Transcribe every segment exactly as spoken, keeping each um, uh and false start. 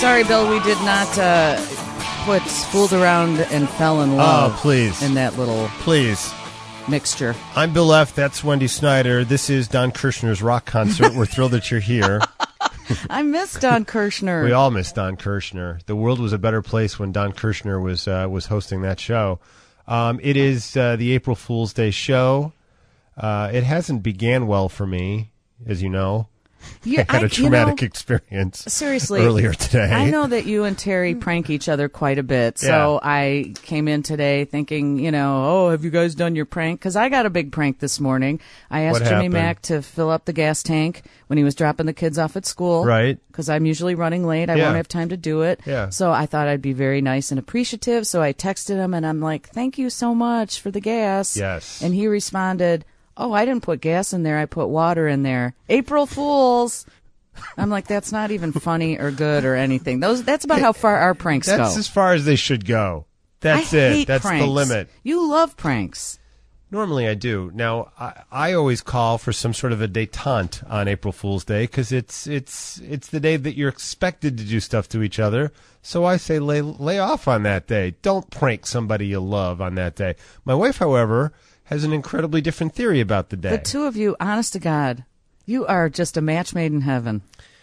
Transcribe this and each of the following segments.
sorry, Bill, we did not uh, put Fooled Around and Fell in Love oh, please. in that little please. mixture. I'm Bill F. That's Wendy Snyder. This is Don Kirshner's rock concert. We're thrilled that you're here. I miss Don Kirshner. We all miss Don Kirshner. The world was a better place when Don Kirshner was uh, was hosting that show. Um, it is uh, the April Fool's Day show. Uh, it hasn't began well for me, as you know. You, I had I, a traumatic you know, experience seriously, earlier today. I know that you and Terry prank each other quite a bit, so Yeah. I came in today thinking, you know, oh, have you guys done your prank? Because I got a big prank this morning. I asked What Jimmy happened? Mack to fill up the gas tank when he was dropping the kids off at school. Right. Because I'm usually running late. I Yeah. won't have time to do it. Yeah. So I thought I'd be very nice and appreciative, so I texted him, and I'm like, thank you so much for the gas. Yes. And he responded, oh, I didn't put gas in there. I put water in there. April Fools. I'm like, that's not even funny or good or anything. Those That's about how far our pranks go. That's as far as they should go. That's I it. hate That's pranks. the limit. You love pranks. Normally I do. Now, I, I always call for some sort of a détente on April Fool's Day because it's it's it's the day that you're expected to do stuff to each other. So I say lay, lay off on that day. Don't prank somebody you love on that day. My wife, however, has an incredibly different theory about the day. The two of you, honest to God, you are just a match made in heaven.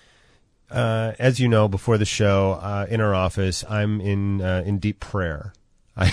Uh, as you know, before the show, uh, in our office, I'm in uh, in deep prayer. I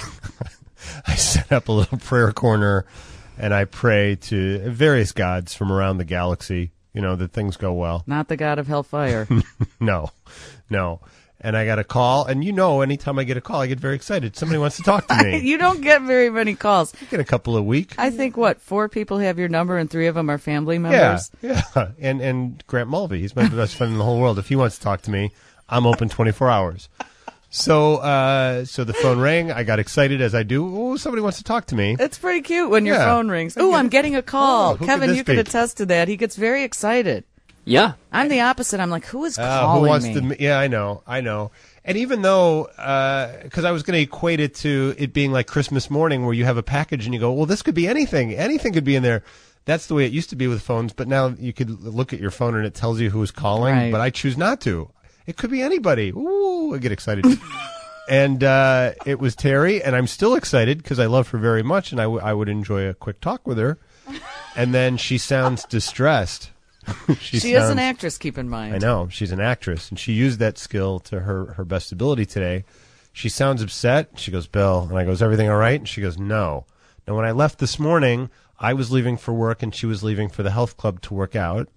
I set up a little prayer corner, and I pray to various gods from around the galaxy. You know, that things go well. Not the god of hellfire. No, no. And I got a call, and you know, anytime I get a call, I get very excited. Somebody wants to talk to me. You don't get very many calls. I get a couple a week. I think, what, four people have your number and three of them are family Yeah, members? yeah. And and Grant Mulvey, he's my best friend in the whole world. If he wants to talk to me, I'm open twenty-four hours. So, uh, so the phone rang. I got excited as I do. Oh, somebody wants to talk to me. It's pretty cute when your Yeah. phone rings. Ooh, I'm getting a call. Oh, who could Kevin, this you can be? attest to that. He gets very excited. Yeah. I'm the opposite. I'm like, who is Uh, calling who wants me? to? Yeah, I know, I know. And even though, because I was going to equate it to it being like Christmas morning, where you have a package and you go, well, this could be anything. Anything could be in there. That's the way it used to be with phones. But now you could look at your phone and it tells you who's calling. Right. But I choose not to. It could be anybody. Ooh, I get excited. And uh, it was Terry, and I'm still excited because I love her very much, and I, w- I would enjoy a quick talk with her. And then she sounds distressed. she She is sounds, an actress, keep in mind. I know. She's an actress, and she used that skill to her, her best ability today. She sounds upset. She goes, Bill. And I go, is everything all right? And she goes, no. Now, when I left this morning, I was leaving for work, and she was leaving for the health club to work out.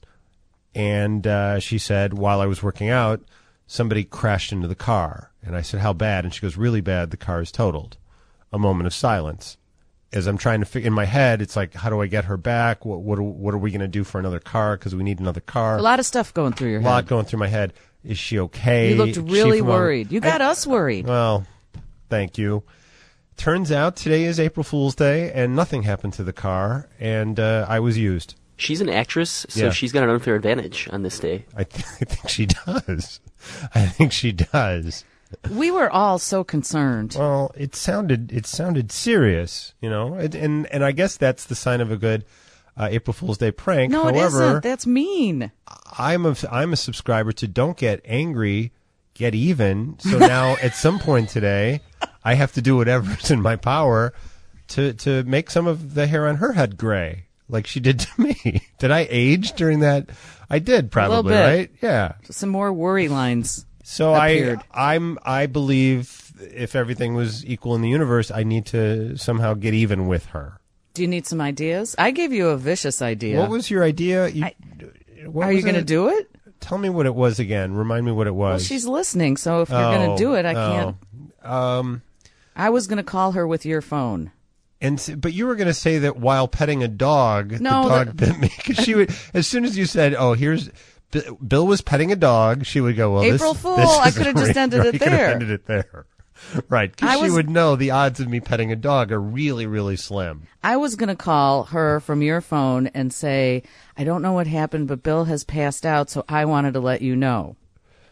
And uh, she said, while I was working out, somebody crashed into the car. And I said, how bad? And she goes, really bad. The car is totaled. A moment of silence. As I'm trying to figure in my head, it's like, how do I get her back? What what are, what are we going to do for another car? Because we need another car. A lot of stuff going through your A lot head. going through my head. Is she okay? You looked Is she really from a- worried. You got I- us worried. Well, thank you. Turns out today is April Fool's Day, and nothing happened to the car, and uh, I was used. She's an actress, so Yeah. she's got an unfair advantage on this day. I, th- I think she does. I think she does. We were all so concerned. Well, it sounded it sounded serious, you know, it, and and I guess that's the sign of a good uh, April Fool's Day prank. No, it However, isn't. That's mean. I'm a I'm a subscriber to Don't Get Angry, Get Even. So now at some point today, I have to do whatever's in my power to to make some of the hair on her head gray, like she did to me. Did I age during that? I did probably, bit. right? Yeah. Some more worry lines. So appeared. I, I'm, I believe if everything was equal in the universe, I need to somehow get even with her. Do you need some ideas? I gave you a vicious idea. What was your idea? You, I- what Are you was going to it? do it? Tell me what it was again. Remind me what it was. Well, she's listening, so if you're Oh, going to do it, I oh. can't. Um, I was going to call her with your phone. and s- but you were going to say that while petting a dog, No, the dog the- bit me. 'Cause she would, as soon as you said, "Oh, here's." B- Bill was petting a dog. She would go, "Well, April this, Fool, this I is could have just right, ended right, it you could have there." Ended it there, right? I Because she was- would know the odds of me petting a dog are really, really slim. I was going to call her from your phone and say, I don't know what happened, but Bill has passed out, so I wanted to let you know.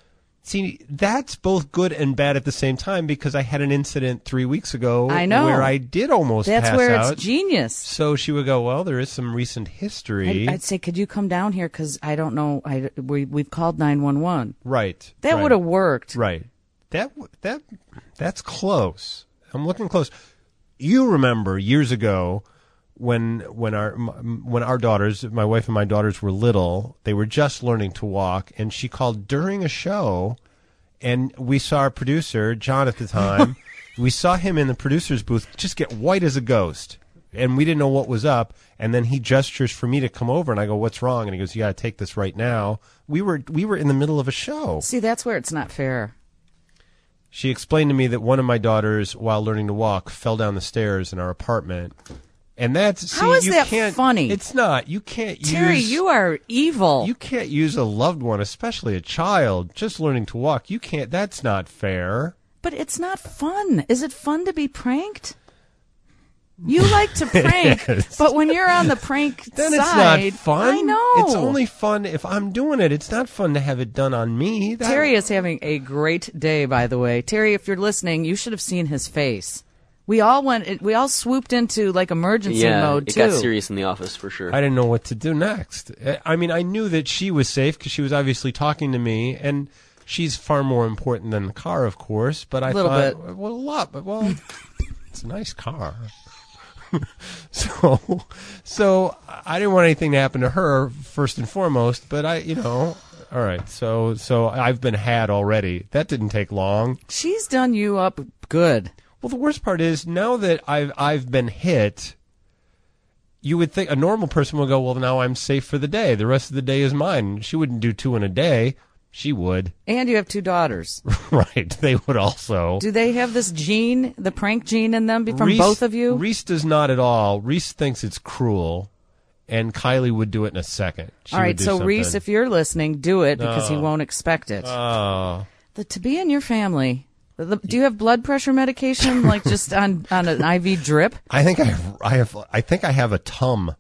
See, that's both good and bad at the same time because I had an incident three weeks ago I know. where I did almost That's pass where out. it's genius. So she would go, well, there is some recent history. I'd, I'd say, could you come down here? Because I don't know. I, we, we've called nine one one. Right. That right, would have worked. Right. That that That's close. I'm looking close. You remember years ago when when our when our daughters, my wife and my daughters were little, they were just learning to walk, and she called during a show, and we saw our producer, John at the time, we saw him in the producer's booth just get white as a ghost, and we didn't know what was up, and then he gestures for me to come over, and I go, what's wrong? And he goes, you got to take this right now. We were we were in the middle of a show. See, that's where it's not fair. She explained to me that one of my daughters, while learning to walk, fell down the stairs in our apartment. And that's see, How is you that can't, funny? It's not. You can't Terry, use. you are evil. You can't use a loved one, especially a child, just learning to walk. You can't. That's not fair. But it's not fun. Is it fun to be pranked? You like to prank, Yes. but when you're on the prank Then side, it's not fun. I know. It's only fun if I'm doing it. It's not fun to have it done on me. That, Terry is having a great day, by the way. Terry, if you're listening, you should have seen his face. We all went. We all swooped into like emergency yeah, mode it too. got serious in the office for sure. I didn't know what to do next. I mean, I knew that she was safe because she was obviously talking to me, and she's far more important than the car, of course. But I Little thought, bit. well, a lot, but well, it's a nice car. so, so I didn't want anything to happen to her first and foremost. But I, you know, all right. So, so I've been had already. That didn't take long. She's done you up good. Well, the worst part is now that I've I've been hit, you would think a normal person would go, well, now I'm safe for the day. The rest of the day is mine. She wouldn't do two in a day. She would. And you have two daughters. Right. They would also. Do they have this gene, the prank gene in them from Reese, both of you? Reese does not at all. Reese thinks it's cruel, and Kylie would do it in a second. She All would right, do so something. Reese, if you're listening, do it because he Oh. won't expect it. Oh. The, to be in your family, the, do you have blood pressure medication, like just on, on an I V drip? I think I have, I have I think I have a tum.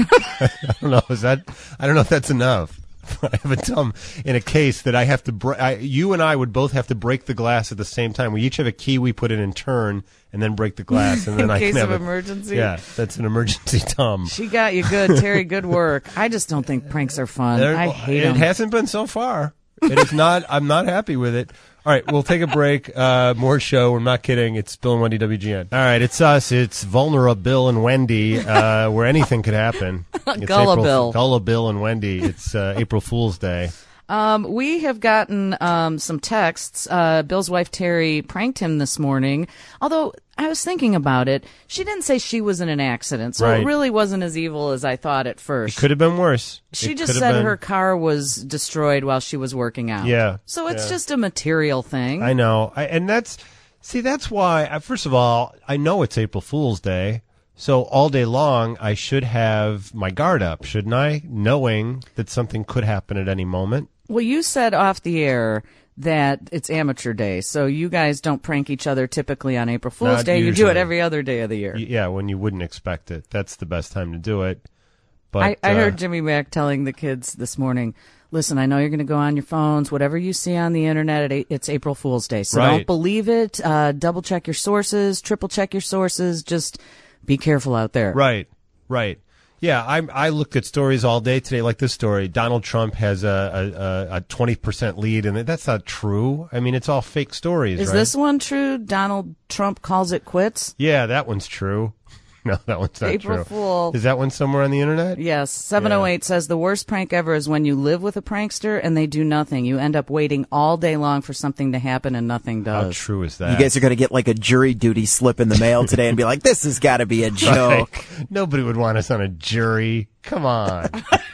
I don't know. Is that I don't know if that's enough. I have a tum in a case that I have to. Bre- I, you and I would both have to break the glass at the same time. We each have a key we put in and turn, and then break the glass, and then In I case can have of a- emergency? Yeah, that's an emergency tum. She got you good, Terry. Good work. I just don't think pranks are fun. There- I hate it them. hasn't been so far. It is not. I'm not happy with it. All right, we'll take a break. Uh, more show. I'm not kidding. It's Bill and Wendy W G N. All right, it's us. It's Vulnerable Bill and Wendy, uh, where anything could happen. It's Gullah April, Bill. Gullah Bill and Wendy. It's uh, April Fool's Day. Um, we have gotten um, some texts. Uh, Bill's wife, Terry, pranked him this morning. Although I was thinking about it, she didn't say she was in an accident, so Right. it really wasn't as evil as I thought at first. Could have been worse. She It just could have said been- her car was destroyed while she was working out. Yeah, So it's yeah. just a material thing. I know, I, and that's see. That's why. I, first of all, I know it's April Fool's Day, so all day long I should have my guard up, shouldn't I? Knowing that something could happen at any moment. Well, you said off the air that it's amateur day, so you guys don't prank each other typically on April Fool's Not Day. You do usually. it every other day of the year. Y- Yeah, when you wouldn't expect it. That's the best time to do it. But I, I uh, heard Jimmy Mack telling the kids this morning, listen, I know you're going to go on your phones. Whatever you see on the internet, it, it's April Fool's Day. So Right. don't believe it. Uh, double check your sources, triple check your sources. Just be careful out there. Right, right. Yeah, I I looked at stories all day today, like this story. Donald Trump has a a, a twenty percent lead, and that's not true. I mean, it's all fake stories, Is right? this one true? Donald Trump calls it quits? Yeah, that one's true. No, that one's not April true. Fool. Is that one somewhere on the internet? Yes. seven oh eight says the worst prank ever is when you live with a prankster and they do nothing. You end up waiting all day long for something to happen and nothing How does. true is that? You guys are going to get like a jury duty slip in the mail today and be like, this has got to be a joke. Right. Nobody would want us on a jury. Come on.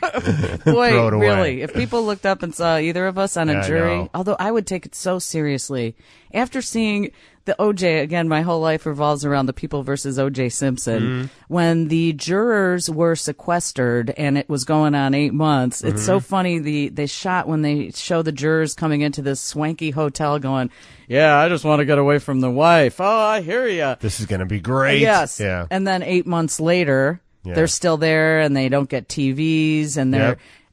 Boy, Throw it away. really, if people looked up and saw either of us on a Yeah, I jury, know. although I would take it so seriously. After seeing the O J, again, my whole life revolves around the People versus O J Simpson. Mm-hmm. When the jurors were sequestered and it was going on eight months, it's Mm-hmm. so funny. The they shot when they show the jurors coming into this swanky hotel going, yeah, I just want to get away from the wife. Oh, I hear you. This is going to be great. Yes. Yeah. And then eight months later, Yeah. they're still there and they don't get T Vs and they're. Yep.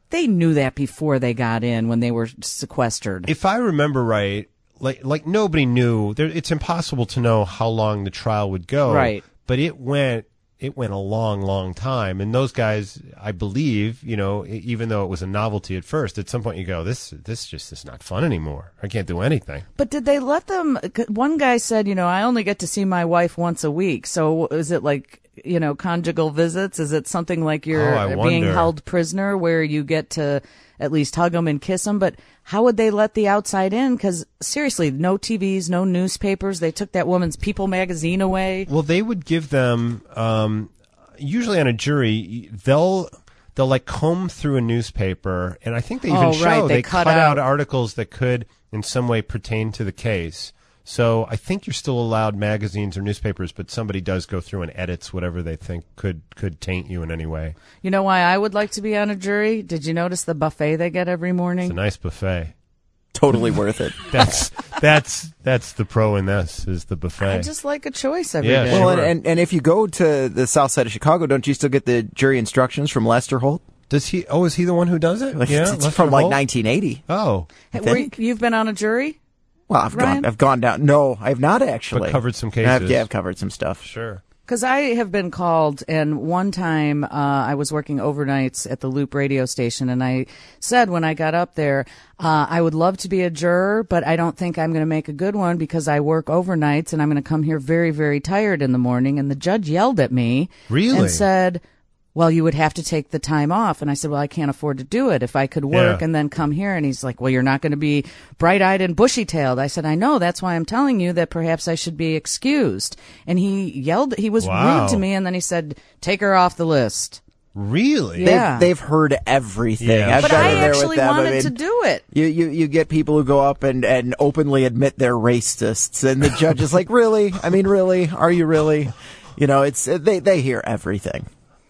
they knew that before they got in when they were sequestered. If I remember right, like like nobody knew. There, it's impossible to know how long the trial would go. Right. But it went it went a long, long time. And those guys, I believe, you know, e- even though it was a novelty at first, at some point you go, this this just is not fun anymore. I can't do anything. But did they let them? One guy said, you know, I only get to see my wife once a week. So is it like, you know, conjugal visits? Is it something like you're Oh, I being wonder. held prisoner where you get to at least hug them and kiss them? But how would they let the outside in? Because seriously, no T Vs, no newspapers. They took that woman's People magazine away. Well, they would give them um, usually on a jury. They'll they'll like comb through a newspaper, and I think they even Oh, show right, they they cut cut out out- articles that could in some way pertain to the case. So I think you're still allowed magazines or newspapers, but somebody does go through and edits whatever they think could could taint you in any way. You know why I would like to be on a jury? Did you notice the buffet they get every morning? It's a nice buffet. Totally worth it. That's that's that's the pro in this is the buffet. I just like a choice every day. Yeah, Well, sure. and, and and if you go to the south side of Chicago, don't you still get the jury instructions from Lester Holt? Does he? Oh, is he the one who does it? Yeah, it's Lester from like Holt? nineteen eighty. Oh, Hey, were you, you've been on a jury? Well, I've Ryan? gone. I've gone down. No, I have not actually. But covered some I've, cases. yeah, I've covered some stuff. sure. Because I have been called, and one time uh, I was working overnights at the Loop radio station, and I said when I got up there, uh, I would love to be a juror, but I don't think I'm going to make a good one because I work overnights, and I'm going to come here very, very tired in the morning. And the judge yelled at me Really? and said, well, you would have to take the time off. And I said, well, I can't afford to do it. If I could work Yeah. and then come here. And he's like, well, you're not going to be bright-eyed and bushy-tailed. I said, I know. That's why I'm telling you that perhaps I should be excused. And he yelled. He was Wow. rude to me. And then he said, take her off the list. Really? Yeah. They've, they've heard everything. Yeah. I've But been I in there actually with them. wanted I mean, to do it. You, you you get people who go up and, and openly admit they're racists, and the judge is like, really? I mean, really? Are you really? You know, it's they they hear everything.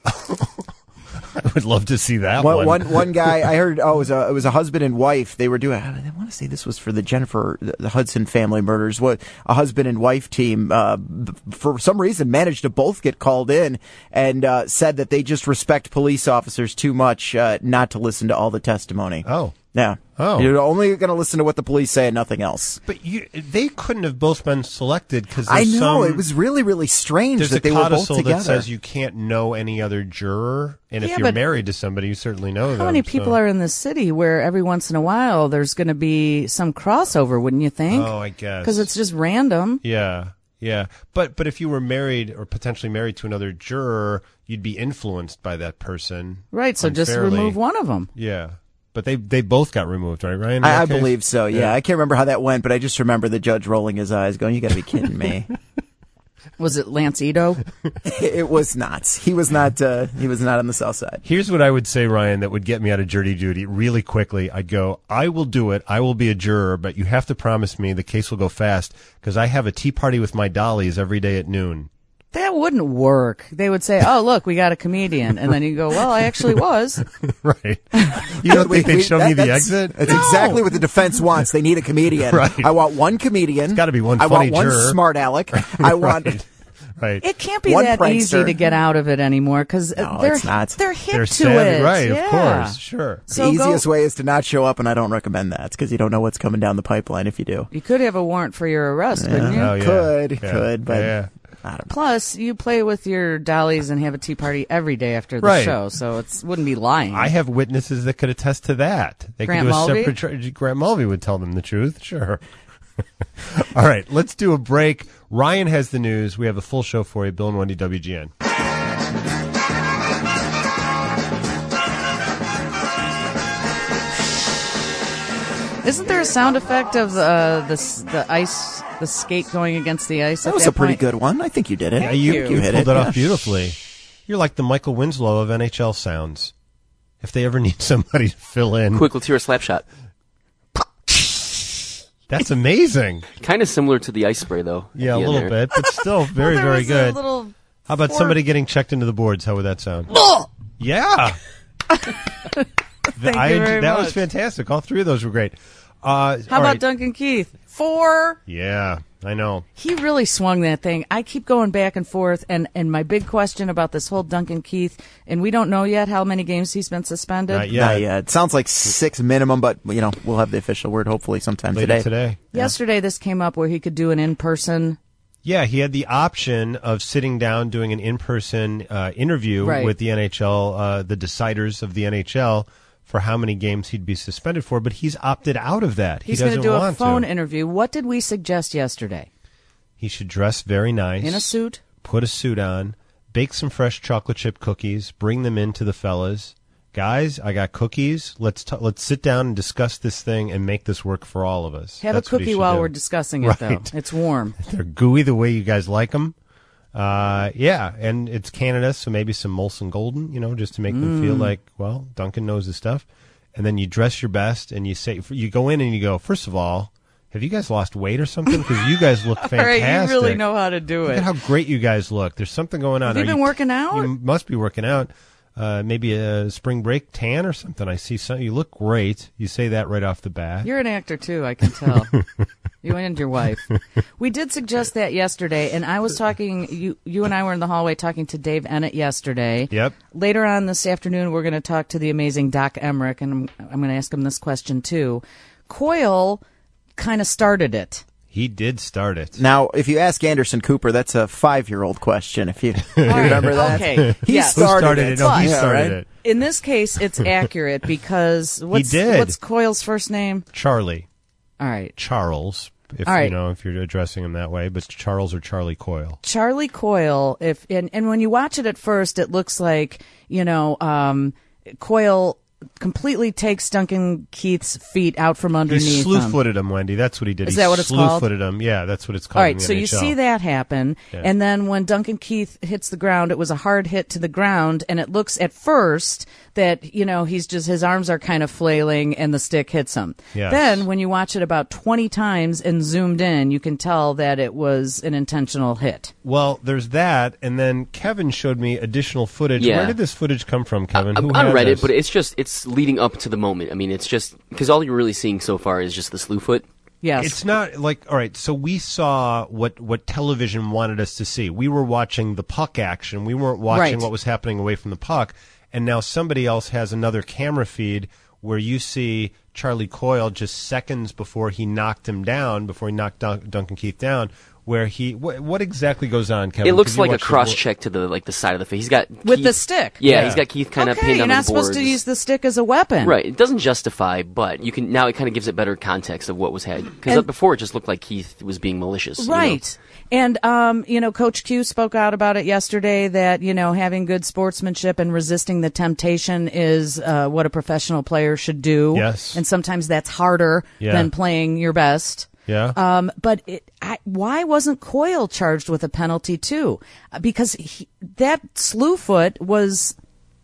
I would love to see that One, one. one, one guy I heard. Oh, it was a it was a husband and wife. They were doing. I want to say this was for the Jennifer the, the Hudson family murders. What a husband and wife team uh, b- for some reason managed to both get called in and uh, said that they just respect police officers too much uh, not to listen to all the testimony. Oh. Yeah. Oh. You're only going to listen to what the police say and nothing else. But you, they couldn't have both been selected because I know some, it was really, really strange there's that a they were both codicil together. that says you can't know any other juror, and if Yeah, you're but married to somebody, you certainly know them. How many people so. are in this city where every once in a while there's going to be some crossover, wouldn't you think? Oh, I guess Because it's just random. yeah, yeah. But but if you were married or potentially married to another juror, you'd be influenced by that person, Right, so just unfairly. remove one of them. Yeah, but they they both got removed, right, Ryan? In I, that I case? believe so. Yeah. Yeah. I can't remember how that went, but I just remember the judge rolling his eyes, going, "You got to be kidding me." Was it Lance Ito? It was not. He was not. Uh, he was not on the south side. Here's what I would say, Ryan, that would get me out of jury duty really quickly. I'd go, I will do it. I will be a juror, but you have to promise me the case will go fast because I have a tea party with my dollies every day at noon. That wouldn't work. They would say, oh, look, we got a comedian. And then you go, well, I actually was. Right. You don't We- think they'd we- show that- me the that's- exit? That's No. exactly what the defense wants. They need a comedian. Right. I want one comedian. It's gotta be one I funny want one juror. smart aleck. I want. Right. Right. It can't be One that prankster. easy to get out of it anymore because No, they're, it's not. they're hip They're to savvy, it. right? Yeah. Of course, sure. So the go- easiest way is to not show up, and I don't recommend that because you don't know what's coming down the pipeline if you do. You could have a warrant for your arrest, couldn't you? Oh, yeah. Could, Yeah. could, but Yeah. I don't know. Plus, you play with your dollies and have a tea party every day after the Right. show, so it wouldn't be lying. I have witnesses that could attest to that. They Grant could do a Mulvey? separate. Tra- Grant Mulvey would tell them the truth. Sure. All right, let's do a break. Ryan has the news. We have a full show for you. Bill and Wendy, W G N. Isn't there a sound effect of uh, the s- the ice, the skate going against the ice? That at was that a pretty point? good one. I think you did it. Yeah, you, you. you hit pulled it, it yeah. off beautifully. You're like the Michael Winslow of N H L sounds. If they ever need somebody to fill in, Quick, let's hear a slap shot. that's amazing. Kind of similar to the ice spray, though. at Yeah, a the end little there. bit, but still very, Well, there very was good. A little How about fork. somebody getting checked into the boards? How would that sound? Yeah. Thank I you enjoyed- very that much. was fantastic. All three of those were great. Uh, How all about right. Duncan Keith? Four. Yeah, I know. He really swung that thing. I keep going back and forth, and, and my big question about this whole Duncan Keith, and we don't know yet how many games he's been suspended. Not yet. Not yet. It sounds like six minimum, but you know we'll have the official word hopefully sometime Later today. today. Yesterday, this came up where he could do an in-person. Yeah, he had the option of sitting down doing an in-person uh, interview Right. with the N H L, uh, the deciders of the N H L, for how many games he'd be suspended for, but he's opted out of that. He's he going doesn't to do a want phone to. interview. What did we suggest yesterday? He should dress very nice. In a suit? Put a suit on, bake some fresh chocolate chip cookies, bring them in to the fellas. Guys, I got cookies. Let's t- let's sit down and discuss this thing and make this work for all of us. Have That's a what he cookie should while do. we're discussing it, Right. though. It's warm. They're gooey the way you guys like them. Uh, yeah, and it's Canada, so maybe some Molson Golden, you know, just to make them feel like, well, Duncan knows his stuff. And then you dress your best, and you say, you go in and you go, first of all, have you guys lost weight or something? Because you guys look All fantastic. right, you really know how to do Look it. at how great you guys look. There's something going on. Have you Are been working out? You must be working out. Uh, maybe a spring break tan or something. I see some. You look great. You say that right off the bat. You're an actor, too, I can tell. You and your wife. We did suggest that yesterday, and I was talking, you you and I were in the hallway talking to Dave Ennett yesterday. Yep. Later on this afternoon, we're going to talk to the amazing Doc Emmerich, and I'm, I'm going to ask him this question, too. Coyle kind of started it. He did start it. Now, if you ask Anderson Cooper, that's a five-year-old question. If you, you All right, remember that, okay. he Yes. Who started, started it? No, he Yeah, started right? it. In this case, it's accurate because what's, did. what's Coyle's first name? Charlie. All right. Charles, if All right. you know, if you're addressing him that way, but Charles or Charlie Coyle. Charlie Coyle, if and, and when you watch it at first, it looks like, you know, um, Coyle completely takes Duncan Keith's feet out from He underneath him. slew-footed him, Wendy. That's what he did. Is he that what it's called? slew-footed him. Yeah, that's what it's called. All in right, the so N you H L. see that happen, Yeah. and then when Duncan Keith hits the ground, it was a hard hit to the ground, and it looks at first that, you know, he's just, his arms are kind of flailing and the stick hits him. Yes. Then when you watch it about twenty times and zoomed in, you can tell that it was an intentional hit. Well, there's that, and then Kevin showed me additional footage. Yeah. Where did this footage come from, Kevin? I, Who I had read this? it, but it's just it's leading up to the moment. I mean, it's just because all you're really seeing so far is just the slew foot. Yes. It's not like, all right, so we saw what, what television wanted us to see. We were watching the puck action. We weren't watching Right. what was happening away from the puck. And now somebody else has another camera feed where you see Charlie Coyle just seconds before he knocked him down, before he knocked Dun- Duncan Keith down, where he, wh- what exactly goes on, Kevin? It 'Cause looks you like a watched the- cross check to the like the side of the face. He's got With Keith- the stick. Yeah, Yeah. he's got Keith kind of okay, pinned you're on not the supposed boards. to use the stick as a weapon. Right, it doesn't justify, but you can now it kind of gives it better context of what was had because And- before it just looked like Keith was being malicious. you know? Right. And, um, you know, Coach Q spoke out about it yesterday that, you know, having good sportsmanship and resisting the temptation is uh, what a professional player should do. Yes. And sometimes that's harder Yeah. than playing your best. Yeah. Um, but it, I, why wasn't Coyle charged with a penalty too? Uh, Because he, that slew foot was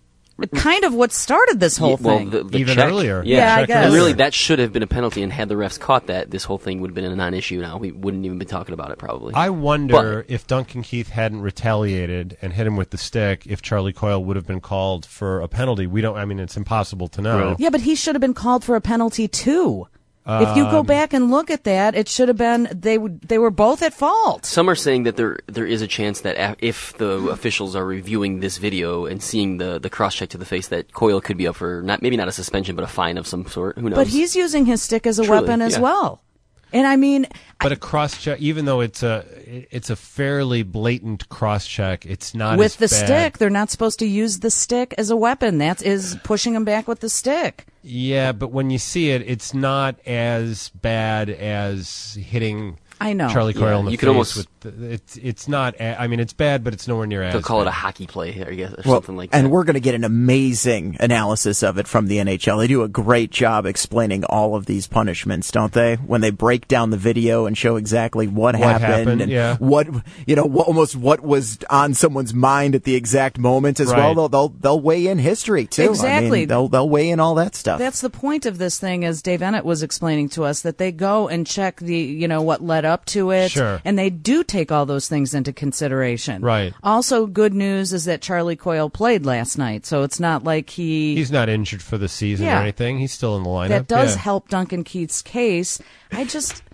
kind of what started this whole Well, thing. the, the Even check- earlier. Yeah, Yeah, I Check guess. And earlier. really, that should have been a penalty, and had the refs caught that, this whole thing would have been a non-issue now. We wouldn't even be talking about it, probably. I wonder if Duncan Keith hadn't retaliated and hit him with the stick, if Charlie Coyle would have been called for a penalty. We don't. I mean, it's impossible to know. Right. Yeah, but he should have been called for a penalty too. If you go back and look at that, it should have been they would they were both at fault. Some are saying that there there is a chance that a- if the officials are reviewing this video and seeing the, the cross check to the face, that Coyle could be up for not maybe not a suspension but a fine of some sort. Who knows? But he's using his stick as a Truly, weapon as yeah. well. And I mean, But a cross check, even though it's a it's a fairly blatant cross check, it's not with the as bad. stick, they're not supposed to use the stick as a weapon. That is pushing him back with the stick. Yeah, but when you see it, it's not as bad as hitting I know. Charlie Coyle Yeah, in the you face. could almost- with the, it's it's not. a- I mean, it's bad, but it's nowhere near as. they'll call it a bad. hockey play, I guess, or Well, something like that. and we're going to get an amazing analysis of it from the N H L. They do a great job explaining all of these punishments, don't they? When they break down the video and show exactly what, What happened, happened, and yeah. what you know, what, almost what was on someone's mind at the exact moment as Right. well. They'll, they'll they'll weigh in history too. I Exactly. mean, they'll they'll weigh in all that stuff. That's the point of this thing, as Dave Ennett was explaining to us, that they go and check the, you know, what led up to it. Sure. And they do take all those things into consideration. Right. Also, good news is that Charlie Coyle played last night, so it's not like he... He's not injured for the season Yeah. or anything. He's still in the lineup. that does yeah. help Duncan Keith's case. I just...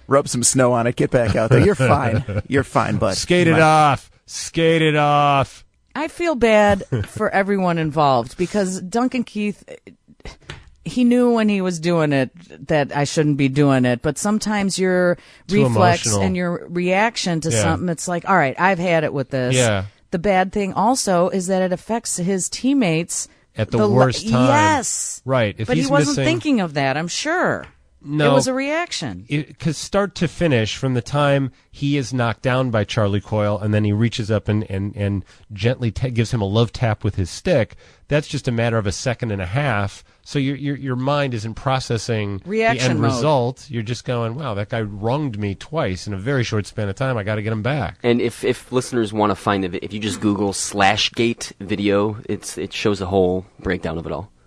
Rub some snow on it. Get back out there. You're fine. You're fine, bud. Skate it off. Skate it off. I feel bad for everyone involved because Duncan Keith, he knew when he was doing it that I shouldn't be doing it. But sometimes your Too reflex emotional. and your reaction to Yeah. something, it's like, all right, I've had it with this. Yeah. The bad thing also is that it affects his teammates At the lo- worst time. Yes. Right. If but he's he wasn't missing- thinking of that, I'm sure. No. It was a reaction. Because start to finish, from the time he is knocked down by Charlie Coyle and then he reaches up and, and, and gently ta gives him a love tap with his stick, that's just a matter of a second and a half. So your your, your mind isn't processing Reaction the end mode. result. You're just going, wow, that guy wronged me twice in a very short span of time. I got to get him back. And if, if listeners want to find it, if you just Google Slashgate video, it's it shows a whole breakdown of it all.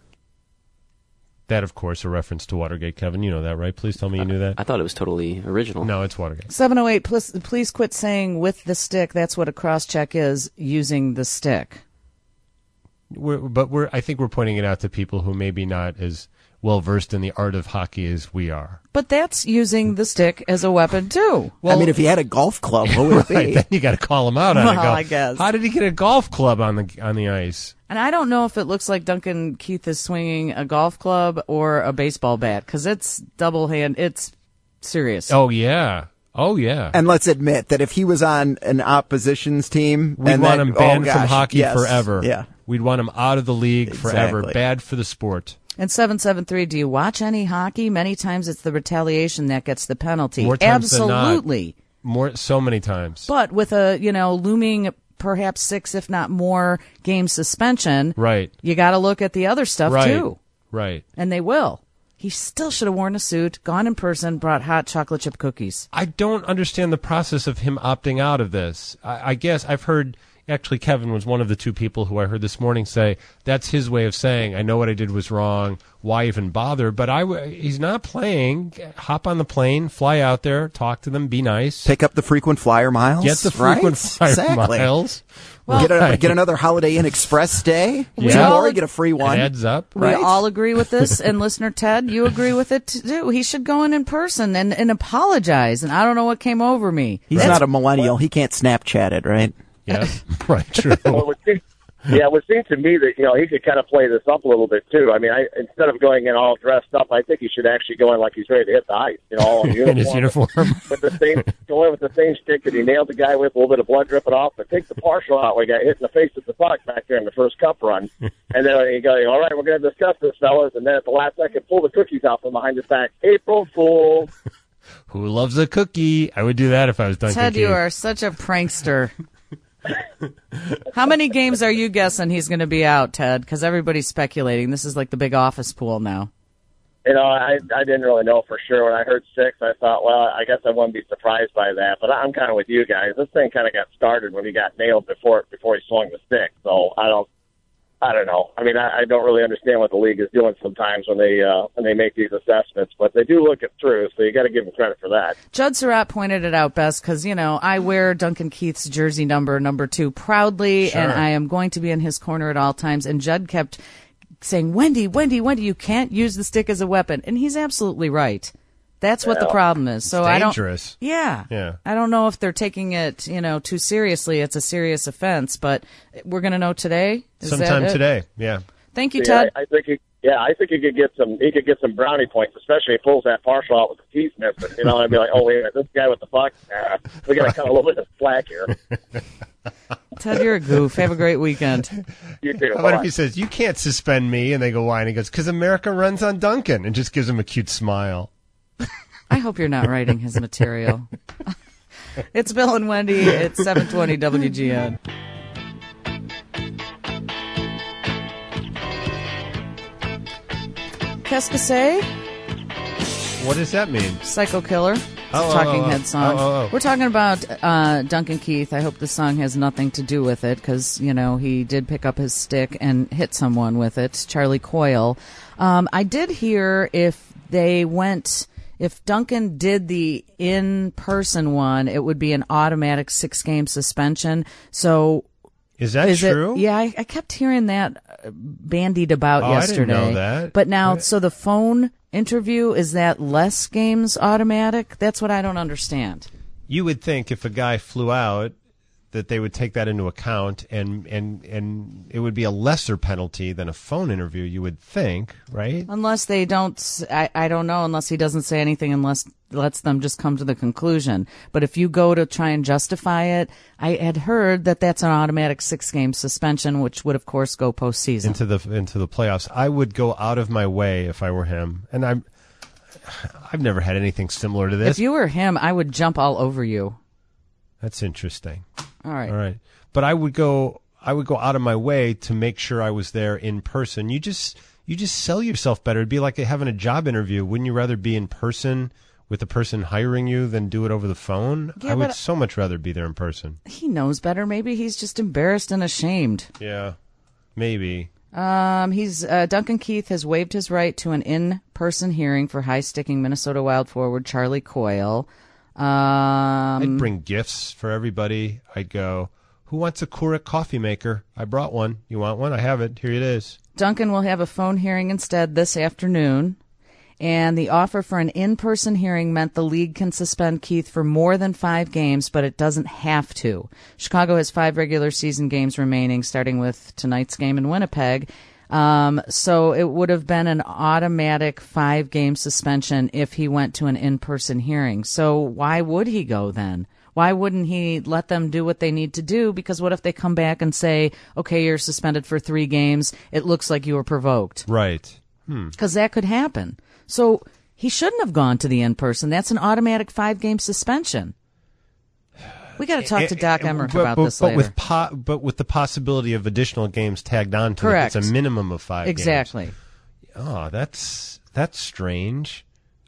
That, of course, a reference to Watergate. Kevin, you know that, right? Please tell me you knew that. I thought it was totally original. No, it's Watergate. seven oh eight, please, please quit saying with the stick. That's what a cross-check is, using the stick. We're, but we're, I think we're pointing it out to people who maybe not as well versed in the art of hockey as we are. But that's using the stick as a weapon, too. I mean, if he had a golf club, what would it be? Right, then you got to call him out on Well, it. Go, I guess. How did he get a golf club on the on the ice? And I don't know if it looks like Duncan Keith is swinging a golf club or a baseball bat, because it's double hand. It's serious. Oh yeah, oh yeah. And let's admit that if he was on an opposition's team, We'd and want then, him banned oh, from gosh, hockey yes, forever. Yeah. We'd want him out of the league forever. Exactly. Bad for the sport. And seven seven three, do you watch any hockey? Many times it's the retaliation that gets the penalty. More times than not. Absolutely. More, so many times. But with a, you know, looming perhaps six, if not more, game suspension, Right. you got to look at the other stuff, Right. too. Right. And they will. He still should have worn a suit, gone in person, brought hot chocolate chip cookies. I don't understand the process of him opting out of this. I, I guess I've heard, actually, Kevin was one of the two people who I heard this morning say that's his way of saying, I know what I did was wrong. Why even bother? But I, w- he's not playing. Hop on the plane, fly out there, talk to them, be nice. Pick up the frequent flyer miles. Get the frequent right? flyer exactly. miles. get, a, Right. get another Holiday Inn Express stay. We Two all more, you ag- get a free one. Heads up. We Right. all agree with this, and listener Ted, you agree with it too. He should go in in person and, and apologize. And I don't know what came over me. He's not a millennial. He can't Snapchat it, right? Yeah, right, true. Well, it would seem, yeah, it would seem to me that, you know, he could kind of play this up a little bit, too. I mean, I, instead of going in all dressed up, I think he should actually go in like he's ready to hit the ice, you know, all in uniform. In his uniform. With the same, go in with the same stick that he nailed the guy with, a little bit of blood dripping off, but take the partial out where he got hit in the face with the puck back there in the first cup run. And then you go, all right, we're going to discuss this, fellas. And then at the last second, pull the cookies out from behind his back. April Fool. Who loves a cookie? I would do that if I was Duncan Ted, Keith. you are such a prankster. How many games are you guessing he's going to be out, Ted? Because everybody's speculating. This is like the big office pool now. You know, I I didn't really know for sure. When I heard six, I thought, well, I guess I wouldn't be surprised by that. But I'm kind of with you guys. This thing kind of got started when he got nailed before before he swung the stick. So I don't, I don't know. I mean, I, I don't really understand what the league is doing sometimes when they uh, when they make these assessments. But they do look it through, so you got to give them credit for that. Judd Surratt pointed it out best because, you know, I wear Duncan Keith's jersey number, number two, proudly, Sure. and I am going to be in his corner at all times. And Judd kept saying, Wendy, Wendy, Wendy, you can't use the stick as a weapon. And he's absolutely right. That's what the problem is. So I don't. dangerous. Yeah. Yeah. I don't know if they're taking it, you know, too seriously. It's a serious offense, but we're going to know today. Is that Sometime it? today, yeah. Thank you, Yeah, Ted. I, I think he, yeah, I think he could get some. He could get some brownie points, especially if he pulls that partial out with the teeth missing. You know, and I'd be like, oh wait a minute, this guy with the fuck, uh, we got to cut a little bit of slack here. Ted, you're a goof. Have a great weekend. You too. How about if Bye-bye. he says, you can't suspend me? And they go, why? And he goes, because America runs on Duncan. And just gives him a cute smile. I hope you're not writing his material. It's Bill and Wendy. It's seven twenty W G N. Qu'est-ce que c'est? What does that mean? Psycho Killer. It's Oh, a oh, Talking oh, oh. Head song. Oh, oh, oh. We're talking about uh, Duncan Keith. I hope the song has nothing to do with it because, you know, he did pick up his stick and hit someone with it, Charlie Coyle. Um, I did hear if they went, if Duncan did the in-person one, it would be an automatic six-game suspension. So Is that is true? it? Yeah, I, I kept hearing that bandied about Oh, I didn't yesterday. know that. But now, What? so the phone interview, is that less games automatic? That's what I don't understand. You would think if a guy flew out that they would take that into account, and, and, and it would be a lesser penalty than a phone interview, you would think, right? Unless they don't, s- I, I don't know, unless he doesn't say anything, unless lets them just come to the conclusion. But if you go to try and justify it, I had heard that that's an automatic six-game suspension, which would, of course, go postseason. Into the into the playoffs. I would go out of my way if I were him, and I'm I've never had anything similar to this. If you were him, I would jump all over you. That's interesting. All right. All right, but I would go. I would go out of my way to make sure I was there in person. You just you just sell yourself better. It'd be like having a job interview. Wouldn't you rather be in person with the person hiring you than do it over the phone? Yeah, I would but- so much rather be there in person. He knows better. Maybe he's just embarrassed and ashamed. Yeah, maybe. Um, he's uh, Duncan Keith has waived his right to an in-person hearing for high-sticking Minnesota Wild forward Charlie Coyle. Um, I'd bring gifts for everybody. I'd go, who wants a Keurig coffee maker? I brought one. You want one? I have it. Here it is. Duncan will have a phone hearing instead this afternoon. And the offer for an in-person hearing meant the league can suspend Keith for more than five games, but it doesn't have to. Chicago has five regular season games remaining, starting with tonight's game in Winnipeg. Um, so it would have been an automatic five-game suspension if he went to an in-person hearing. So why would he go then? Why wouldn't he let them do what they need to do? Because what if they come back and say, okay, you're suspended for three games. It looks like you were provoked. Right. Hmm. Because that could happen. So he shouldn't have gone to the in-person. That's an automatic five-game suspension. We got to talk to Doc Emmerich but, about but, this but later. With po- but with the possibility of additional games tagged on to Correct. it, it's a minimum of five Exactly. games. Oh, that's that's strange.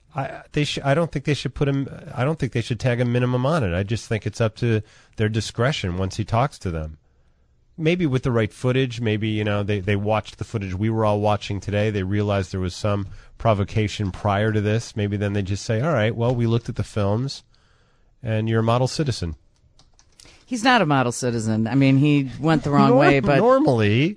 I they sh- I don't think they should put him. I don't think they should tag a minimum on it. I just think it's up to their discretion once he talks to them. Maybe with the right footage, maybe, you know, they, they watched the footage we were all watching today. They realized there was some provocation prior to this. Maybe then they just say, all right, well, we looked at the films, and you're a model citizen. He's not a model citizen. I mean, he went the wrong Nor- way, but Normally,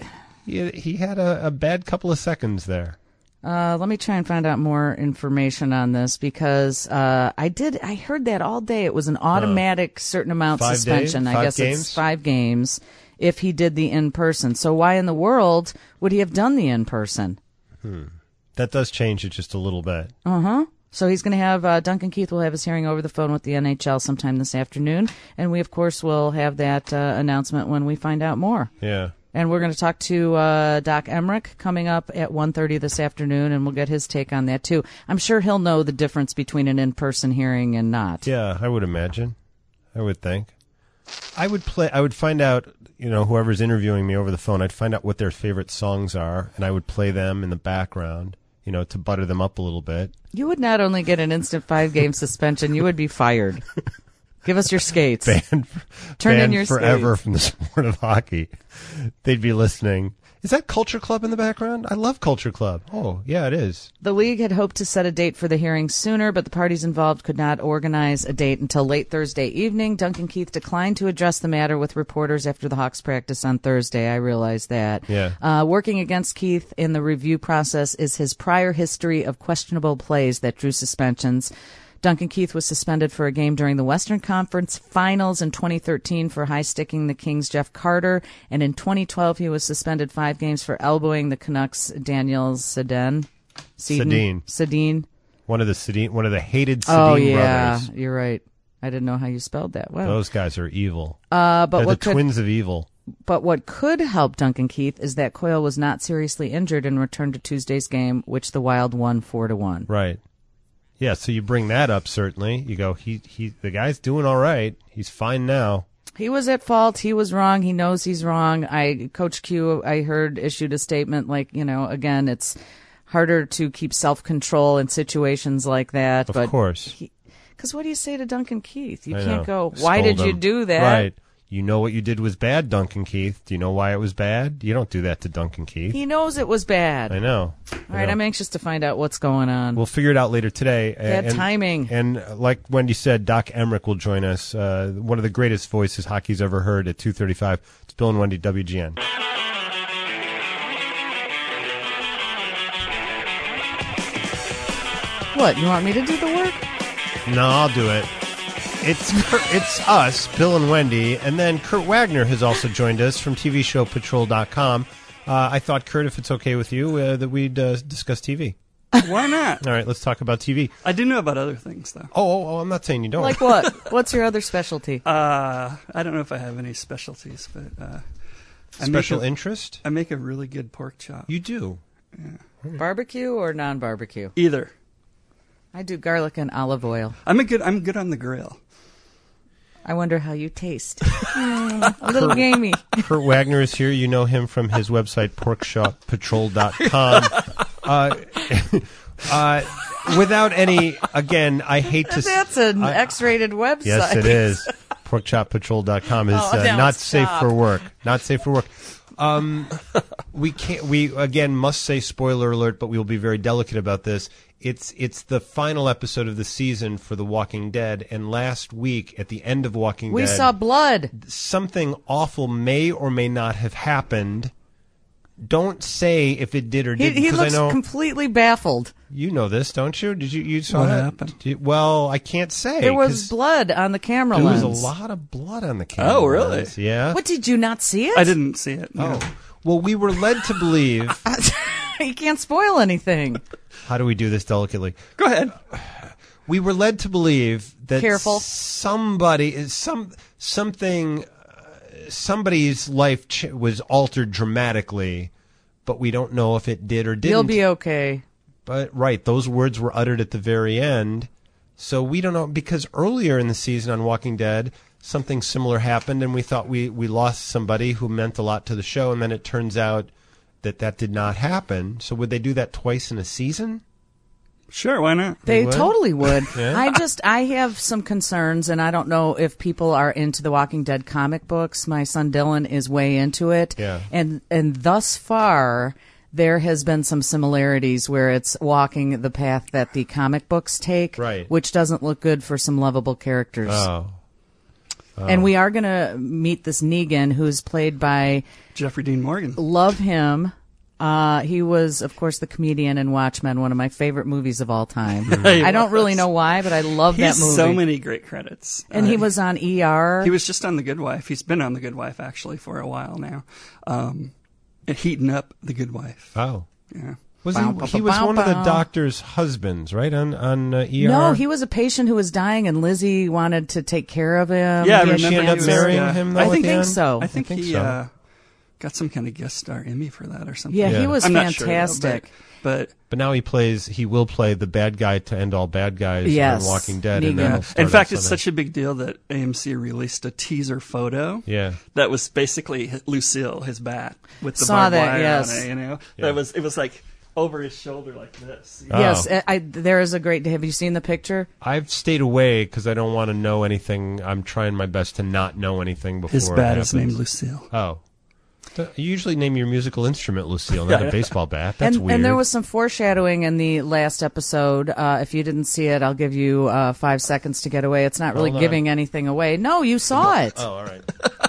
he, he had a, a bad couple of seconds there. Uh, let me try and find out more information on this because uh, I did. I heard that all day. It was an automatic certain amount Five suspension. days? I Five guess games? it's five games if he did the in person. So why in the world would he have done the in person? That does change it just a little bit. Uh huh. So he's going to have uh, Duncan Keith will have his hearing over the phone with the N H L sometime this afternoon, and we of course will have that uh, announcement when we find out more. Yeah. And we're going to talk to uh, Doc Emmerich coming up at one thirty this afternoon, and we'll get his take on that, too. I'm sure he'll know the difference between an in-person hearing and not. Yeah, I would imagine. I would think. I would play. I would find out, you know, whoever's interviewing me over the phone, I'd find out what their favorite songs are, and I would play them in the background, you know, to butter them up a little bit. You would not only get an instant five-game suspension, you would be fired. Give us your skates. Banned, Turn in banned your forever skates. from the sport of hockey. They'd be listening. Is that Culture Club in the background? I love Culture Club. Oh, yeah, it is. The league had hoped to set a date for the hearing sooner, but the parties involved could not organize a date until late Thursday evening. Duncan Keith declined to address the matter with reporters after the Hawks practice on Thursday. I realize that. Yeah. Uh, working against Keith in the review process is his prior history of questionable plays that drew suspensions. Duncan Keith was suspended for a game during the Western Conference Finals in twenty thirteen for high-sticking the Kings' Jeff Carter, and in twenty twelve he was suspended five games for elbowing the Canucks' Daniel Sedin. Sedin. Sedin. One of the Sedin, one of the hated Sedin Oh, yeah, brothers. you're right. I didn't know how you spelled that. Wow. Those guys are evil. Uh, but They're what the could, twins of evil. But what could help Duncan Keith is that Coyle was not seriously injured and returned to Tuesday's game, which the Wild won four to one. Right. Yeah, so you bring that up, certainly. You go, he, he, the guy's doing all right. He's fine now. He was at fault. He was wrong. He knows he's wrong. I, Coach Q, I heard, issued a statement like, you know, again, it's harder to keep self-control in situations like that. Of but course. Because what do you say to Duncan Keith? You I can't know. go, why Scold did you him. do that? Right. You know what you did was bad, Duncan Keith. Do you know why it was bad? You don't do that to Duncan Keith. He knows it was bad. I know. All right, I'm anxious to find out what's going on. We'll figure it out later today. Bad and, timing. And like Wendy said, Doc Emmerich will join us. Uh, one of the greatest voices hockey's ever heard at two thirty-five. It's Bill and Wendy, W G N. What, you want me to do the work? No, I'll do it. It's Kurt, it's us, Bill and Wendy, and then Kurt Wagner has also joined us from T V show patrol dot com. Uh, I thought, Kurt, if it's okay with you, uh, that we'd uh, discuss T V. Why not? All right, let's talk about T V. I do know about other things, though. Oh, oh, oh I'm not saying you don't. Like what? What's your other specialty? Uh, I don't know if I have any specialties, but uh, I Special make a, interest? I make a really good pork chop. You do. Barbecue or non-barbecue? Either. I do garlic and olive oil. I'm a good. I'm good on the grill. I wonder how you taste. Mm, a little gamey. Kurt Wagner is here. You know him from his website, pork shop patrol dot com. Uh, uh, without any, again, I hate to... That's an I, X-rated website. Yes, it is. pork chop patrol dot com is Oh, uh, now not stop. safe for work. Not safe for work. Um, we can't. We again must say spoiler alert, but we will be very delicate about this. It's it's the final episode of the season for The Walking Dead, and last week at the end of Walking We Dead, saw blood. something awful may or may not have happened. Don't say if it did or He, didn't, he because I looks know completely baffled. you know this, don't you? Did you you saw What that? happened? Did you- well, I can't say. There 'cause was blood on the camera There lens. was a lot of blood on the camera. Oh, really? lens. Yeah. What, did you not see it? I didn't see it. no. Oh. Well, we were led to believe. You can't spoil anything. How do we do this delicately? Go ahead. We were led to believe that Careful. somebody, some something, uh, somebody's life ch- was altered dramatically, but we don't know if it did or didn't. You'll be okay. But right, those words were uttered at the very end, so we don't know, because earlier in the season on Walking Dead, something similar happened, and we thought we we lost somebody who meant a lot to the show, and then it turns out that that did not happen. So would they do that twice in a season? Sure, why not? They would? totally would. Yeah. I just, I have some concerns, and I don't know if people are into the Walking Dead comic books. My son Dylan is way into it. Yeah. And, and thus far, there has been some similarities where it's walking the path that the comic books take, Right. which doesn't look good for some lovable characters. Oh. And we are going to meet this Negan, who's played by, Jeffrey Dean Morgan. love him. Uh, he was, of course, the comedian in Watchmen, one of my favorite movies of all time. He I don't really was. know why, but I love He that has movie. so many great credits. and Uh, he was on E R. He was just on The Good Wife. He's been on The Good Wife actually for a while now. Um, and heating up The Good Wife. Oh. Yeah. Was Bow, he, bow, he was bow, one of the bow. doctor's husbands, right, on, on uh, E R? No, he was a patient who was dying, and Lizzie wanted to take care of him. Yeah, I He had Did she remember end up he was, marrying uh, him, though, I at think, the think end? so. I think think he so. uh, got some kind of guest star Emmy for that or something. Yeah, Yeah. he was I'm not sure, though, fantastic. but, But now he plays, he will play the bad guy to end all bad guys Yes. on Walking Dead. Negan. And but that'll yeah. start In on fact, it's Sunday. such a big deal that A M C released a teaser photo. Yeah. That was basically Lucille, his bat, with the Saw barbed that, wire yes. on it. You know, Yeah. that was it was like over his shoulder like this. Oh. Yes, I, I, there is a great. Have you seen the picture? I've stayed away because I don't want to know anything. I'm trying my best to not know anything before His it bat is happens. named Lucille. Oh. Th- You usually name your musical instrument Lucille, not a baseball bat. That's and, weird. and there was some foreshadowing in the last episode. Uh, if you didn't see it, I'll give you uh, five seconds to get away. It's not really Hold on. giving anything away. No, you saw it. Oh, all right.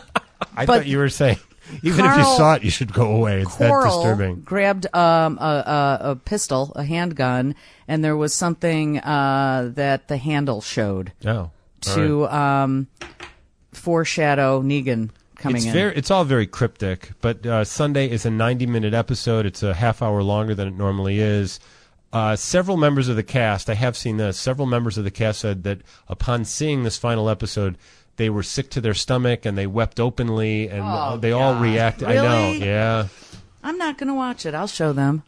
I But thought you were saying, even if you Carl saw it, you should go away. It's that Coral disturbing. grabbed um, a, a, a pistol, a handgun, and there was something uh, that the handle showed Oh. all to um, foreshadow Negan coming It's in. very, it's all very cryptic, but uh, Sunday is a ninety-minute episode. It's a half hour longer than it normally is. Uh, several members of the cast, I have seen this, several members of the cast said that upon seeing this final episode, they were sick to their stomach and they wept openly and Oh, they all God. reacted. I know, Really? yeah. I'm not going to watch it. I'll show them.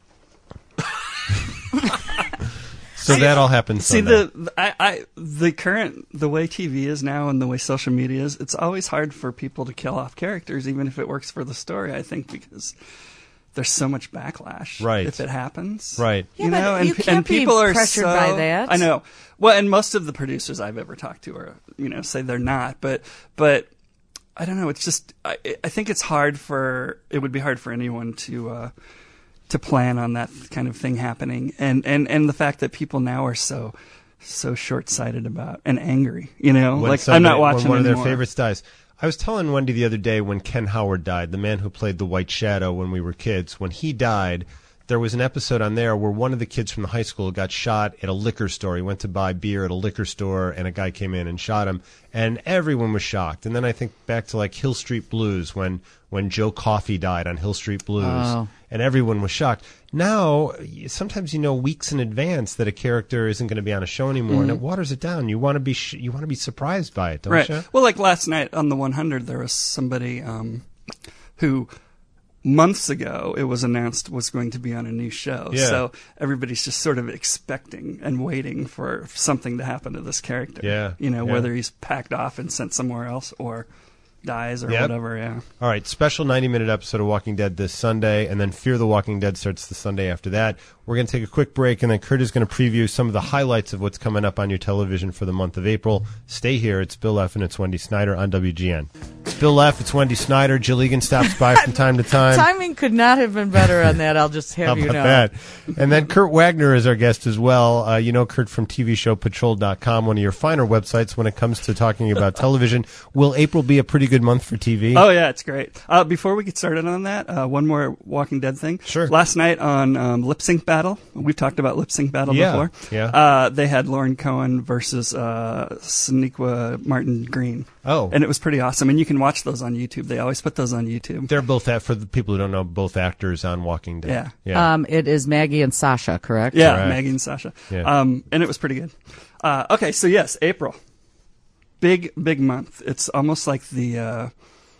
So that all happened See Sunday. the I, I the current the way T V is now and the way social media is, it's always hard for people to kill off characters, even if it works for the story. I think because there's so much backlash, Right. if it happens, Right. Yeah, you but know, and, you can't and be people are pressured so, by that. I know. Well, and most of the producers I've ever talked to are, you know, say they're not, but but I don't know. It's just I, I think it's hard for it would be hard for anyone to. Uh, to plan on that kind of thing happening, and, and, and the fact that people now are so so short-sighted about and angry, you know, When like I'm somebody- not watching when one of their anymore. favorites dies. I was telling Wendy the other day when Ken Howard died, the man who played the White Shadow when we were kids, when he died, there was an episode on there where one of the kids from the high school got shot at a liquor store. He went to buy beer at a liquor store, and a guy came in and shot him, and everyone was shocked. And then I think back to like Hill Street Blues when when Joe Coffey died on Hill Street Blues, Oh. and everyone was shocked. Now, sometimes you know weeks in advance that a character isn't going to be on a show anymore, and it waters it down. You want to be sh- you want to be surprised by it, don't Right. you? Well, like last night on the one hundred, there was somebody um, who months ago it was announced was going to be on a new show. Yeah. So everybody's just sort of expecting and waiting for something to happen to this character. Yeah, You know, yeah. whether he's packed off and sent somewhere else or dies or Yep. whatever. Yeah. All right, special ninety-minute episode of Walking Dead this Sunday, and then Fear the Walking Dead starts the Sunday after that. We're going to take a quick break, and then Kurt is going to preview some of the highlights of what's coming up on your television for the month of April. Stay here. It's Bill F. and it's Wendy Snyder on W G N. It's Bill F. It's Wendy Snyder. Jill Egan stops by from time to time. Timing could not have been better on that. I'll just have How you about know. that? And then Kurt Wagner is our guest as well. Uh, you know Kurt from T V show patrol dot com, one of your finer websites when it comes to talking about television. Will April be a pretty good month for T V? Oh, yeah, it's great. Uh, before we get started on that, uh, one more Walking Dead thing. Sure. Last night on um, Lip Sync Battle, we've talked about Lip Sync Battle Yeah, before. yeah. Uh, they had Lauren Cohen versus uh, Sonequa Martin Green. Oh. And it was pretty awesome. And you can watch those on YouTube. They always put those on YouTube. They're both, at, for the people who don't know, both actors on Walking Dead. Yeah. Yeah. Um, it is Maggie and Sasha, correct? Yeah, Correct. Maggie and Sasha. Yeah. Um, and it was pretty good. Uh, okay, so yes, April. Big, big month. It's almost like the uh,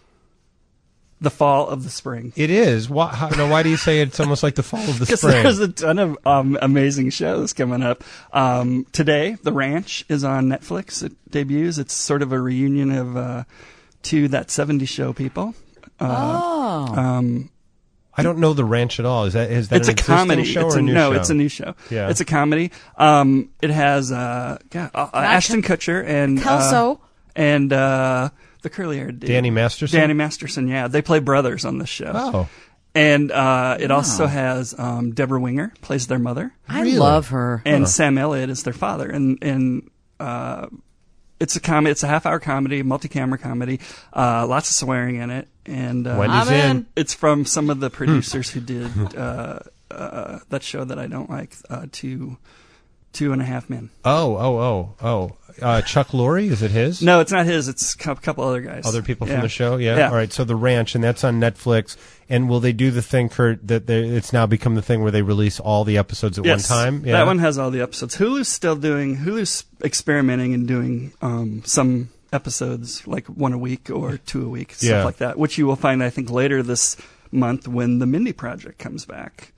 the fall of the spring. It is. Why, how, now, why do you say it's almost like the fall of the Because spring? there's a ton of um, amazing shows coming up. Um, today, The Ranch is on Netflix. It debuts. It's sort of a reunion of uh, two That seventies Show people. Uh, Oh. um, I don't know The Ranch at all. Is that is that it's an a existing comedy. show It's or a, a new no, show? it's a new show. Yeah. It's a comedy. Um, it has uh, God, uh, Ashton Kutcher and Kelso. uh, and uh, the curly-haired dude. Danny Masterson? Danny Masterson. Yeah, they play brothers on this show. Oh. And uh, it Wow. also has um, Deborah Winger plays their mother. I Really? love her. And Sam Elliott is their father, and and uh, it's a comedy. It's a half-hour comedy, multi-camera comedy. Uh, lots of swearing in it, and uh, Wendy's I'm in. in. it's from some of the producers who did uh, uh, that show that I don't like, uh, two two and a half men. Oh, oh, oh, oh. Uh, Chuck Lorre, is it his? No, it's not his. It's a cou- couple other guys. Other people Yeah. from the show? Yeah. Yeah. All right, so The Ranch, and that's on Netflix. And will they do the thing, Kurt, that they, it's now become the thing where they release all the episodes at Yes, one time? Yeah. that one has all the episodes. Hulu's still doing. Hulu's experimenting and doing um, some episodes, like one a week or two a week, stuff Yeah. like that. Which you will find, I think, later this month when the Mindy Project comes back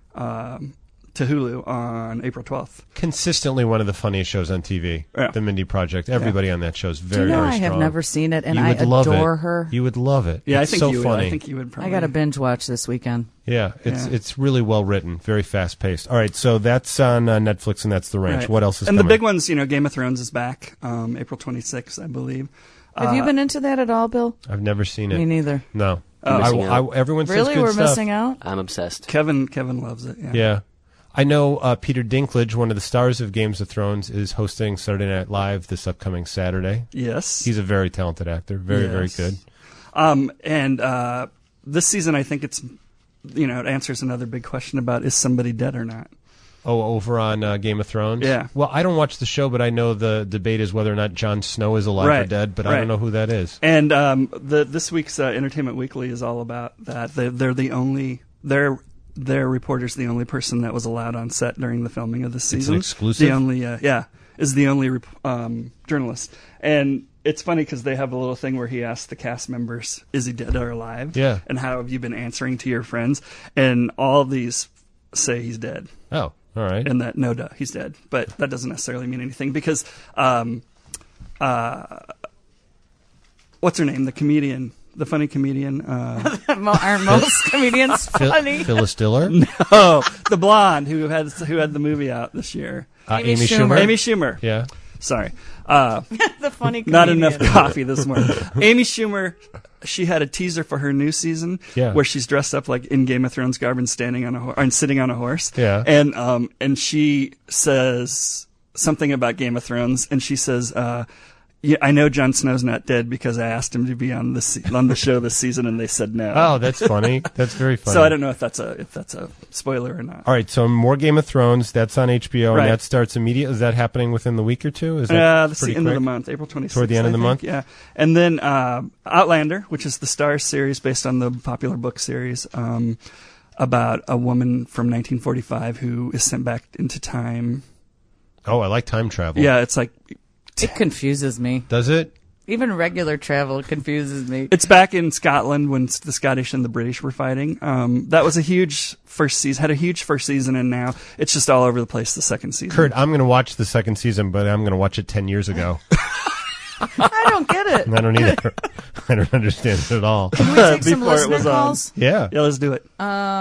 um, to Hulu on April twelfth. Consistently one of the funniest shows on T V, Yeah. The Mindy Project. Everybody on that show is Do very, you know very I strong. have never seen it, and you I would love adore it. her. You would love it. Yeah, it's I think so you funny. would. I think you would probably. I got to binge watch this weekend. Yeah, it's Yeah. it's really well written, very fast paced. All right, so that's on uh, Netflix, and that's The Ranch. Right. What else is And coming? the big ones, you know, Game of Thrones is back, um, April twenty-sixth, I believe. Have you Uh, been into that at all, Bill? I've never seen it. Me neither. No. Oh. I, Missing I, out. everyone says Really, good we're stuff. missing out. I'm obsessed. Kevin Kevin loves it. Yeah. Yeah. I know uh, Peter Dinklage, one of the stars of Games of Thrones, is hosting Saturday Night Live this upcoming Saturday. Yes. He's a very talented actor. Very, very Yes. good. Um, and uh, this season, I think it's, you know, it answers another big question about is somebody dead or not. Oh, over on uh, Game of Thrones? Yeah. Well, I don't watch the show, but I know the debate is whether or not Jon Snow is alive or Right. dead, but I Right. don't know who that is. And um, the this week's uh, Entertainment Weekly is all about that. They, they're the only their their reporter's the only person that was allowed on set during the filming of this season. exclusive? The only uh, yeah is the only rep- um, journalist. And it's funny because they have a little thing where he asks the cast members, "Is he dead or alive?" Yeah. And how have you been answering to your friends? And all of these say he's dead. Oh, all right. And that no duh, he's dead. But that doesn't necessarily mean anything because um, uh, what's her name? The comedian, the funny comedian. Uh, Mo- Aren't most comedians Phil- funny? Phyllis Diller? oh, the blonde who had who had the movie out this year. Uh, Amy Amy Schumer. Schumer? Amy Schumer. Yeah. Sorry. Uh, The funny comedian. not enough coffee this morning. Amy Schumer, she had a teaser for her new season Yeah. where she's dressed up like in Game of Thrones garb and standing on a horse and sitting on a horse. Yeah. And um and she says something about Game of Thrones and she says uh yeah, I know Jon Snow's not dead because I asked him to be on the se- on the show this season, and they said no. Oh, that's funny. That's very funny. So I don't know if that's a if that's a spoiler or not. All right, so more Game of Thrones. That's on H B O, Right. and that starts immediately. Is that happening within the week or two? Is that Uh, that's the pretty end quick? of the month, April twenty-sixth. Toward the end I of the think, month? yeah. And then uh, Outlander, which is the Starz series based on the popular book series um, about a woman from nineteen forty-five who is sent back into time. Oh, I like time travel. Yeah, it's like It confuses me. Does it? Even regular travel confuses me. it's back in Scotland when the Scottish and the British were fighting. Um, that was a huge first season, had a huge first season, and now it's just all over the place the second season. Kurt, I'm going to watch the second season, but I'm going to watch it ten years ago. I don't get it. I don't either. I don't understand it at all. Can we take some Before it listener was on. calls? Yeah. Yeah, let's do it.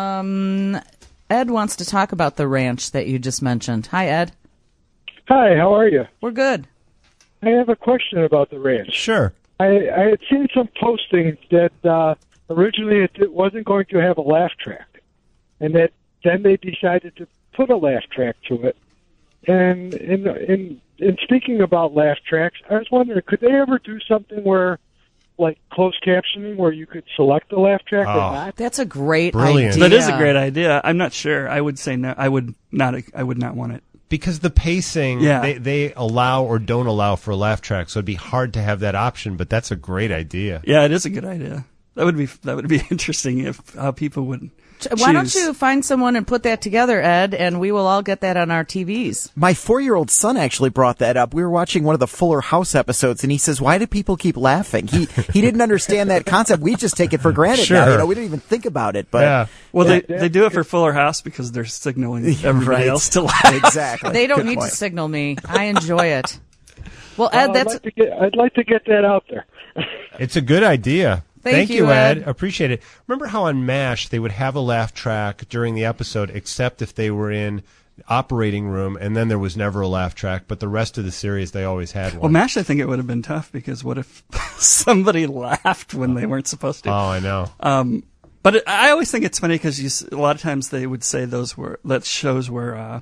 Um, Ed wants to talk about the ranch that you just mentioned. Hi, Ed. Hi, how are you? We're good. I have a question about the ranch. Sure. I, I had seen some postings that uh, originally it, it wasn't going to have a laugh track, and that then they decided to put a laugh track to it. And in in in speaking about laugh tracks, I was wondering, could they ever do something where, like closed captioning, where you could select the laugh track Oh. or not? That's a great Brilliant. idea. That is a great idea. I'm not sure. I would say no. I would not. I would not want it. Because the pacing, Yeah. they, they allow or don't allow for a laugh track, so it'd be hard to have that option, but that's a great idea. Yeah, it is a good idea. That would be that would be interesting if how people would. Why don't choose. you find someone and put that together, Ed, and we will all get that on our T Vs. My four-year-old son actually brought that up. We were watching one of the Fuller House episodes, and he says, "Why do people keep laughing?" He he didn't understand that concept. We just take it for granted now. Sure. You know, we don't even think about it. But Yeah. Well, Yeah. they they do it for Fuller House because they're signaling everybody Right. else to laugh. exactly, They don't Good need point. to signal me. I enjoy it. Well, Well, Ed, I'd that's like to get I'd like to get that out there. It's a good idea. Thank you, you, Ed. Ed. Appreciate it. Remember how on MASH they would have a laugh track during the episode, except if they were in the operating room, and then there was never a laugh track, but the rest of the series they always had one. Well, MASH, I think it would have been tough because what if somebody laughed when they weren't supposed to? Oh, I know. Um, but it, I always think it's funny because you, s- a lot of times they would say those were that shows were uh,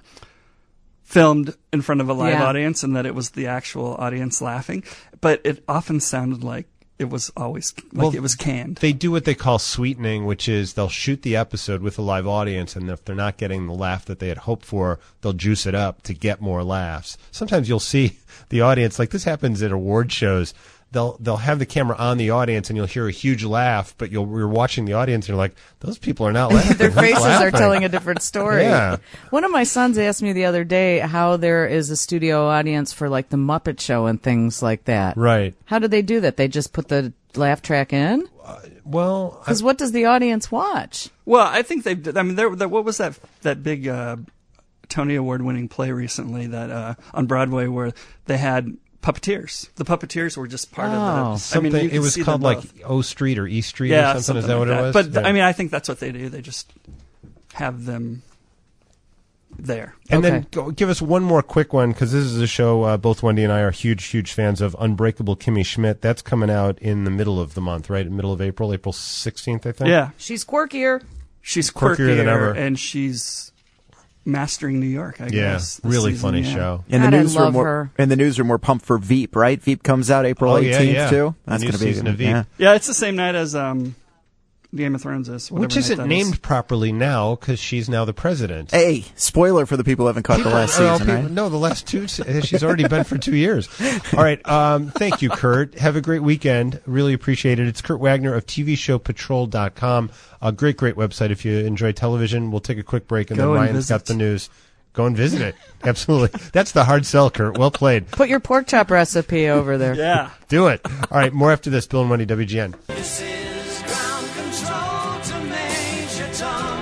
filmed in front of a live Yeah. audience and that it was the actual audience laughing. But it often sounded like it was always like Well, it was canned. They do what they call sweetening, which is they'll shoot the episode with a live audience, and if they're not getting the laugh that they had hoped for, they'll juice it up to get more laughs. Sometimes you'll see the audience, like this happens at award shows. They'll they'll have the camera on the audience, and you'll hear a huge laugh, but you'll you're watching the audience, and you're like, those people are not laughing. their Who's faces are laughing? telling a different story. Yeah. One of my sons asked me the other day how there is a studio audience for like the Muppet Show and things like that. Right. How do they do that? They just put the laugh track in? Well, I- Because what does the audience watch? Well, I think they. I mean, there. there what was that? That big uh, Tony Award-winning play recently that uh, on Broadway where they had puppeteers. The puppeteers were just part Oh. of the. something. I mean, you it can was see called them like both. O Street or E Street yeah, or something. Is that like what it was? But Yeah. I mean, I think that's what they do. They just have them there. And Okay. then go, give us one more quick one, because this is a show uh, both Wendy and I are huge, huge fans of, Unbreakable Kimmy Schmidt. That's coming out in the middle of the month, right? Middle of April, April sixteenth, I think? Yeah, She's quirkier. she's Quirkier quirkier, than ever. and she's mastering New York. I Yeah, guess this really season, funny yeah. show. In the God, I newsroom, love we're, her. in the newsroom, we're pumped for Veep, right? Veep comes out April Oh, yeah, eighteenth yeah. too. That's New going to be season of Veep. Yeah. Yeah, it's the same night as um, Game of Thrones is, whatever Which night isn't that named is. properly now, because she's now the president. Hey, spoiler for the people who haven't caught the last Oh, season, people- right? No, the last two. se- She's already been for two years. All right. Um, thank you, Kurt. Have a great weekend. Really appreciate it. It's Kurt Wagner of T V Show Patrol dot com. A great, great website if you enjoy television. We'll take a quick break, and Go then and Ryan's visit. got the news. Go and visit it. Absolutely. That's the hard sell, Kurt. Well played. Put your pork chop recipe over there. Yeah. Do it. All right. More after this. Bill and Wendy, W G N. This is ground control to Major Tom.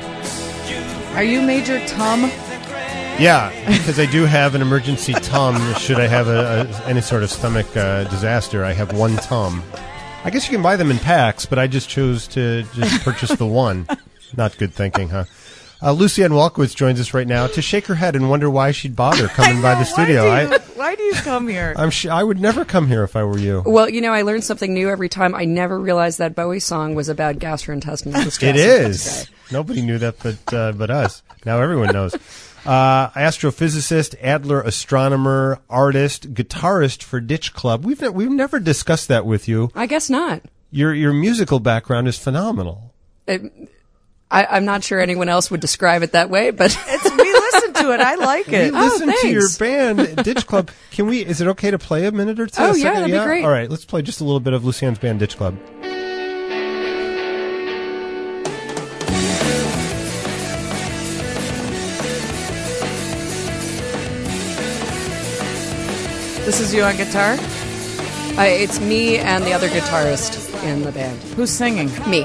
Are you Major Tum? Yeah, because I do have an emergency tum. Should I have a, a, any sort of stomach uh, disaster, I have one tum. I guess you can buy them in packs, but I just chose to just purchase the one. Not good thinking, huh? Uh, Lucianne Walkowitz joins us right now to shake her head and wonder why she'd bother coming by the studio. Why do, you, I, why do you come here? I'm sh- I would never come here if I were you. Well, you know, I learned something new every time. I never realized that Bowie song was about gastrointestinal distress. It is. Nobody knew that but uh, but us. Now everyone knows. Uh, astrophysicist, Adler astronomer, artist, guitarist for Ditch Club. We've ne- we've never discussed that with you. I guess not. Your your musical background is phenomenal. It, I, I'm not sure anyone else would describe it that way, but It's, we listen to it. I like We it. listen to your thanks. band, Ditch Club. Can we? Is it okay to play a minute or two? Oh, A yeah, second? that'd be great. All right, let's play just a little bit of Lucienne's band, Ditch Club. This is you on guitar? I, it's me and the other guitarist in the band. Who's singing? Me.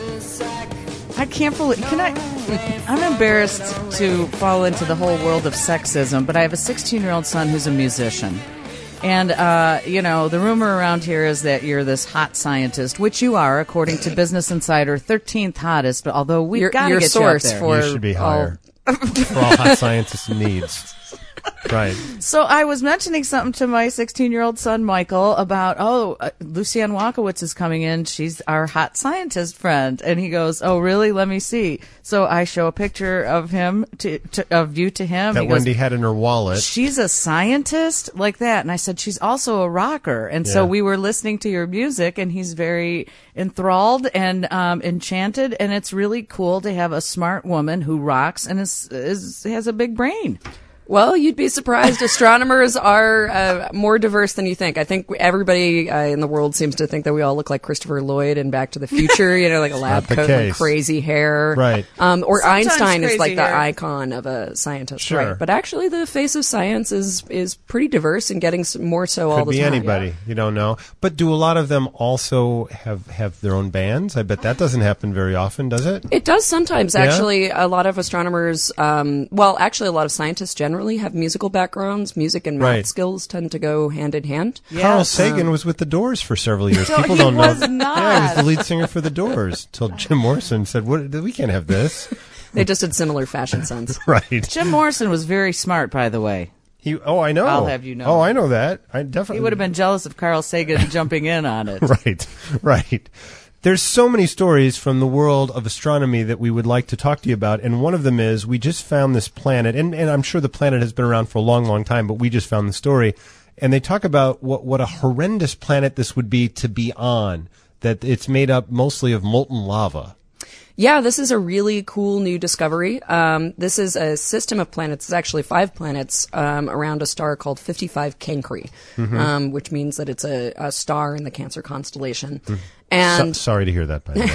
I can't believe. Can I? I'm embarrassed to fall into the whole world of sexism, but I have a sixteen-year-old son who's a musician. And, uh, you know, the rumor around here is that you're this hot scientist, which you are, according to Business Insider, thirteenth hottest, but although we've Your- got to your get source you up there. for- You should be all- higher for all hot scientists' needs. Right. So I was mentioning something to my sixteen-year-old son, Michael, about, oh, uh, Lucianne Walkowitz is coming in. She's our hot scientist friend. And he goes, oh, really? Let me see. So I show a picture of him, to, to of you to him. That He goes, Wendy had in her wallet. she's a scientist like that. And I said, she's also a rocker. And so Yeah. we were listening to your music, and he's very enthralled and um, enchanted. And it's really cool to have a smart woman who rocks and is, is has a big brain. Well, you'd be surprised. Astronomers are uh, more diverse than you think. I think everybody uh, in the world seems to think that we all look like Christopher Lloyd in Back to the Future, you know, like a lab Not the coat and case. crazy hair. Right. Um, or Sometimes Einstein is crazy like the hair. icon of a scientist. Sure. Right. But actually, the face of science is, is pretty diverse and getting s- more so all Could the be time. anybody. You don't know. But do a lot of them also have, have their own bands? I bet that doesn't happen very often, does it? It does sometimes, Yeah? actually. A lot of astronomers, um, well, actually, a lot of scientists generally have musical backgrounds. Music and math Right. skills tend to go hand in hand. Carl Sagan was with the Doors for several years. No, People he don't know. was Yeah, he not. was the lead singer for the Doors. Till Jim Morrison said, "What? We can't have this." They just had similar fashion sense. Right. Jim Morrison was very smart, by the way. He. Oh, I know. I'll have you know. Oh, I know that. I definitely. He would have been jealous of Carl Sagan jumping in on it. Right, right. There's so many stories from the world of astronomy that we would like to talk to you about, and one of them is we just found this planet, and, and I'm sure the planet has been around for a long, long time, but we just found the story, and they talk about what, what a horrendous planet this would be to be on, that it's made up mostly of molten lava. Yeah, this is a really cool new discovery. Um, this is a system of planets. It's actually five planets um, around a star called fifty-five Cancri, um, which means that it's a, a star in the Cancer constellation. And So, sorry to hear that, by the way.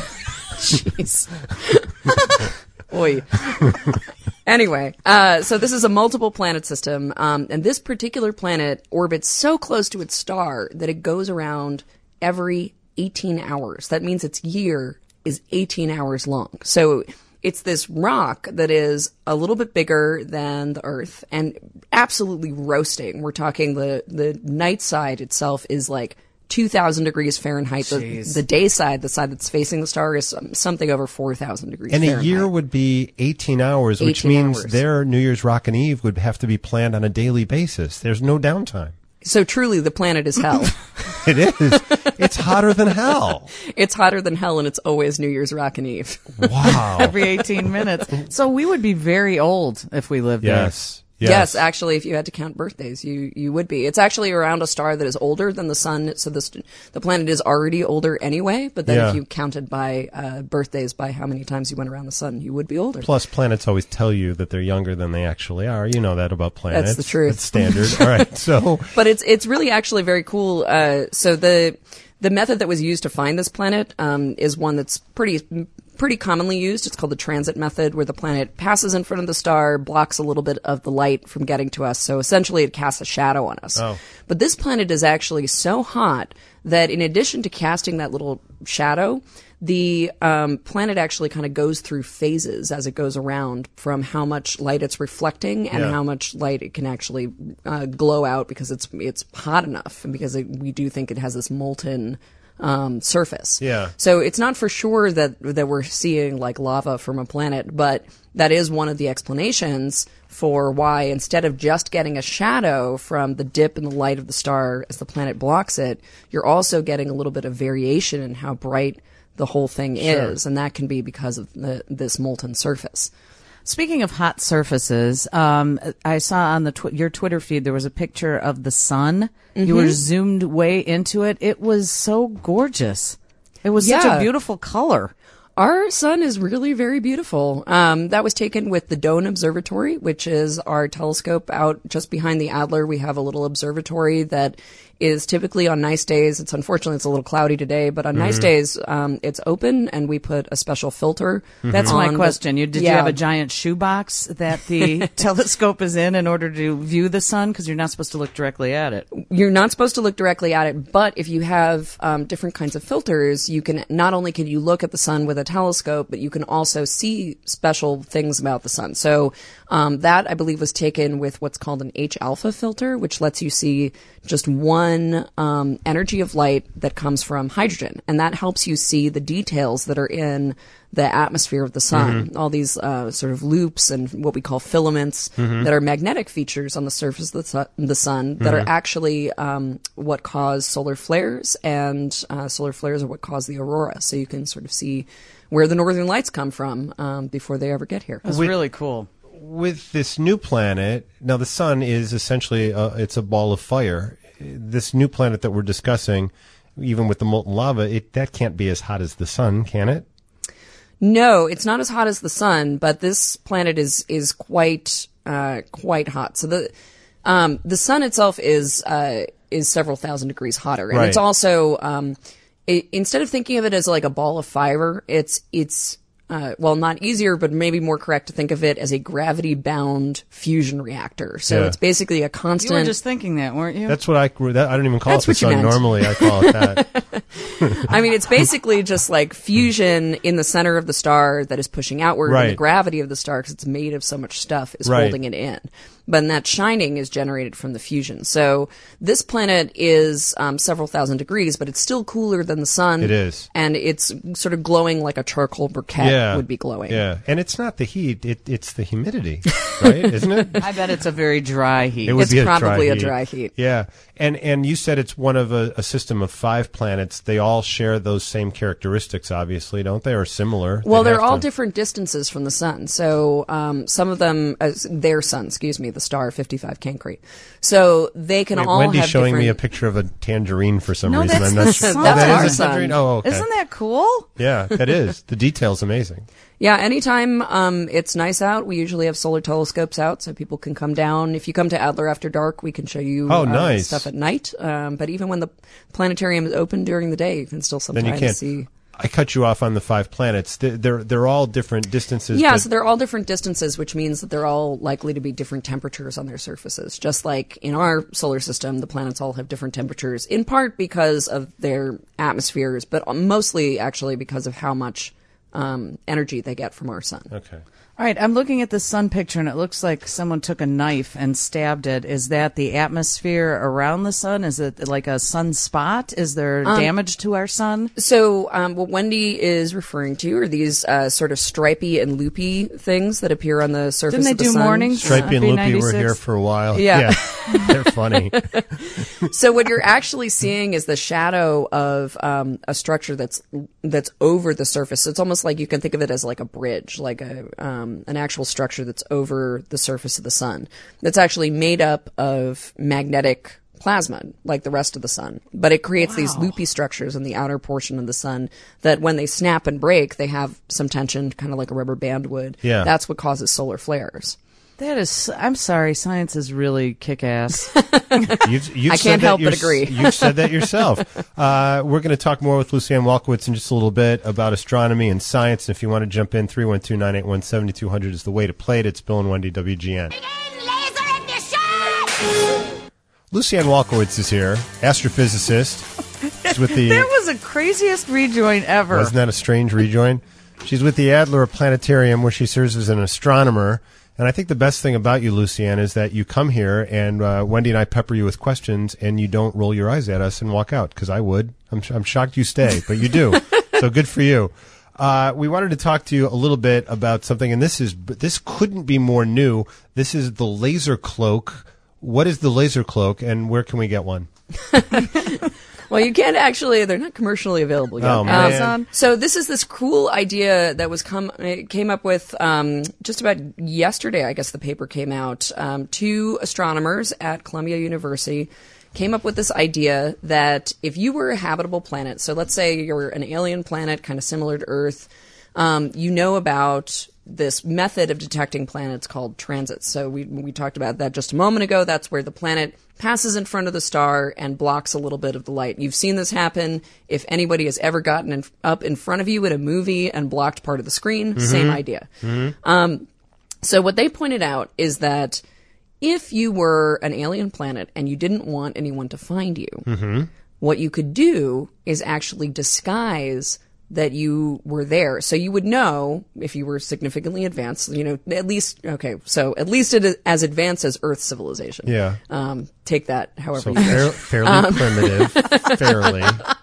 jeez, oi. Anyway, uh, so this is a multiple planet system, um, and this particular planet orbits so close to its star that it goes around every eighteen hours. That means its year is eighteen hours long. So it's this rock that is a little bit bigger than the Earth and absolutely roasting. We're talking the, the night side itself is like two thousand degrees Fahrenheit. The, Jeez. the day side, the side that's facing the star, is um, something over four thousand degrees And Fahrenheit. a year would be eighteen hours, which eighteen means hours. their New Year's Rockin' Eve would have to be planned on a daily basis. There's no downtime. So truly, the planet is hell. It is. It's hotter than hell. It's hotter than hell, and it's always New Year's Rockin' Eve. Wow. Every eighteen minutes. So we would be very old if we lived Yes. Yes. Yes. actually, if you had to count birthdays, you, you would be. It's actually around a star that is older than the sun, so this, the planet is already older anyway, but then Yeah. if you counted by uh, birthdays, by how many times you went around the sun, you would be older. Plus, planets always tell you that they're younger than they actually are. You know that about planets. That's the truth. It's standard. All right. So, But it's it's really actually very cool. Uh, so the the method that was used to find this planet um, is one that's pretty pretty commonly used. It's called the transit method, where the planet passes in front of the star, blocks a little bit of the light from getting to us. So essentially, it casts a shadow on us. Oh. But this planet is actually so hot that in addition to casting that little shadow, the um, planet actually kind of goes through phases as it goes around, from how much light it's reflecting and Yeah. how much light it can actually uh, glow out, because it's it's hot enough, and because it, we do think it has this molten um, surface. Yeah. So it's not for sure that that we're seeing like lava from a planet, but that is one of the explanations for why, instead of just getting a shadow from the dip in the light of the star as the planet blocks it, you're also getting a little bit of variation in how bright the whole thing Sure. is, and that can be because of the, this molten surface. Speaking of hot surfaces, um, I saw on the tw- your Twitter feed there was a picture of the sun. Mm-hmm. You were zoomed way into it. It was so gorgeous. It was such Yeah. a beautiful color. Our sun is really very beautiful. Um, that was taken with the Doan Observatory, which is our telescope out just behind the Adler. We have a little observatory that is typically on nice days. It's unfortunately it's a little cloudy today, but on nice days, um, it's open and we put a special filter. That's on my the- question. You did you Yeah. have a giant shoebox that the telescope is in in order to view the sun? Because you're not supposed to look directly at it. You're not supposed to look directly at it, but if you have um, different kinds of filters, you can not only can you look at the sun with a telescope, but you can also see special things about the sun. So um, that I believe was taken with what's called an H alpha filter, which lets you see just one um, energy of light that comes from hydrogen, and that helps you see the details that are in the atmosphere of the sun. All these uh, sort of loops and what we call filaments that are magnetic features on the surface of the sun, the sun that are actually um, what cause solar flares, and uh, solar flares are what cause the aurora. So you can sort of see where the northern lights come from um, before they ever get here. It was With- really cool. With this new planet, now the sun is essentially a, it's a ball of fire. This new planet that we're discussing, even with the molten lava, it that can't be as hot as the sun, can it? No, it's not as hot as the sun, but this planet is is quite uh, quite hot. So the um, the sun itself is uh, is several thousand degrees hotter, and Right. it's also um, it, instead of thinking of it as like a ball of fire, it's it's uh, well, not easier, but maybe more correct to think of it as a gravity-bound fusion reactor. So Yeah. it's basically a You constant. were just thinking that, weren't you? That's what I. That, I don't even call That's it the what you sun. meant. Normally, I call it that. I mean, it's basically just like fusion in the center of the star that is pushing outward, and Right. the gravity of the star, because it's made of so much stuff, is Right. holding it in. But then that shining is generated from the fusion. So this planet is um, several thousand degrees, but it's still cooler than the sun. It is. And it's sort of glowing like a charcoal briquette Yeah, would be glowing. Yeah, and it's not the heat; it, it's the humidity, right? Isn't it? I bet it's a very dry heat. It would It's be a probably dry a heat. dry heat. Yeah, and and you said it's one of a, a system of five planets. They all share those same characteristics, obviously, don't they? Or similar? Well, They'd they're have all to- different distances from the sun. So um, some of them, uh, their sun, excuse me, the star fifty-five Cancri. So they can Wait, all Wendy's have showing me a different- picture of a tangerine for some No, reason. that's I'm the not sure. sun. Oh, That's that our is a sun. tangerine? Oh, okay. Isn't that cool? Yeah, that is. The detail's amazing. Yeah, anytime um, it's nice out, we usually have solar telescopes out so people can come down. If you come to Adler after dark, we can show you Oh, uh, nice. stuff at night. Um, but even when the planetarium is open during the day, you can still Then you sometimes can't. see. I cut you off on the five planets. They're they're, they're all different distances. Yeah, but- so they're all different distances, which means that they're all likely to be different temperatures on their surfaces. Just like in our solar system, the planets all have different temperatures, in part because of their atmospheres, but mostly actually because of how much um, energy they get from our sun. Okay. All right, I'm looking at the sun picture, and it looks like someone took a knife and stabbed it. Is that the atmosphere around the sun? Is it like a sunspot? Is there Um, damage to our sun? So, um, what Wendy is referring to are these uh, sort of stripy and loopy things that appear on the surface Didn't they of the do sun. mornings? Stripey and Uh, Loopy were B ninety-six. here for a while. Yeah. they're funny. So, what you're actually seeing is the shadow of um, a structure that's that's over the surface. So it's almost like you can think of it as like a bridge, like a um, an actual structure that's over the surface of the sun. That's actually made up of magnetic plasma, like the rest of the sun. But it creates these loopy structures in the outer portion of the sun that when they snap and break, they have some tension, kind of like a rubber band would. Yeah. That's what causes solar flares. That is, I'm sorry, science is really kick-ass. You've, you've I said can't that help but yours- agree. You've said that yourself. Uh, we're going to talk more with Lucianne Walkowitz in just a little bit about astronomy and science. And if you want to jump in, three one two, nine eight one, seven two zero zero is the way to play it. It's Bill and Wendy, W G N. Lucianne Walkowitz is here, astrophysicist. She's with the. That was the craziest rejoin ever. Wasn't that a strange rejoin? She's with the Adler Planetarium, where she serves as an astronomer. And I think the best thing about you, Lucianne, is that you come here and uh, Wendy and I pepper you with questions, and you don't roll your eyes at us and walk out, because I would. I'm, sh- I'm shocked you stay, but you do. So good for you. Uh, we wanted to talk to you a little bit about something, and this is this couldn't be more new. This is the laser cloak. What is the laser cloak, and where can we get one? Well, you can't actually. They're not commercially available yet. Oh, man. Amazon. So this is this cool idea that was come it came up with um, just about yesterday. I guess the paper came out. Um, two astronomers at Columbia University came up with this idea that if you were a habitable planet, so let's say you're an alien planet, kind of similar to Earth, um, you know about this method of detecting planets called transits. So we we talked about that just a moment ago. That's where the planet passes in front of the star and blocks a little bit of the light. You've seen this happen. If anybody has ever gotten in, up in front of you in a movie and blocked part of the screen, Mm-hmm. same idea. Mm-hmm. Um, so what they pointed out is that if you were an alien planet and you didn't want anyone to find you, Mm-hmm. what you could do is actually disguise that you were there. So you would know if you were significantly advanced, you know, at least, okay, so at least it is as advanced as Earth civilization. Yeah. Um, take that however So you wish. fair, fairly Um, primitive, fairly.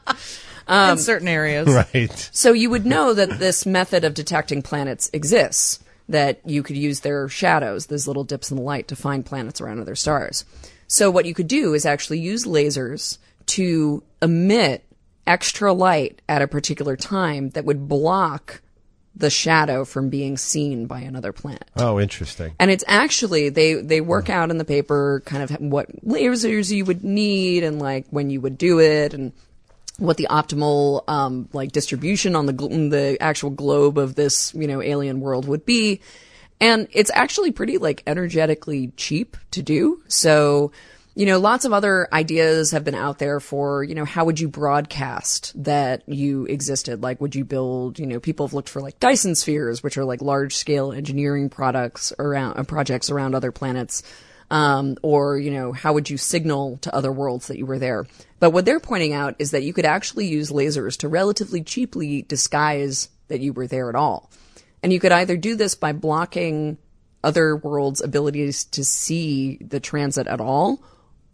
in certain areas. Right. So you would know that this method of detecting planets exists, that you could use their shadows, those little dips in the light, to find planets around other stars. So what you could do is actually use lasers to emit extra light at a particular time that would block the shadow from being seen by another planet. Oh, interesting. And it's actually, they, they work out in the paper kind of what lasers you would need and like when you would do it and what the optimal um, like distribution on the gl- the actual globe of this, you know, alien world would be. And it's actually pretty like energetically cheap to do. So, you know, lots of other ideas have been out there for, you know, how would you broadcast that you existed? Like, would you build, you know, people have looked for like Dyson spheres, which are like large scale engineering products around, uh, projects around other planets. Um, or, you know, how would you signal to other worlds that you were there? But what they're pointing out is that you could actually use lasers to relatively cheaply disguise that you were there at all. And you could either do this by blocking other worlds' abilities to see the transit at all,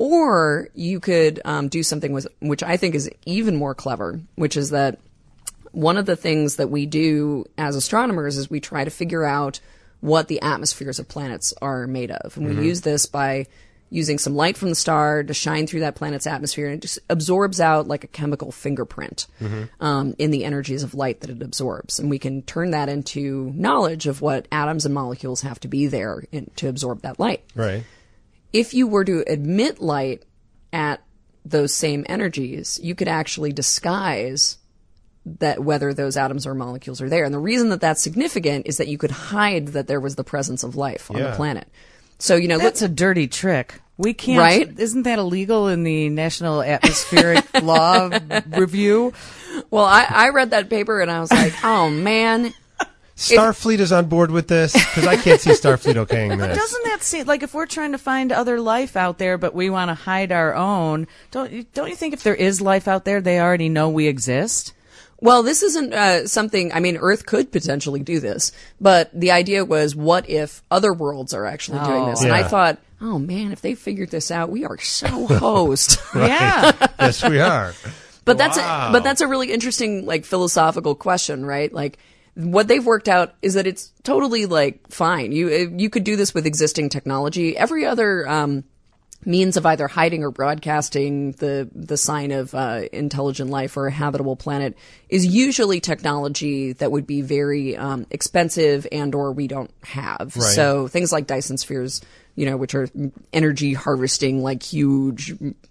or you could um, do something with, which I think is even more clever, which is that one of the things that we do as astronomers is we try to figure out what the atmospheres of planets are made of. And Mm-hmm. we use this by using some light from the star to shine through that planet's atmosphere, and it just absorbs out like a chemical fingerprint Mm-hmm. um, in the energies of light that it absorbs. And we can turn that into knowledge of what atoms and molecules have to be there in, to absorb that light. Right. If you were to emit light at those same energies, you could actually disguise that whether those atoms or molecules are there. And the reason that that's significant is that you could hide that there was the presence of life on Yeah. the planet. So, you know, That's a dirty trick. We can't. Right? Isn't that illegal in the National Atmospheric Law Review? well, I, I read that paper and I was like, oh man. Starfleet is on board with this because I can't see Starfleet okaying But this. doesn't that seem like if we're trying to find other life out there, but we want to hide our own? Don't you, don't you think if there is life out there, they already know we exist? Well, this isn't uh, something, I mean, Earth could potentially do this, but the idea was, what if other worlds are actually doing this? And I Yeah. thought, oh man, if they figured this out, we are so hosed. Yeah. Yes, we are. But that's Wow. a, but that's a really interesting like philosophical question, right? Like what they've worked out is that it's totally like fine. You you could do this with existing technology. Every other um, means of either hiding or broadcasting the the sign of uh, intelligent life or a habitable planet is usually technology that would be very um, expensive and or we don't have. Right. So things like Dyson spheres, you know, which are energy harvesting, like huge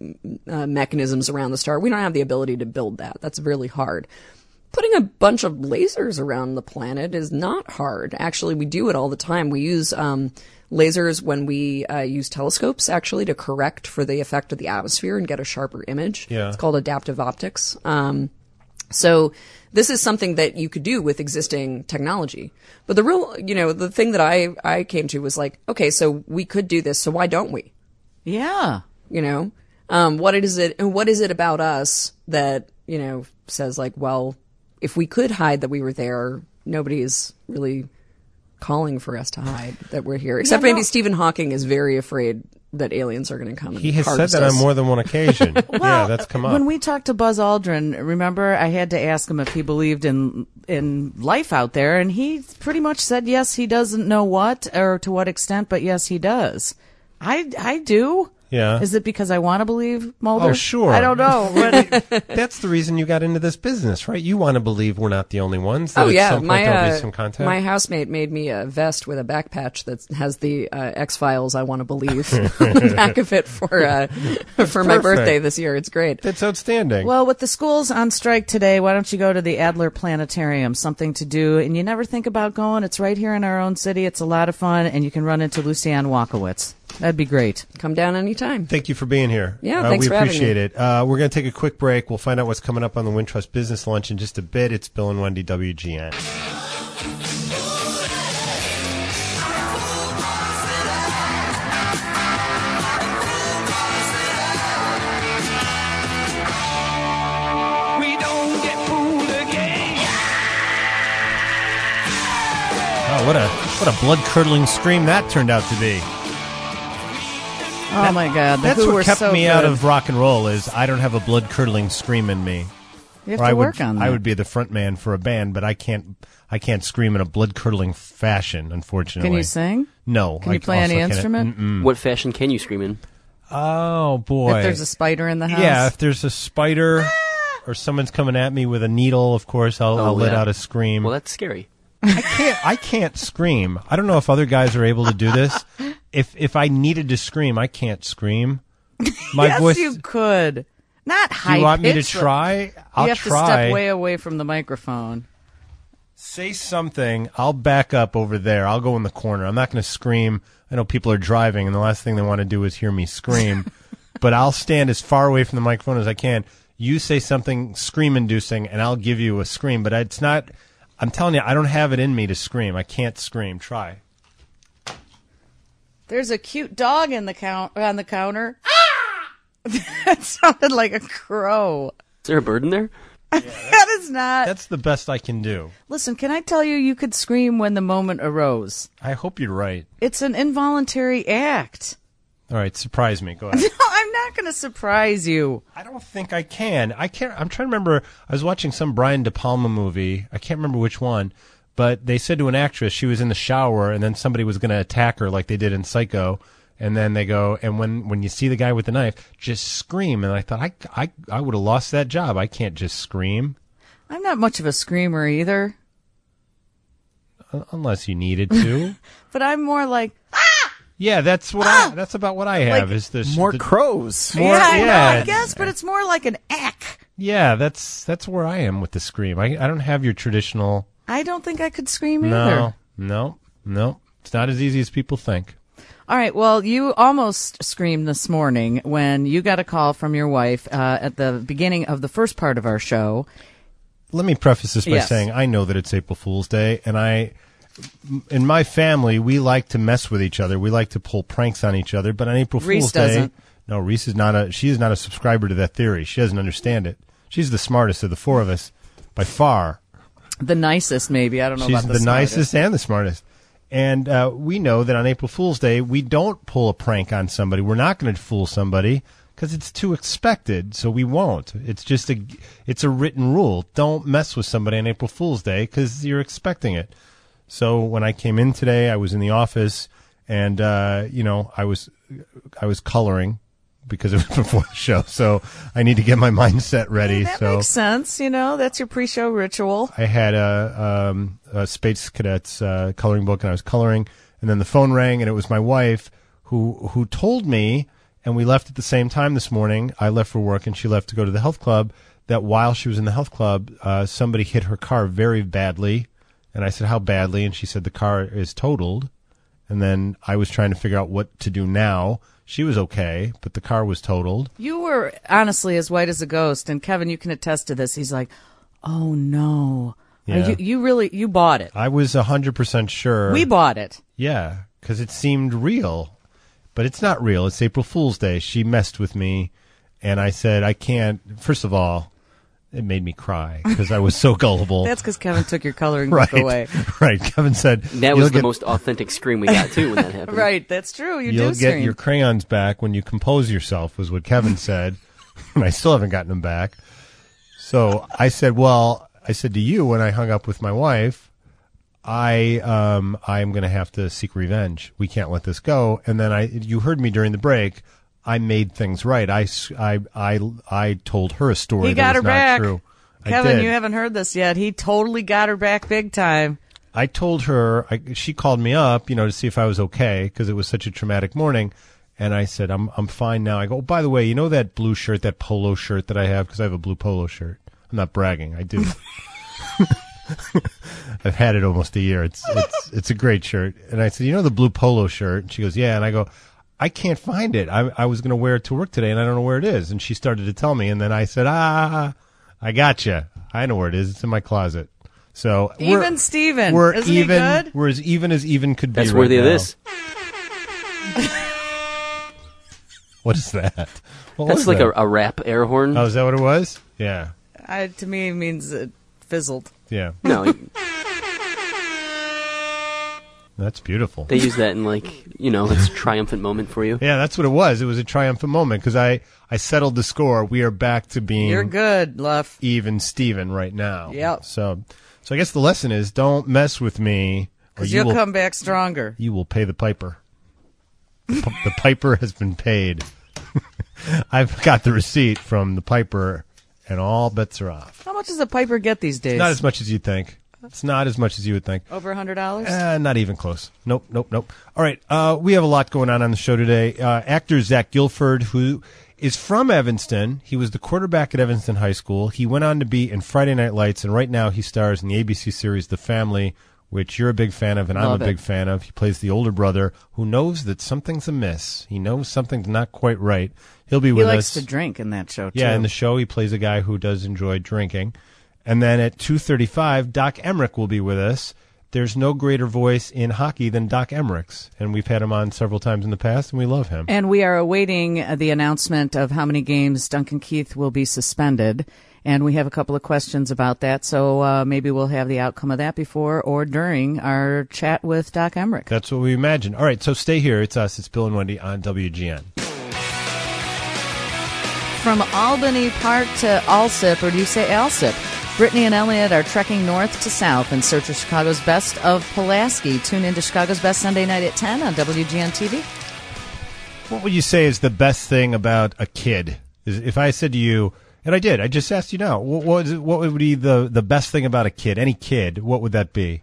uh, mechanisms around the star. We don't have the ability to build that. That's really hard. Putting a bunch of lasers around the planet is not hard. Actually, we do it all the time. We use um, lasers when we uh, use telescopes, actually, to correct for the effect of the atmosphere and get a sharper image. Yeah. It's called adaptive optics. Um, so this is something that you could do with existing technology. But the real, you know, the thing that I, I came to was like, okay, so we could do this, so why don't we? Yeah. You know, um, what is it, and what is it about us that, you know, says like, well, if we could hide that we were there, nobody is really calling for us to hide that we're here. Except Yeah, no. maybe Stephen Hawking is very afraid that aliens are going to come and He has said harvest that us. on more than one occasion. yeah, that's come up. When we talked to Buzz Aldrin, remember I had to ask him if he believed in in life out there, and he pretty much said yes. He doesn't know what or to what extent, but yes, he does. I I do. Yeah. Is it because I want to believe Mulder? Oh, sure. I don't know. But That's the reason you got into this business, right? You want to believe we're not the only ones. That Oh at yeah, some point my there'll uh, be some contact. my housemate made me a vest with a back patch that has the uh, X Files I want to believe on the back of it for uh, for my perfect. birthday this year. It's great. That's outstanding. well, with the schools on strike today, why don't you go to the Adler Planetarium? Something to do, and you never think about going. It's right here in our own city. It's a lot of fun, and you can run into Lucianne Walkowitz. That'd be great. Come down anytime. Thank you for being here. Yeah, uh, thanks we for having appreciate me. it. Uh, we're going to take a quick break. We'll find out what's coming up on the Wintrust Business Lunch in just a bit. It's Bill and Wendy, W G N. We don't get fooled again. Oh, what a what a blood curdling scream that turned out to be. Oh my God, the That's Who what were kept so me good. out of rock and roll. Is I don't have a blood curdling scream in me. You have Or to I work would, on that. I would be the front man for a band, but I can't. I can't scream in a blood curdling fashion. Unfortunately, Can you sing? No. Can I you play also any can't- instrument? Mm-mm. What fashion can you scream in? Oh boy! If there's a spider in the house? Yeah, if there's a spider or someone's coming at me with a needle, of course I'll, I'll Oh, let yeah. out a scream. Well, that's scary. I can't. I can't scream. I don't know if other guys are able to do this. If if I needed to scream, I can't scream. My yes, voice. you could. Not Do high you want me to pitched, but try? I'll you have try. to step way away from the microphone. Say something. I'll back up over there. I'll go in the corner. I'm not going to scream. I know people are driving, and the last thing they want to do is hear me scream. But I'll stand as far away from the microphone as I can. You say something scream-inducing, and I'll give you a scream. But it's not. I'm telling you, I don't have it in me to scream. I can't scream. Try. There's a cute dog in the count on the counter. That sounded like a crow. Is there a bird in there? That is not. That's the best I can do. Listen, can I tell you, you could scream when the moment arose. I hope you're right. It's an involuntary act. All right, surprise me. Go ahead. No, I'm not going to surprise you. I don't think I can. I can't. I'm trying to remember. I was watching some Brian De Palma movie. I can't remember which one, but they said to an actress she was in the shower, and then somebody was going to attack her like they did in Psycho. And then they go, and when, when you see the guy with the knife, just scream. And I thought, I, I, I would have lost that job. I can't just scream. I'm not much of a screamer either, Uh, unless you needed to. but I'm more like, Yeah, that's what I. That's about what I have. Like is this More the, crows. More- yeah, I know, yeah, I it's- guess, but it's more like an ack. Yeah, that's that's where I am with the scream. I I don't have your traditional. I don't think I could scream No, either. no, no. It's not as easy as people think. All right. Well, you almost screamed this morning when you got a call from your wife uh, at the beginning of the first part of our show. Let me preface this by Yes. saying I know that it's April Fool's Day, and I, in my family, we like to mess with each other. We like to pull pranks on each other. But on April Reese Fool's Day, doesn't. no, Reese is not a. She is not a subscriber to that theory. She doesn't understand it. She's the smartest of the four of us, by far. The nicest, maybe. I don't know She's about the, the, nicest and the smartest. And uh, we know that on April Fool's Day, we don't pull a prank on somebody. We're not going to fool somebody because it's too expected, so we won't. It's just a, it's a written rule. Don't mess with somebody on April Fool's Day because you're expecting it. So when I came in today, I was in the office, and uh, you know, I was, I was coloring because it was before the show. So I need to get my mindset ready. That so makes sense. You know, that's your pre-show ritual. I had a, um, a Space Cadets uh, coloring book, and I was coloring, and then the phone rang, and it was my wife who who told me, and we left at the same time this morning. I left for work, and she left to go to the health club, that while she was in the health club, uh, somebody hit her car very badly. And I said, how badly? And she said, the car is totaled. And then I was trying to figure out what to do now. She was okay, but the car was totaled. You were honestly as white as a ghost, and Kevin, you can attest to this. He's like, "Oh no, Are Yeah. you, you really you bought it? I was one hundred percent sure. We bought it. Yeah, because it seemed real. But it's not real. It's April Fool's Day. She messed with me, and I said, I can't. First of all, it made me cry because I was so gullible. That's because Kevin took your coloring right, book away. right. Kevin said, That "You'll was the get- most authentic scream we got, too, when that happened. Right, that's true. You You'll do get scream. your crayons back when you compose yourself," was what Kevin said, and I still haven't gotten them back. So I said, well, I said to you when I hung up with my wife, I um I'm going to have to seek revenge. We can't let this go. And then I, you heard me during the break. I made things right. I, s- I, I, I told her a story He that got was her not back. true. I Kevin, did. you haven't heard this yet. He totally got her back big time. I told her, I, she called me up, you know, to see if I was okay because it was such a traumatic morning. And I said, I'm I'm fine now. I go, oh, by the way, you know that blue shirt, that polo shirt that I have? Because I have a blue polo shirt. I'm not bragging. I do. I've had it almost a year. It's it's it's a great shirt. And I said, you know the blue polo shirt? And she goes, yeah. And I go, I can't find it. I I was going to wear it to work today, and I don't know where it is. And she started to tell me. And then I said, ah, I gotcha. I know where it is. It's in my closet. So we're- Even Steven. We're Isn't he even. good? We're as even as even could be. That's right worthy of now. this. What is that? What That's was like that? a, a rap air horn. Oh, is that what it was? Yeah. I, to me, it means it fizzled. Yeah. No, That's beautiful. they use that in like, you know, it's a triumphant moment for you. Yeah, that's what it was. It was a triumphant moment because I, I settled the score. We are back to being You're good, Luff. even Steven right now. Yep. So, so I guess the lesson is don't mess with me or Because you you'll will, come back stronger. you will pay the piper. The p- the piper has been paid. I've got the receipt from the piper and all bets are off. How much does a piper get these days? Not as much as you'd think. It's not as much as you would think. Over a hundred dollars? Uh, not even close. Nope, nope, nope. All right, uh, we have a lot going on on the show today. Uh, actor Zach Gilford, who is from Evanston. He was the quarterback at Evanston High School. He went on to be in Friday Night Lights, and right now he stars in the A B C series The Family, which you're a big fan of, and Love I'm a it. big fan of. He plays the older brother who knows that something's amiss. He knows something's not quite right. He'll be He with likes us. to drink in that show, too. Yeah, in the show, he plays a guy who does enjoy drinking. And then at two thirty-five, Doc Emmerich will be with us. There's no greater voice in hockey than Doc Emmerich's. And we've had him on several times in the past, and we love him. And we are awaiting uh, the announcement of how many games Duncan Keith will be suspended. And we have a couple of questions about that. So uh, maybe we'll have the outcome of that before or during our chat with Doc Emmerich. That's what we imagine. All right, so stay here. It's us. It's Bill and Wendy on W G N. From Albany Park to Alsip, or do you say Alsip? Brittany and Elliot are trekking north to south in search of Chicago's best of Pulaski. Tune into Chicago's Best Sunday night at ten on W G N T V. What would you say is the best thing about a kid? Is if I said to you, and I did, I just asked you now, what, what, is it, what would be the, the best thing about a kid? Any kid, what would that be?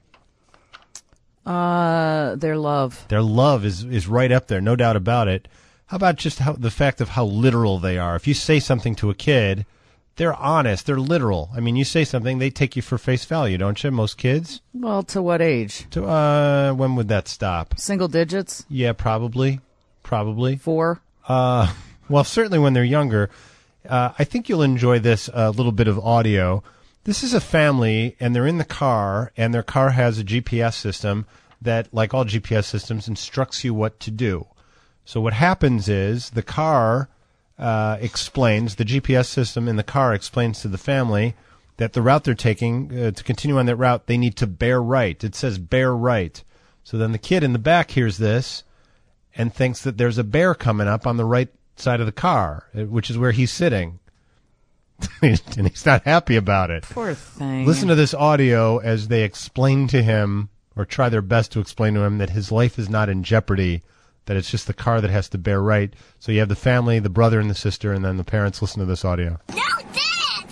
Uh, their love. Their love is, is right up there, no doubt about it. How about just how, the fact of how literal they are? If you say something to a kid, they're honest, they're literal. I mean, you say something, they take you for face value, don't you? Most kids. Well, to what age? To, uh, when would that stop? Single digits? Yeah, probably, probably. Four? Uh, well, certainly when they're younger. Uh, I think you'll enjoy this uh, little bit of audio. This is a family, and they're in the car, and their car has a G P S system that, like all G P S systems, instructs you what to do. So what happens is the car uh, explains, the G P S system in the car explains to the family that the route they're taking, uh, to continue on that route, they need to bear right. It says bear right. So then the kid in the back hears this and thinks that there's a bear coming up on the right side of the car, which is where he's sitting. And he's not happy about it. Poor thing. Listen to this audio as they explain to him, or try their best to explain to him, that his life is not in jeopardy, that it's just the car that has to bear right. So you have the family, the brother and the sister, and then the parents. Listen to this audio. No, Dad!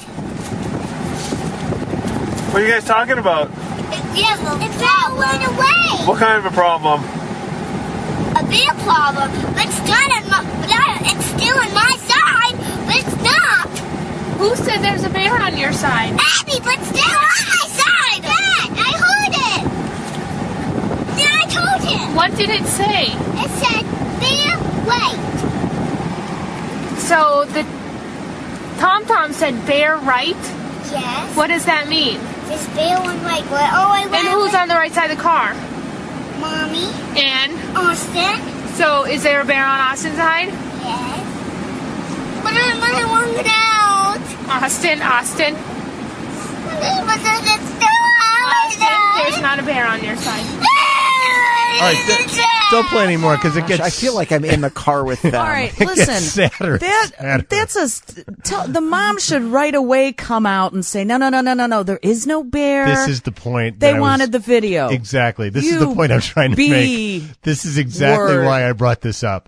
What are you guys talking about? Yeah, well, the bear went away. What kind of a problem? A bear problem. But it's not on my, it's still on my side, but it's not. Who said there's a bear on your side? Abby, but it's still on my side. Dad, I heard it. Yeah, I told him. What did it say? It said, bear, wait. So the Tom Tom said bear right? Yes. What does that mean? This bear went right. Well, oh, I went. And who's on the right side of the car? Mommy. And? Austin. So is there a bear on Austin's side? Yes. But I really want it out. Austin, Austin. But then it's still on my Austin, side. there's not a bear on your side. All right, th- don't play anymore because it Gosh, gets. I feel like I'm in the car with them. All right, It gets listen. sadder and That sadder. that's a st- tell, the mom should right away come out and say no, no, no, no, no, no. There is no bear. This is the point. They that I was- wanted the video. Exactly. This is the You point I'm trying to be make. This is exactly word. why I brought this up.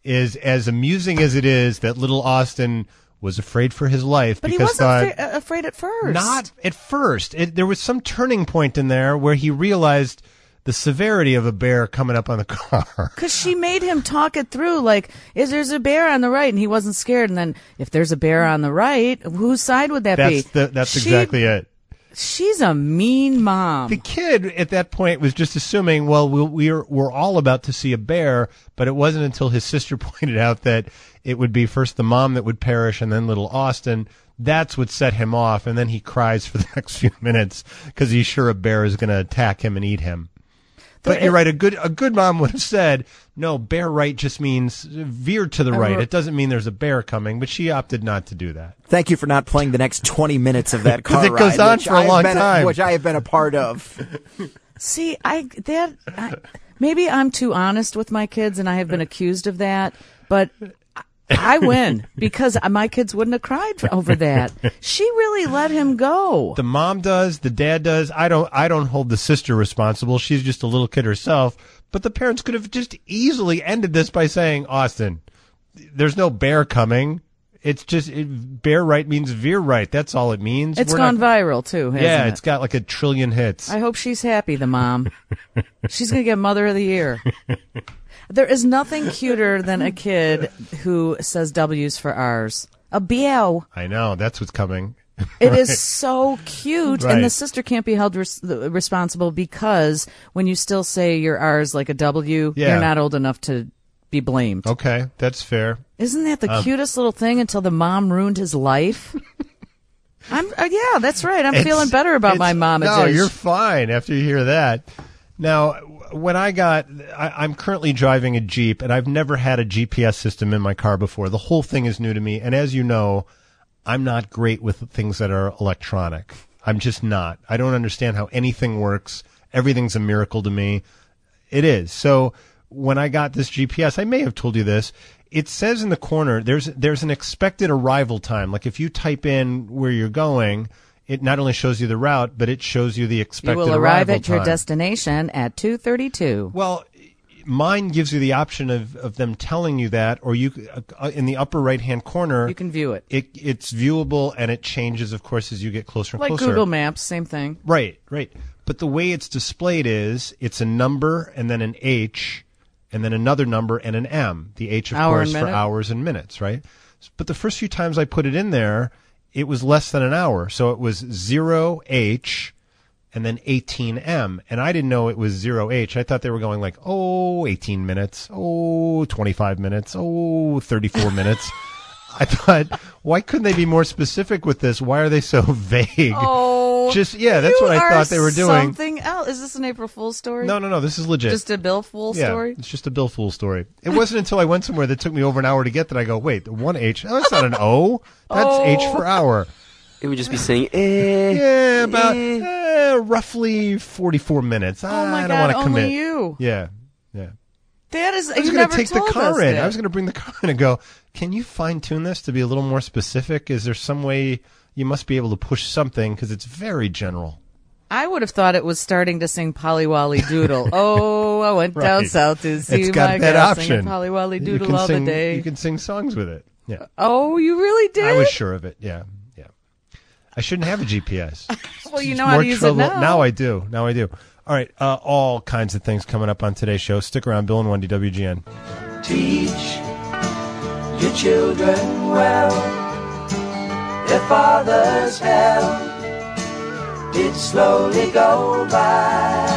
is as amusing as it is that little Austin was afraid for his life. But he because wasn't thought, afraid, afraid at first. Not at first. It, there was some turning point in there where he realized the severity of a bear coming up on the car. Because she made him talk it through, like, is there's a bear on the right? And he wasn't scared. And then, if there's a bear on the right, whose side would that That's be? the, that's She- exactly it. She's a mean mom. The kid at that point was just assuming, well, we'll we're we're all about to see a bear, but it wasn't until his sister pointed out that it would be first the mom that would perish and then little Austin. That's what set him off, and then he cries for the next few minutes because he's sure a bear is going to attack him and eat him. But you're right. A good a good mom would have said, no, bear right just means veer to the right. It doesn't mean there's a bear coming. But she opted not to do that. Thank you for not playing the next twenty minutes of that car Because it goes ride, on which for a I have long been time. which I have been a part of. See, I that I, maybe I'm too honest with my kids, and I have been accused of that. But I, I win because my kids wouldn't have cried for, over that. She really let him go. The mom does. The dad does. I don't. I don't hold the sister responsible. She's just a little kid herself. But the parents could have just easily ended this by saying, Austin, there's no bear coming. It's just it, bear right means veer right. That's all it means. It's We're gone not, viral too, hasn't yeah, it? it's got like a trillion hits. I hope she's happy, the mom. She's going to get Mother of the Year. There is nothing cuter than a kid who says W's for R's. A beow. I know. That's what's coming. It Right. is so cute, Right. and the sister can't be held res- responsible because when you still say your R's like a W, Yeah. you're not old enough to be blamed. Okay, that's fair. Isn't that the Um, cutest little thing until the mom ruined his life? I'm uh, yeah, that's right. I'm It's- feeling better about my it's- mom. No, you're fine after you hear that. Now, when I got, I, I'm currently driving a Jeep, and I've never had a G P S system in my car before. The whole thing is new to me, and as you know, I'm not great with things that are electronic. I'm just not. I don't understand how anything works. Everything's a miracle to me. It is. So when I got this G P S, I may have told you this. It says in the corner there's there's an expected arrival time. Like if you type in where you're going, it not only shows you the route, but it shows you the expected You will arrive arrival at your time. destination at two thirty-two. Well, mine gives you the option of, of them telling you that, or you uh, in the upper right hand corner, You can view it. It it's viewable, and it changes, of course, as you get closer and Like closer. Google Maps, same thing. Right, right. But the way it's displayed is it's a number and then an H and then another number and an M. The H, of Hour course, and for minute. hours and minutes, right? But the first few times I put it in there, it was less than an hour. So it was zero H and then eighteen M. And I didn't know it was zero H. I thought they were going like, oh, eighteen minutes, oh, twenty-five minutes, oh, thirty-four minutes. I thought, why couldn't they be more specific with this? Why are they so vague? Oh, Just yeah, that's you what I are thought they were doing. Something else? Is this an April Fool's story? No, no, no. This is legit. Just a Bill Fool yeah, story. It's just a Bill Fool story. It wasn't until I went somewhere that took me over an hour to get that I go, wait, the one H. Oh, that's not an O. That's Oh. H for hour. It would just be saying, eh. Yeah, about eh. eh, roughly forty-four minutes. Oh Ah, my I don't God! want to commit. Only you. Yeah, yeah. That is. I was you going never to take the told car us in. that. I was going to bring the car in and go, can you fine tune this to be a little more specific? Is there some way you must be able to push something because it's very general? I would have thought it was starting to sing Polly Wolly Doodle. Oh, I went down Right. south to see It's got my that gal option. singing Polly Wolly You Doodle can all sing- the day. You can sing songs with it. Yeah. Oh, you really did? I was sure of it. Yeah, yeah. I shouldn't have a G P S. Well, you It's know how more to use trouble. it now. I do. Now I do. All right. Uh, all kinds of things coming up on today's show. Stick around. Bill and Wendy, W G N. Teach your children well. Their father's help did slowly go by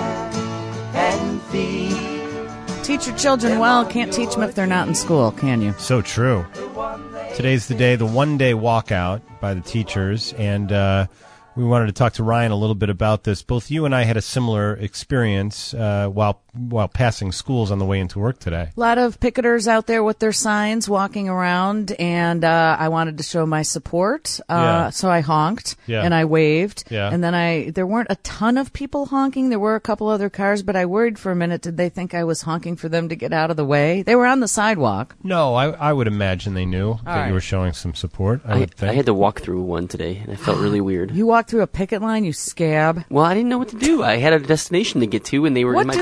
and feed. Teach your children well. Can't teach them if they're not in school, can you? So true. Today's the day, the one-day walkout by the teachers, and uh, we wanted to talk to Ryan a little bit about this. Both you and I had a similar experience uh, while while passing schools on the way into work today. A lot of picketers out there with their signs walking around, and uh, I wanted to show my support. Uh, Yeah. So I honked Yeah. and I waved. Yeah. And then I, there weren't a ton of people honking. There were a couple other cars, but I worried for a minute. Did they think I was honking for them to get out of the way? They were on the sidewalk. No, I, I would imagine they knew that right. you were showing some support. I, I, would think. I had to walk through one today, and I felt really weird. You walked through a picket line, you scab. Well, I didn't know what to do. I had a destination to get to, and they were What in my do you path. do?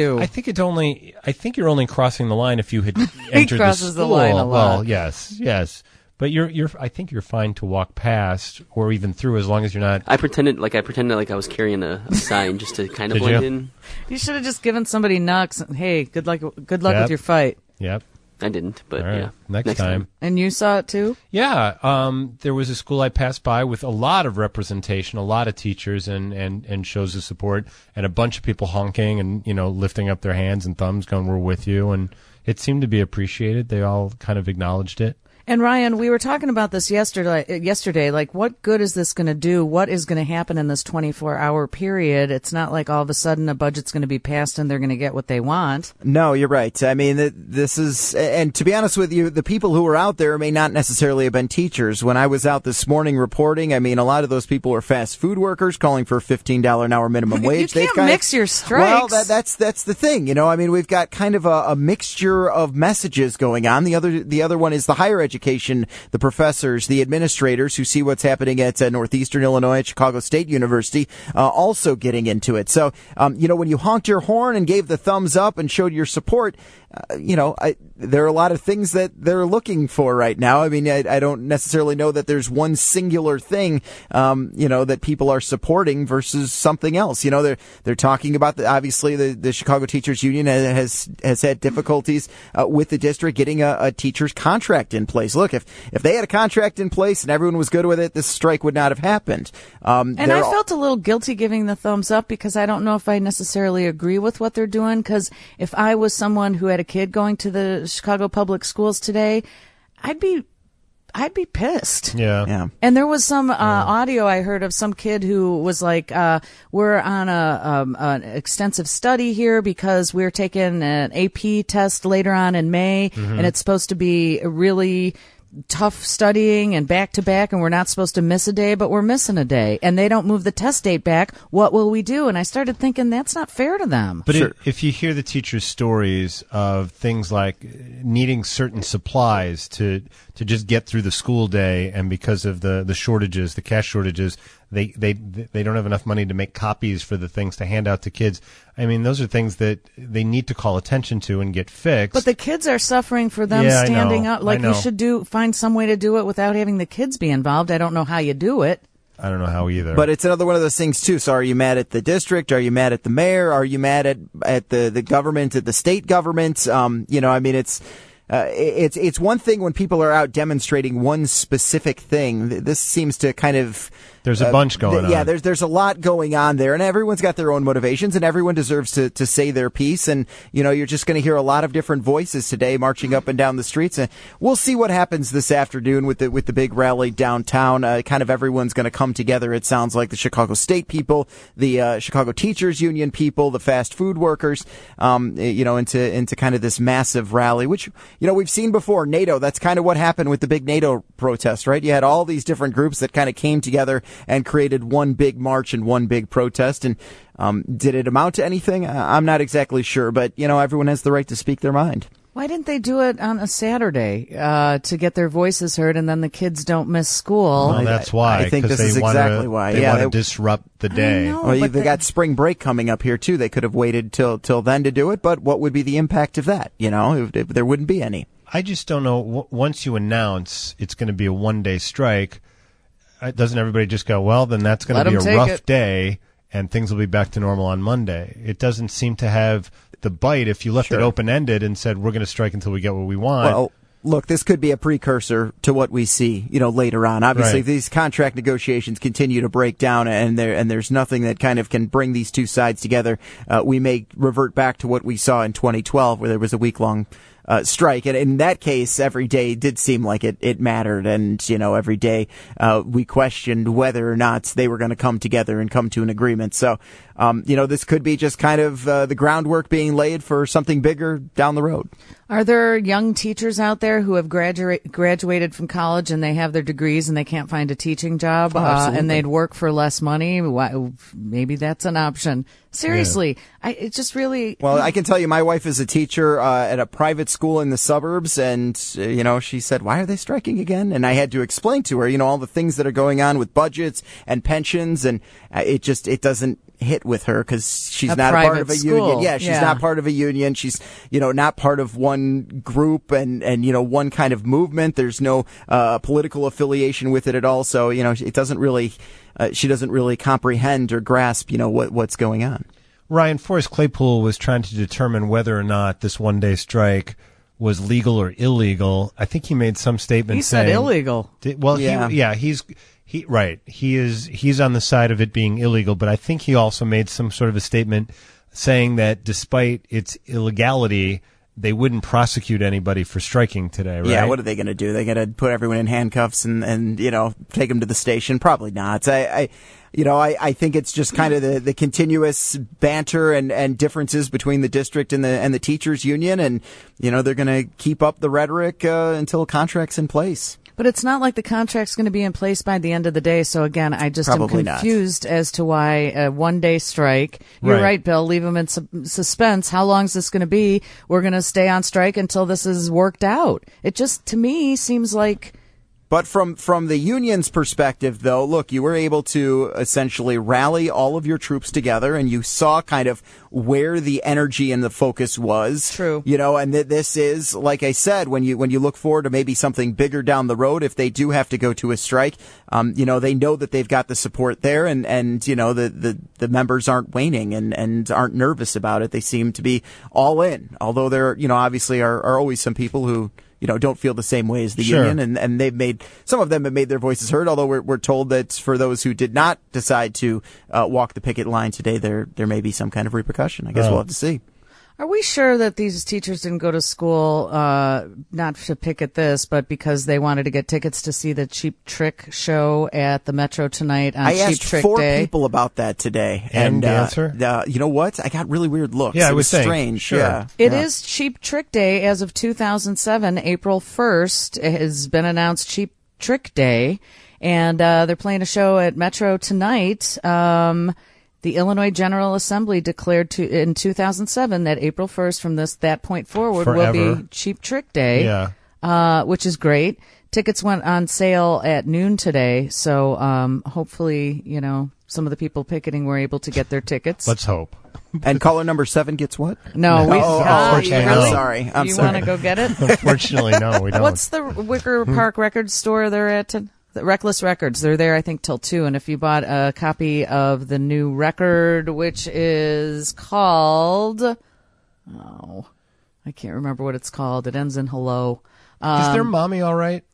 do. I think it only. I think you're only crossing the line if you had entered crosses the the school. line a lot. Well, yes, yes. But you're, you're. I think you're fine to walk past or even through as long as you're not. I pretended like I pretended like I was carrying a, a sign just to kind of Did blend you? in. You should have just given somebody knocks. Hey, good luck. Good luck Yep. with your fight. Yep. I didn't, but All right. yeah. Next, time. And you saw it too? Yeah. Um, there was a school I passed by with a lot of representation, a lot of teachers and, and, and shows of support, and a bunch of people honking and, you know, lifting up their hands and thumbs going, "We're with you." And it seemed to be appreciated. They all kind of acknowledged it. And Ryan, we were talking about this yesterday. Yesterday, like, what good is this going to do? What is going to happen in this twenty-four hour period? It's not like all of a sudden a budget's going to be passed and they're going to get what they want. No, you're right. I mean, th- this is, and to be honest with you, the people who were out there may not necessarily have been teachers. When I was out this morning reporting, I mean, a lot of those people were fast food workers calling for a fifteen dollars an hour minimum wage. You can't They've kind mix of, your strikes. Well, that, that's that's the thing. You know, I mean, we've got kind of a, a mixture of messages going on. The other the other one is the higher education. The professors, the administrators who see what's happening at uh, Northeastern Illinois, at Chicago State University, uh, also getting into it. So, um, you know, when you honked your horn and gave the thumbs up and showed your support, uh, you know, I, there are a lot of things that they're looking for right now. I mean, I, I don't necessarily know that there's one singular thing, um, you know, that people are supporting versus something else. You know, they're they're talking about the, obviously the, the Chicago Teachers Union has has had difficulties uh, with the district getting a, a teacher's contract in place. Look, if if they had a contract in place and everyone was good with it, this strike would not have happened. Um, and I felt a little guilty giving the thumbs up because I don't know if I necessarily agree with what they're doing. Because if I was someone who had a kid going to the Chicago public schools today, I'd be I'd be pissed. Yeah. Yeah. And there was some uh, audio I heard of some kid who was like, uh, we're on a um, an extensive study here because we're taking an A P test later on in May, Mm-hmm. and it's supposed to be really tough studying and back to back, and we're not supposed to miss a day, but we're missing a day, and they don't move the test date back. What will we do? And I started thinking that's not fair to them. But Sure. if, if you hear the teachers' stories of things like needing certain supplies to to just get through the school day, and because of the, the shortages, the cash shortages, they, they they don't have enough money to make copies for the things to hand out to kids. I mean, those are things that they need to call attention to and get fixed. But the kids are suffering for them Yeah, I standing know. up. Like, I know. you should do find some way to do it without having the kids be involved. I don't know how you do it. I don't know how either. But it's another one of those things too. So are you mad at the district? Are you mad at the mayor? Are you mad at at the, the government, at the state government? Um, you know, I mean, it's uh, it's it's one thing when people are out demonstrating one specific thing. This seems to kind of There's a bunch going th- Yeah, on. there's there's a lot going on there, and everyone's got their own motivations, and everyone deserves to, to say their piece. And you know, you're just going to hear a lot of different voices today marching up and down the streets. And we'll see what happens this afternoon with the with the big rally downtown. Uh, kind of everyone's going to come together. It sounds like the Chicago State people, the uh, Chicago Teachers Union people, the fast food workers. Um, you know, into into kind of this massive rally, which you know we've seen before. NATO. That's kind of what happened with the big NATO protest, right? You had all these different groups that kind of came together and created one big march and one big protest. And um, did it amount to anything? I'm not exactly sure, but you know, everyone has the right to speak their mind. Why didn't they do it on a Saturday uh, to get their voices heard, and then the kids don't miss school? Well, that's why. I think 'cause this they is wanna, exactly why. They Yeah, want to they- disrupt the day. know. Well, but they the- got spring break coming up here too. They could have waited till till then to do it, but what would be the impact of that? You know, if, if there wouldn't be any. I just don't know. W- once you announce it's going to be a one-day strike, uh, doesn't everybody just go, well, then that's going Let to be 'em a take rough it. day, and things will be back to normal on Monday? It doesn't seem to have the bite if you left Sure. it open-ended and said, we're going to strike until we get what we want. Well, look, this could be a precursor to what we see, you know, later on. Obviously, Right. these contract negotiations continue to break down, and there and there's nothing that kind of can bring these two sides together. Uh, we may revert back to what we saw in twenty twelve, where there was a week-long uh, strike, and in that case, every day did seem like it it mattered, and you know, every day uh, we questioned whether or not they were going to come together and come to an agreement. So, um, you know, this could be just kind of uh, the groundwork being laid for something bigger down the road. Are there young teachers out there who have graduate, graduated from college and they have their degrees and they can't find a teaching job Oh, uh, absolutely. and they'd work for less money? Why, maybe that's an option. Seriously, I it just really. Well, I can tell you, my wife is a teacher uh, at a private school in the suburbs, and uh, you know, she said, "Why are they striking again?" And I had to explain to her, you know, all the things that are going on with budgets and pensions, and uh, it just it doesn't hit with her because she's A not a part private of a school. union. Yeah, she's Yeah. not part of a union. She's, you know, not part of one group and, and, you know, one kind of movement. There's no, uh, political affiliation with it at all. So, you know, it doesn't really, uh, she doesn't really comprehend or grasp, you know, what, what's going on. Ryan, Forrest Claypool was trying to determine whether or not this one-day strike was legal or illegal. I think he made some statement He saying said illegal. Did, well, Yeah. he, yeah, he's he right. He is he's on the side of it being illegal, but I think he also made some sort of a statement saying that despite its illegality, they wouldn't prosecute anybody for striking today. Right? Yeah, what are they going to do? They're going to put everyone in handcuffs and, and you know, take them to the station? Probably not. I, I you know, I, I think it's just kind of the, the continuous banter and, and differences between the district and the and the teachers union, and you know they're going to keep up the rhetoric uh, until contract's in place. But it's not like the contract's going to be in place by the end of the day. So again, I just Probably am not. confused as to why a one-day strike. You're Right. right, Bill. Leave them in su- suspense. How long is this going to be? We're going to stay on strike until this is worked out. It just, to me, seems like. But from, from the union's perspective, though, look, you were able to essentially rally all of your troops together, and you saw kind of where the energy and the focus was. True. You know, and th- this is, like I said, when you when you look forward to maybe something bigger down the road, if they do have to go to a strike, um, you know, they know that they've got the support there, and, and you know, the, the, the members aren't waning and, and aren't nervous about it. They seem to be all in, although there, you know, obviously are, are always some people who, you know, don't feel the same way as the Sure. union, and, and they've made, some of them have made their voices heard, although we're, we're told that for those who did not decide to uh, walk the picket line today, there there may be some kind of repercussion. I guess Oh. we'll have to see. Are we sure that these teachers didn't go to school, uh, not to picket this, but because they wanted to get tickets to see the Cheap Trick show at the Metro tonight on I Cheap asked Trick four Day? people about that today, And the uh, answer? Uh, you know what? I got really weird looks. Yeah, I it was was saying, strange. sure. Yeah, It yeah. is Cheap Trick Day as of two thousand seven. April first has been announced Cheap Trick Day, and uh, they're playing a show at Metro tonight. Um, the Illinois General Assembly declared to, in two thousand seven that April first, from this that point forward, will Forever. be Cheap Trick Day, Yeah. uh, which is great. Tickets went on sale at noon today, so um, hopefully, you know, some of the people picketing were able to get their tickets. Let's hope. And caller number seven gets what? No, we. Oh, oh, ah, unfortunately, you no. really? I'm sorry. I'm you sorry. want to go get it? Unfortunately, no, we don't. What's the Wicker Park Records store they're at? To, the Reckless Records. They're there, I think, till two. And if you bought a copy of the new record, which is called, oh, I can't remember what it's called. It ends in hello. Um, Is their mommy all right?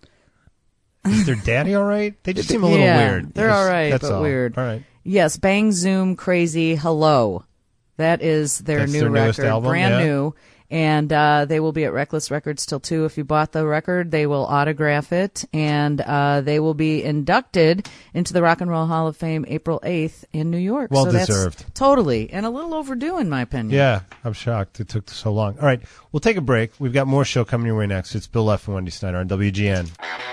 Is their daddy all right? They just seem a little yeah, weird. They're all right, That's but all. weird. All right. Yes, Bang Zoom Crazy Hello. That is their That's new their newest record, album, brand yeah. new. And uh, they will be at Reckless Records till two. If you bought the record, they will autograph it, and uh, they will be inducted into the Rock and Roll Hall of Fame April eighth in New York. Well so deserved. That's totally, and a little overdue, in my opinion. Yeah, I'm shocked it took so long. All right, we'll take a break. We've got more show coming your way next. It's Bill Leff and Wendy Snyder on W G N.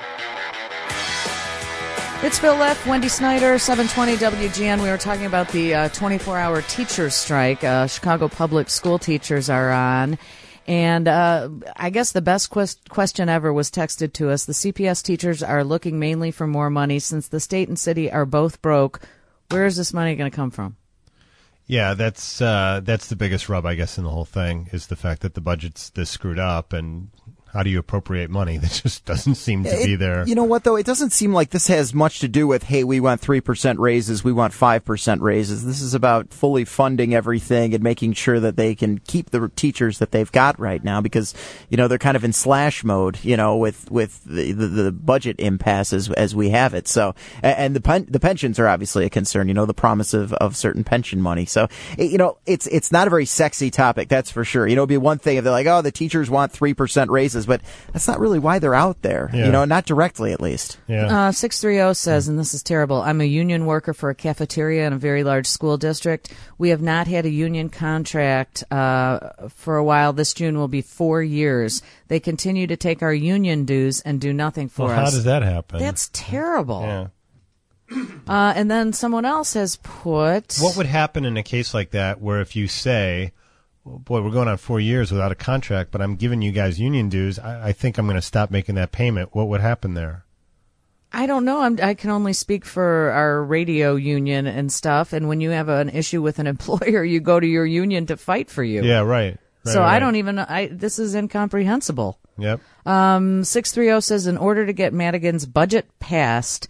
It's Bill Leff, Wendy Snyder, seven twenty W G N. We were talking about the uh, twenty-four hour teachers strike. Uh, Chicago public school teachers are on. And uh, I guess the best quest- question ever was texted to us. The C P S teachers are looking mainly for more money since the state and city are both broke. Where is this money going to come from? Yeah, that's uh, that's the biggest rub, I guess, in the whole thing is the fact that the budget's this screwed up, and how do you appropriate money that just doesn't seem to be It- there? You know what, though? It doesn't seem like this has much to do with, hey, we want three percent raises, we want five percent raises. This is about fully funding everything and making sure that they can keep the teachers that they've got right now because, you know, they're kind of in slash mode, you know, with, with the, the, the budget impasse as, as we have it. So, and and the pen, the pensions are obviously a concern, you know, the promise of, of certain pension money. So, it, you know, it's, it's not a very sexy topic, that's for sure. You know, it'd be one thing if they're like, oh, the teachers want three percent raises, but that's not really why they're out there, Yeah. you know, not directly at least. Yeah. Uh, six thirty says, and this is terrible, I'm a union worker for a cafeteria in a very large school district. We have not had a union contract uh, for a while. This June will be four years. They continue to take our union dues and do nothing for well, us. how does that happen? That's terrible. yeah. Uh, and then someone else has put... What would happen in a case like that where if you say, well, boy, we're going on four years without a contract, but I'm giving you guys union dues, I, I think I'm going to stop making that payment. What would happen there? I don't know. I'm, I can only speak for our radio union and stuff. And when you have an issue with an employer, you go to your union to fight for you. Yeah, right. right so right. I don't even. I this is incomprehensible. Yep. Um, six three zero says in order to get Madigan's budget passed,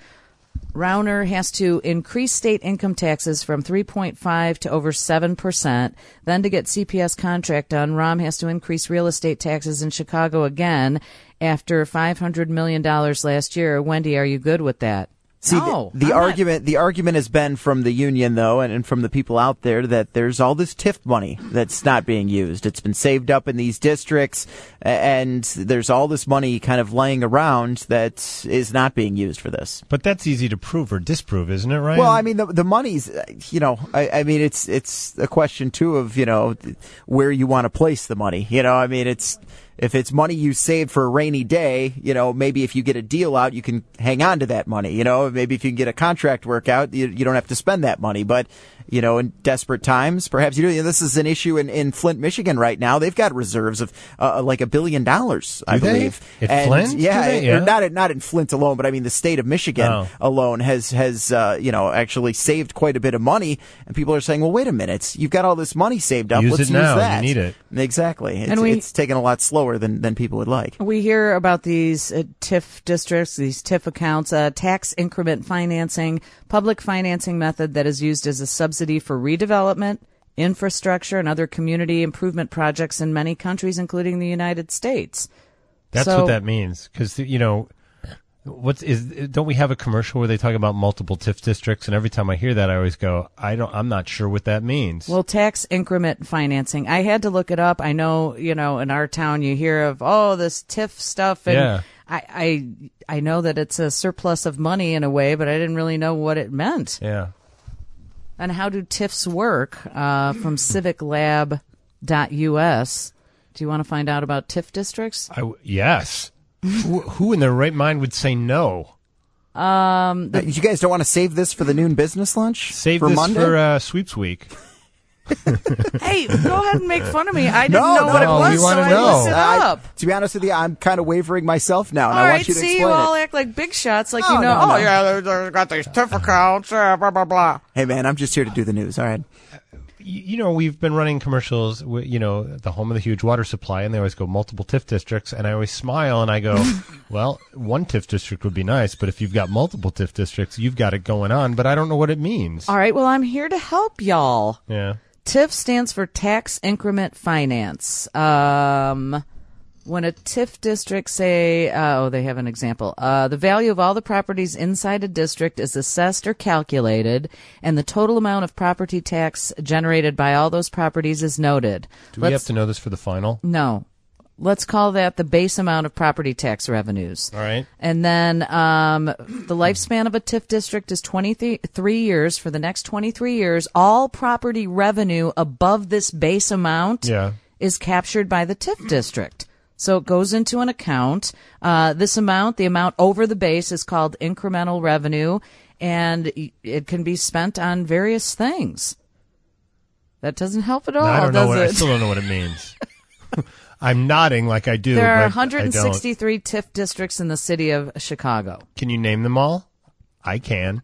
Rauner has to increase state income taxes from three point five to over seven percent. Then to get C P S contract done, Rahm has to increase real estate taxes in Chicago again after five hundred million dollars last year. Wendy, are you good with that? See, no, the, the I'm argument not. the argument has been from the union, though, and, and from the people out there that there's all this T I F money that's not being used. It's been saved up in these districts, and there's all this money kind of laying around that is not being used for this. But that's easy to prove or disprove, isn't it, right? Well, I mean, the the money's, you know, I, I mean, it's it's a question too of, you know, where you want to place the money. You know, I mean, it's. If it's money you saved for a rainy day, you know, maybe if you get a deal out, you can hang on to that money. You know, maybe if you can get a contract work out, you, you don't have to spend that money. But, you know, in desperate times, perhaps you do. You know, this is an issue in, in Flint, Michigan right now. They've got reserves of uh, like a billion dollars, I do they? believe. At and Flint? Yeah, They? yeah. Or not, not in Flint alone, but I mean the state of Michigan Oh. alone has, has uh, you know, actually saved quite a bit of money. And people are saying, well, wait a minute, you've got all this money saved up. Use Let's it use now. You that. need it. Exactly. It's, And we- it's taken a lot slower than, than people would like. We hear about these uh, T I F districts, these T I F accounts, uh, tax increment financing, public financing method that is used as a subsidy for redevelopment, infrastructure, and other community improvement projects in many countries, including the United States. That's So- what that means. Because, you know, what's is don't we have a commercial where they talk about multiple T I F districts? And every time I hear that, I always go, I don't, I'm not sure what that means. Well, tax increment financing. I had to look it up. I know, you know, in our town you hear of, oh, this T I F stuff. And Yeah. I, I, I know that it's a surplus of money in a way, but I didn't really know what it meant. yeah. And how do T I Fs work? Uh, from civic lab dot U S. Do you want to find out about T I F districts? I w yes. who, who in their right mind would say no? Um, Uh, you guys don't want to save this for the noon business lunch? Save for this Monday? for uh, sweeps week. hey, go ahead and make fun of me. I didn't No, know no, what it we was, so wanna I know. looked it I- up. to be honest with you, I'm kind of wavering myself now, and All I right, want you to see, explain you all it. act like big shots, like No, you know. no, oh no. yeah, they- they got these T I F accounts, uh, blah blah blah. Hey, man, I'm just here to do the news. All right. You, you know, we've been running commercials, wi- you know, the home of the huge water supply, and they always go multiple T I F districts, and I always smile and I go, well, one T I F district would be nice, but if you've got multiple T I F districts, you've got it going on, but I don't know what it means. All right, well, I'm here to help y'all. Yeah. T I F stands for Tax Increment Finance. Um, when a T I F district say, uh, oh, they have an example. Uh, the value of all the properties inside a district is assessed or calculated, and the total amount of property tax generated by all those properties is noted. Do we have to know this for the final? No. Let's call that the base amount of property tax revenues. All right. And then um, the lifespan of a T I F district is twenty-three years. For the next twenty-three years, all property revenue above this base amount Yeah. is captured by the T I F district. So it goes into an account. Uh, this amount, the amount over the base, is called incremental revenue, and it can be spent on various things. That doesn't help at all, No, I don't does know what, it? I still don't know what it means. I'm nodding like I do, There are but one hundred I don't. sixty-three T I F districts in the city of Chicago. Can you name them all? I can.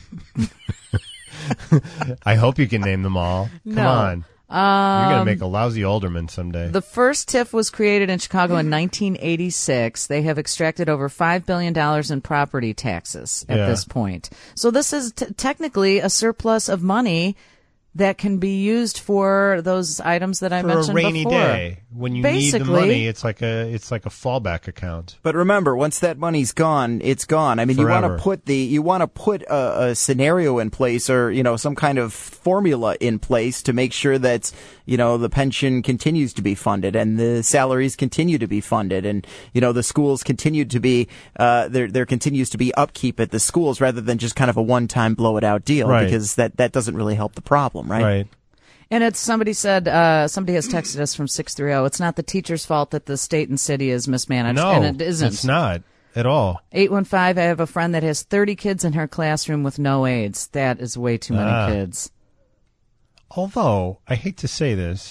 I hope you can name them all. Come No. on. You're going Um, to make a lousy alderman someday. The first T I F was created in Chicago in nineteen eighty-six. They have extracted over five billion dollars in property taxes at Yeah. this point. So this is t- technically a surplus of money that can be used for those items that I For mentioned a rainy before. day, when you Basically, need the money, it's like a it's like a fallback account. But remember, once that money's gone, it's gone. I mean, you want Forever. to put the you want to put a, a scenario in place, or you know, some kind of formula in place to make sure that you know the pension continues to be funded and the salaries continue to be funded, and you know the schools continue to be uh, there. There continues to be upkeep at the schools rather than just kind of a one-time blow it out deal, Right. because that that doesn't really help the problem, right? Right. And it's somebody said, uh, somebody has texted us from six three zero. It's not the teacher's fault that the state and city is mismanaged. No, and it isn't. it's not at all. eight one five, I have a friend that has thirty kids in her classroom with no aides. That is way too many Ah. kids. Although, I hate to say this,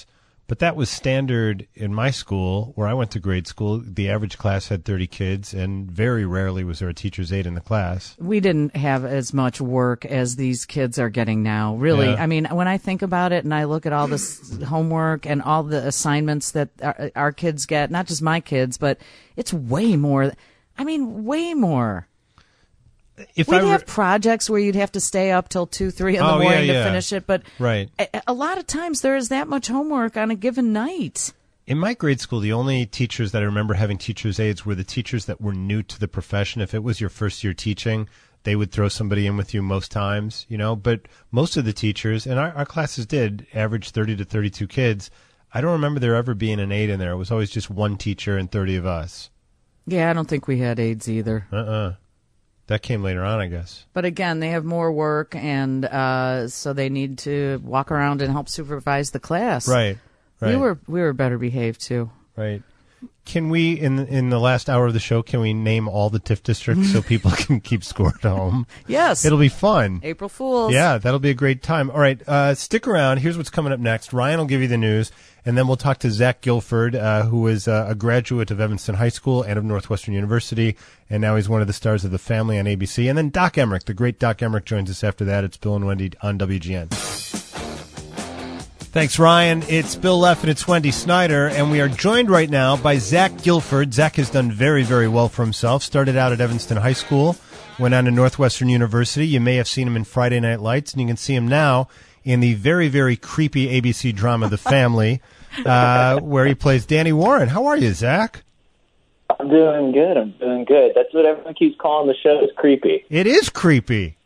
But that was standard in my school, where I went to grade school. The average class had thirty kids, and very rarely was there a teacher's aide in the class. We didn't have as much work as these kids are getting now, really. Yeah. I mean, when I think about it and I look at all this homework and all the assignments that our, our kids get, not just my kids, but it's way more. I mean, way more. If We'd I were- have projects where you'd have to stay up till two, three in the Oh, yeah, morning yeah. to finish it, but Right. a, a lot of times there is that much homework on a given night. In my grade school, the only teachers that I remember having teachers' aides were the teachers that were new to the profession. If it was your first year teaching, they would throw somebody in with you most times, you know. But most of the teachers, and our, our classes did average thirty to thirty-two kids, I don't remember there ever being an aide in there. It was always just one teacher and thirty of us. Yeah, I don't think we had aides either. Uh-uh. That came later on, I guess. But again, they have more work, and uh, so they need to walk around and help supervise the class. Right, right. We were we were better behaved too. Right. Can we, in in the last hour of the show, can we name all the TIF districts so people can keep score at home? Yes. It'll be fun. April Fools. Yeah, that'll be a great time. All right, uh, stick around. Here's what's coming up next. Ryan will give you the news, and then we'll talk to Zach Guilford, uh, who is uh, a graduate of Evanston High School and of Northwestern University, and now he's one of the stars of The Family on A B C. And then Doc Emmerich, the great Doc Emmerich, joins us after that. It's Bill and Wendy on W G N. Thanks, Ryan. It's Bill Leff and it's Wendy Snyder, and we are joined right now by Zach Guilford. Zach has done very, very well for himself. Started out at Evanston High School, went on to Northwestern University. You may have seen him in Friday Night Lights, and you can see him now in the very, very creepy A B C drama The Family, uh, where he plays Danny Warren. How are you, Zach? I'm doing good. I'm doing good. That's what everyone keeps calling the show, is creepy. It is creepy.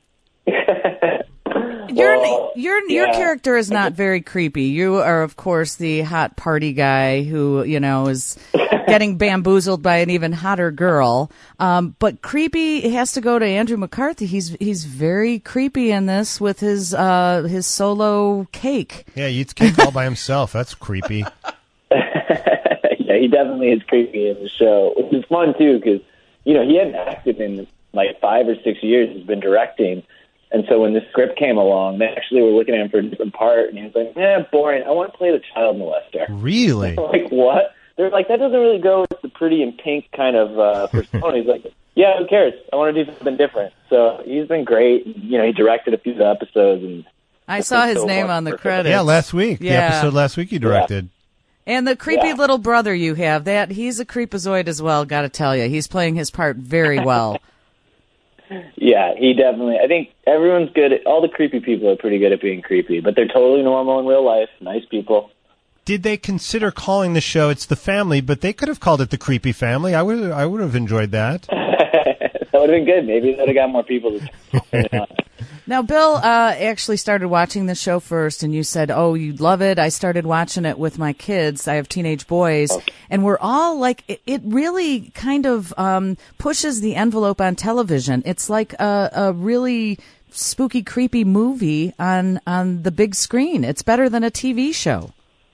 Your Well, your your yeah. character is not very creepy. You are, of course, the hot party guy who, you know, is getting bamboozled by an even hotter girl. Um, but creepy has to go to Andrew McCarthy. He's he's very creepy in this with his uh, his solo cake. Yeah, he eats cake all by himself. That's creepy. Yeah, he definitely is creepy in the show, which is fun, too, because, you know, he hadn't acted in, like, five or six years. He's been directing. And so when the script came along, they actually were looking at him for a different part, and he was like, eh, boring. I want to play the child molester. Really? Like, what? They're like, that doesn't really go with the pretty and pink kind of uh, persona. He's like, yeah, who cares? I want to do something different. So he's been great. You know, he directed a few of the episodes. And I saw his so name much on the for- credits. Yeah, last week. The Yeah. episode last week you directed. And the creepy Yeah. little brother you have, that he's a creepazoid as well, got to tell you. He's playing his part very well. Yeah, he definitely. I think everyone's good. At, all the creepy people are pretty good at being creepy, but they're totally normal in real life. Nice people. Did they consider calling the show It's the Family, but they could have called it The Creepy Family? I would I would have enjoyed that. That would have been good. Maybe that would have got more people to turn it on. Now, Bill uh, actually started watching the show first, and you said, oh, you'd love it. I started watching it with my kids. I have teenage boys, and we're all like, it, it really kind of um, pushes the envelope on television. It's like a, a really spooky, creepy movie on, on the big screen. It's better than a T V show.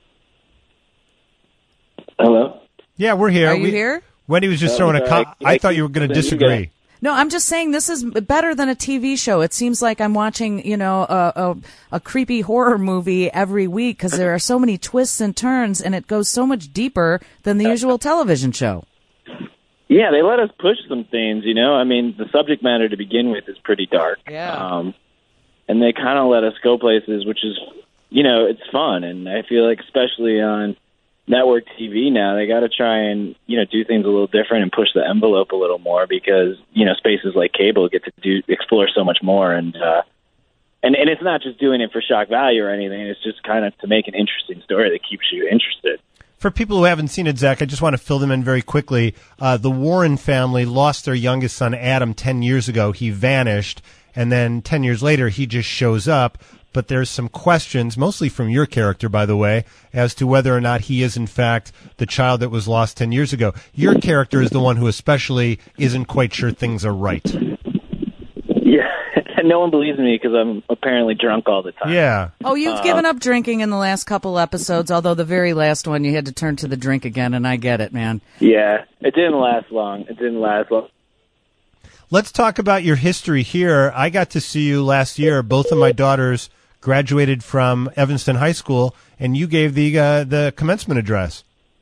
Hello? Yeah, we're here. Are you We- here? Wendy was just Oh, throwing a sorry. com- I thought you were going to You disagree. No, I'm just saying this is better than a T V show. It seems like I'm watching, you know, a, a, a creepy horror movie every week because there are so many twists and turns, and it goes so much deeper than the usual television show. Yeah, they let us push some things, you know. I mean, the subject matter to begin with is pretty dark. Yeah. Um, and they kind of let us go places, which is, you know, it's fun. And I feel like especially on network T V now, they got to try and, you know, do things a little different and push the envelope a little more because, you know, spaces like cable get to do explore so much more. And, uh, and, and it's not just doing it for shock value or anything. It's just kind of to make an interesting story that keeps you interested. For people who haven't seen it, Zach, I just want to fill them in very quickly. Uh, the Warren family lost their youngest son, Adam, ten years ago. He vanished, and then ten years later, he just shows up. But there's some questions, mostly from your character, by the way, as to whether or not he is, in fact, the child that was lost ten years ago. Your character is the one who especially isn't quite sure things are right. Yeah, and no one believes me because I'm apparently drunk all the time. Yeah. Oh, you've Uh, given up drinking in the last couple episodes, although the very last one you had to turn to the drink again, and I get it, man. Yeah, it didn't last long. It didn't last long. Let's talk about your history here. I got to see you last year. Both of my daughters graduated from Evanston High School, and you gave the uh, the commencement address.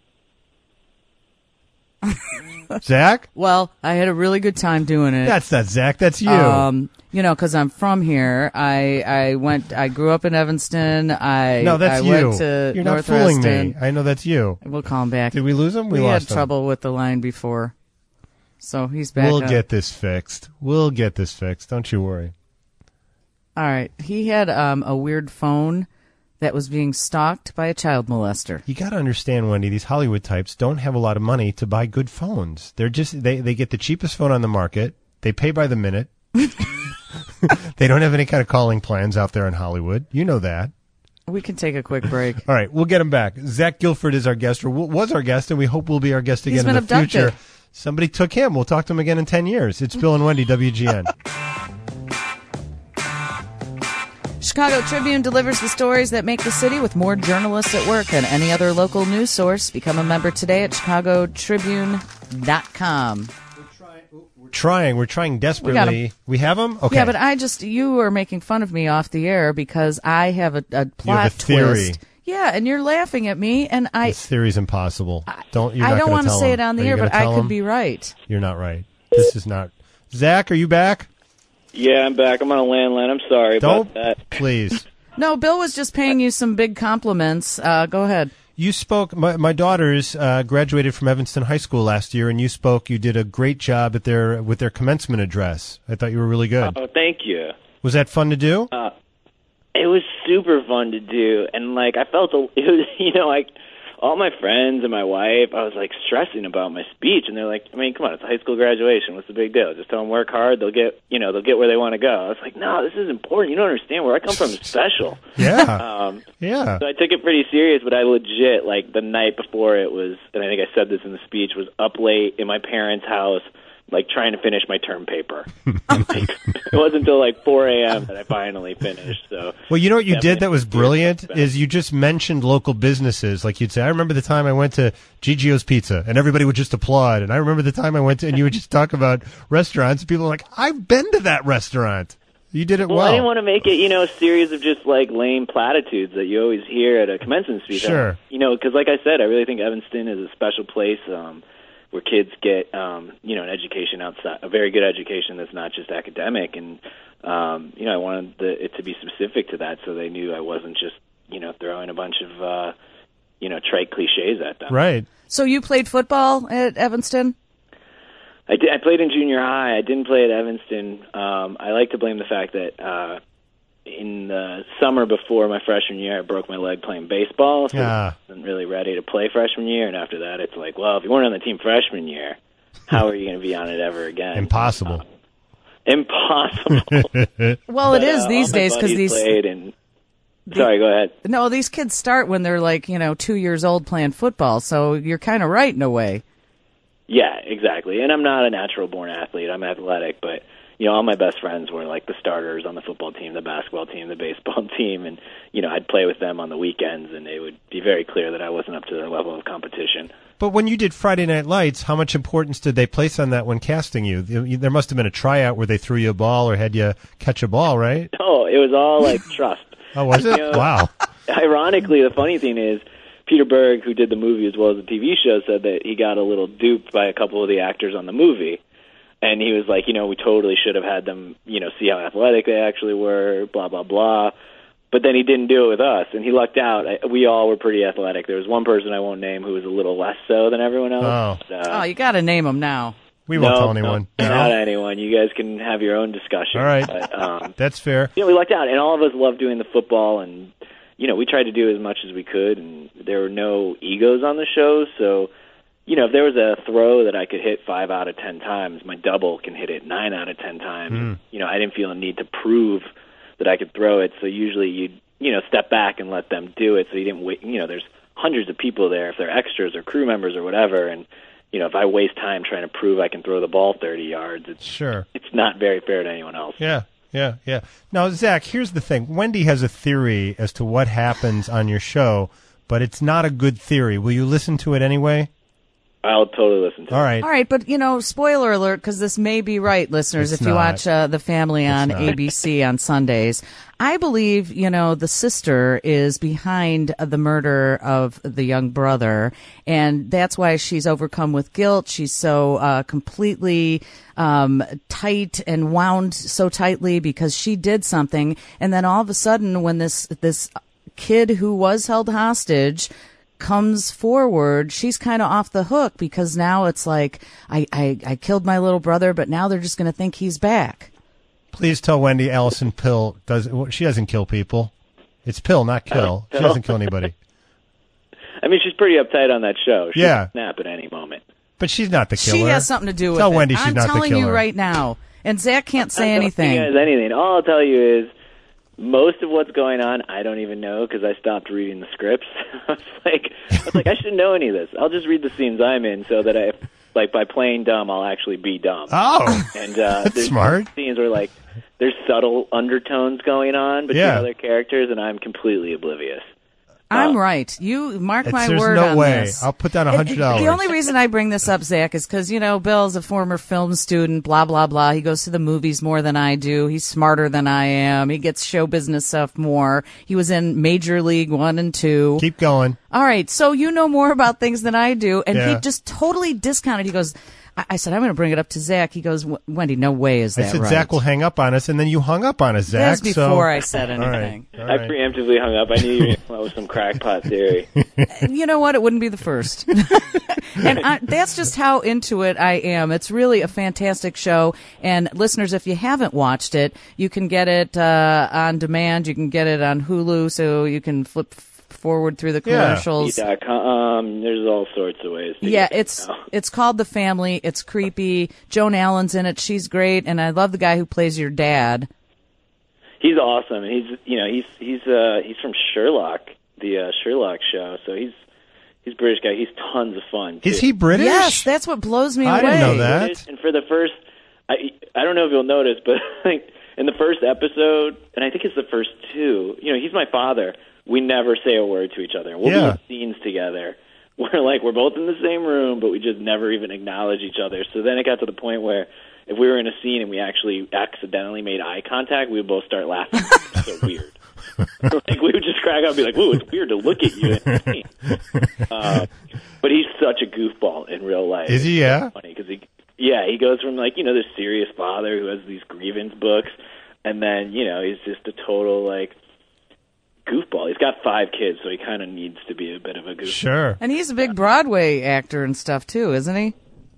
Zach? Well, I had a really good time doing it. That's not Zach. That's you. Um, you know, because I'm from here. I I went. I grew up in Evanston. I no, that's I you. went to You're North not fooling Reston. me. I know that's you. We'll call him back. Did we lose him? We, We, lost had him. trouble with the line before, so he's back. We'll up. get this fixed. We'll get this fixed. Don't you worry. All right. He had um, a weird phone that was being stalked by a child molester. You got to understand, Wendy, these Hollywood types don't have a lot of money to buy good phones. They're just they, they get the cheapest phone on the market. They pay by the minute. They don't have any kind of calling plans out there in Hollywood. You know that. We can take a quick break. All right, we'll get him back. Zach Guilford is our guest, or was our guest, and we hope will be our guest again He's been in the abducted. future. Somebody took him. We'll talk to him again in ten years. It's Bill and Wendy, W G N. Chicago Tribune delivers the stories that make the city with more journalists at work than any other local news source. Become a member today at chicago tribune dot com. We're trying. We're trying desperately. We got him. We have him? Okay. Yeah, but I just, you are making fun of me off the air because I have a, a plot You have a theory. twist. Yeah, and you're laughing at me, and I This theory's impossible. Don't. You're I not don't gonna want to tell say him. it on the Are you air, gonna but I tell could him? be right. You're not right. This is not. Zach, are you back? Yeah, I'm back. I'm on a landline. I'm sorry Don't. about that. Please. No, Bill was just paying you some big compliments. Uh, go ahead. You spoke. My, my daughters uh, graduated from Evanston High School last year, and you spoke. You did a great job at their with their commencement address. I thought you were really good. Oh, thank you. Was that fun to do? Uh, it was super fun to do, and like I felt, a, it was, you know, like all my friends and my wife, I was like stressing about my speech, and they're like, I mean, come on, it's a high school graduation. What's the big deal? Just tell them work hard. They'll get, you know, they'll get where they want to go. I was like, no, this is important. You don't understand. Where I come from is special. Yeah. Um, yeah. So I took it pretty serious, but I legit, like the night before it was, and I think I said this in the speech, was up late in my parents' house, like trying to finish my term paper. Like, it wasn't until like four a.m. that I finally finished. So, Well, you know what you did that was definitely brilliant is you just mentioned local businesses. Like you'd say, I remember the time I went to Gigio's Pizza, and everybody would just applaud. And I remember the time I went to, and you would just talk about restaurants, and people were like, I've been to that restaurant. You did it Well, well. I didn't want to make it, you know, a series of just like lame platitudes that you always hear at a commencement speech. Sure. You know, because like I said, I really think Evanston is a special place um, where kids get, um, you know, an education outside, a very good education that's not just academic. And, um, you know, I wanted the, it to be specific to that so they knew I wasn't just, you know, throwing a bunch of, uh, you know, trite cliches at them. Right. So you played football at Evanston? I, did, I played in junior high. I didn't play at Evanston. Um, I like to blame the fact that uh, in the summer before my freshman year, I broke my leg playing baseball, so Ah. I wasn't really ready to play freshman year. And after that, it's like, well, if you weren't on the team freshman year, how are you going to be on it ever again? Impossible. Uh, impossible. Well, But, it is uh, these all my days because buddies these. played and sorry, go ahead. No, these kids start when they're like, you know, two years old playing football. So you're kind of right in a way. Yeah, exactly. And I'm not a natural-born athlete. I'm athletic, but you know, all my best friends were like the starters on the football team, the basketball team, the baseball team, and you know, I'd play with them on the weekends, and it would be very clear that I wasn't up to their level of competition. But when you did Friday Night Lights, how much importance did they place on that when casting you? There must have been a tryout where they threw you a ball or had you catch a ball, right? No, it was all like trust. Oh, was it? You know, Wow. Ironically, the funny thing is, Peter Berg, who did the movie as well as the T V show, said that he got a little duped by a couple of the actors on the movie. And he was like, you know, we totally should have had them, you know, see how athletic they actually were, blah, blah, blah. But then he didn't do it with us, and he lucked out. I, we all were pretty athletic. There was one person I won't name who was a little less so than everyone else. Oh, But, uh, Oh, you got to name them now. we won't no, tell anyone. No, No. not anyone. You guys can have your own discussion. All right. But, um, That's fair. you know, we lucked out, and all of us loved doing the football, and you know, we tried to do as much as we could, and there were no egos on the show, so you know, if there was a throw that I could hit five out of ten times, my double can hit it nine out of ten times. Mm. You know, I didn't feel a need to prove that I could throw it, so usually you'd you know step back and let them do it, so you didn't wait. You know, there's hundreds of people there, if they're extras or crew members or whatever, and you know, if I waste time trying to prove I can throw the ball thirty yards, it's Sure. it's not very fair to anyone else. Yeah, yeah, yeah. Now, Zach, here's the thing. Wendy has a theory as to what happens on your show, but it's not a good theory. Will you listen to it anyway? I'll totally listen to All it. right. All right, but you know, spoiler alert, because this may be right, listeners. It's if you not. watch uh, The Family on not. A B C on Sundays, I believe you know the sister is behind uh, the murder of the young brother, and that's why she's overcome with guilt. She's so uh, completely um, tight and wound so tightly because she did something, and then all of a sudden, when this this kid who was held hostage comes forward, she's kind of off the hook because now it's like, I, I, I killed my little brother, but now they're just going to think he's back. Please tell Wendy Allison Pill does she doesn't kill people. It's Pill, not kill. She doesn't kill anybody. I mean, she's pretty uptight on that show. She Yeah. can snap at any moment. But she's not the killer. She has something to do with Tell it. Wendy she's I'm not the telling you killer. right now. And Zach can't say I'm not telling anything. you guys anything. All I'll tell you is most of what's going on, I don't even know because I stopped reading the scripts. I was like, I was like, I shouldn't know any of this. I'll just read the scenes I'm in so that I, like, by playing dumb, I'll actually be dumb. Oh, and uh, that's there's smart. Scenes where like there's subtle undertones going on between Yeah. other characters, and I'm completely oblivious. I'm right. You mark It's- my there's word no on way. this. I'll put down one hundred dollars. The only reason I bring this up, Zach, is because, you know, Bill's a former film student, blah, blah, blah. He goes to the movies more than I do. He's smarter than I am. He gets show business stuff more. He was in Major League One and Two. Keep going. All right, so you know more about things than I do. And Yeah. he just totally discounted. He goes, I, I said, I'm going to bring it up to Zach. He goes, Wendy, no way is that I said right. Zach will hang up on us, and then you hung up on us, Zach. That's before so- I said All right. anything. All I right. preemptively hung up. I knew you were going to come up with some crackpot theory. You know what? It wouldn't be the first. And I, that's just how into it I am. It's really a fantastic show. And listeners, if you haven't watched it, you can get it uh, on demand. You can get it on Hulu, so you can flip f- forward through the commercials. dot com. There's all sorts of ways. To Yeah, get it it's now. it's called The Family. It's creepy. Joan Allen's in it. She's great, and I love the guy who plays your dad. He's awesome. He's you know he's he's uh he's from Sherlock, the uh, Sherlock show. So he's he's a British guy. He's tons of fun. Is too. he British? Yes, that's what blows me I away. didn't know that. And for the first, I I don't know if you'll notice, but like in the first episode, and I think it's the first two. You know, he's my father. We never say a word to each other. We'll Yeah. be in scenes together. We're like we're both in the same room, but we just never even acknowledge each other. So then it got to the point where if we were in a scene and we actually accidentally made eye contact, we would both start laughing. It's so weird. Like we would just crack up and be like, "Whoa, it's weird to look at you." In the scene. Uh, but he's such a goofball in real life. Is he? It's Yeah. so funny because he, yeah, he goes from like you know this serious father who has these grievance books, and then you know he's just a total like goofball. He's got five kids, so he kind of needs to be a bit of a goofball. Sure. And he's a big Broadway actor and stuff too, isn't he?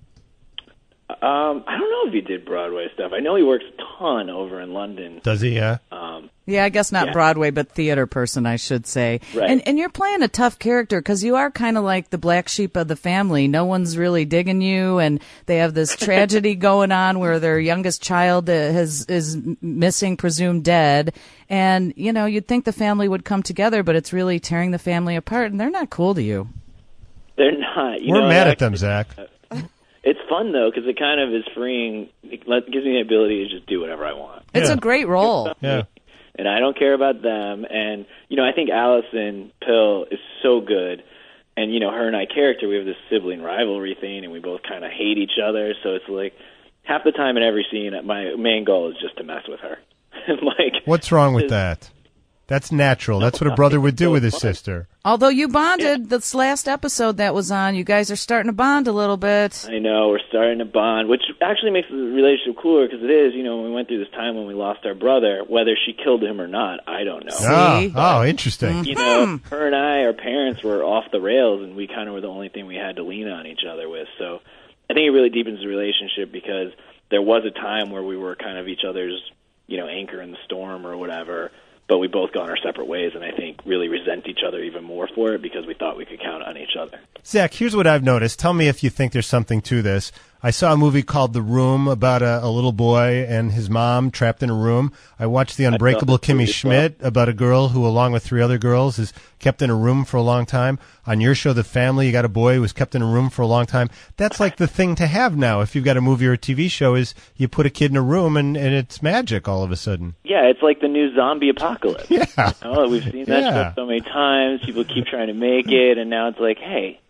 Um, I don't know if he did Broadway stuff. I know he works a ton over in London. Does he? Yeah. Um, Yeah, I guess not Yeah. Broadway, but theater person, I should say. Right. And and you're playing a tough character because you are kind of like the black sheep of the family. No one's really digging you, and they have this tragedy going on where their youngest child uh, has is missing, presumed dead. And you know, you'd think the family would come together, but it's really tearing the family apart, and they're not cool to you. they're not. You We're know, mad it at them, actually- Zach. It's fun though because it kind of is freeing. It let- gives me the ability to just do whatever I want. It's Yeah. a great role. Yeah. And I don't care about them. And you know, I think Allison Pill is so good. And you know, her and I character, we have this sibling rivalry thing, and we both kind of hate each other. So it's like half the time in every scene, my main goal is just to mess with her. And like, What's wrong with that? That's natural. That's what a brother would do with his sister. Although you bonded this last episode that was on, you guys are starting to bond a little bit. I know we're starting to bond, which actually makes the relationship cooler because it is. You know, when we went through this time when we lost our brother, whether she killed him or not, I don't know. Oh, oh, interesting. You know, her and I, our parents were off the rails, and we kind of were the only thing we had to lean on each other with. So I think it really deepens the relationship because there was a time where we were kind of each other's, you know, anchor in the storm or whatever. But we both gone our separate ways, and I think really resent each other even more for it because we thought we could count on each other. Zach, here's what I've noticed. Tell me if you think there's something to this. I saw a movie called The Room about a, a little boy and his mom trapped in a room. I watched The Unbreakable this movie Kimmy as Schmidt about a girl who, along with three other girls, is kept in a room for a long time. On your show, The Family, you got a boy who was kept in a room for a long time. That's like the thing to have now. If you've got a movie or a T V show, is you put a kid in a room and, and it's magic all of a sudden. Yeah, it's like the new zombie apocalypse. Yeah. You know, we've seen that Yeah. show so many times. People keep trying to make it, and now it's like, hey,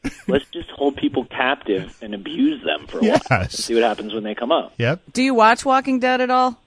let's just hold people captive and abuse them for a while and Yes. see what happens when they come up. Yep. Do you watch Walking Dead at all?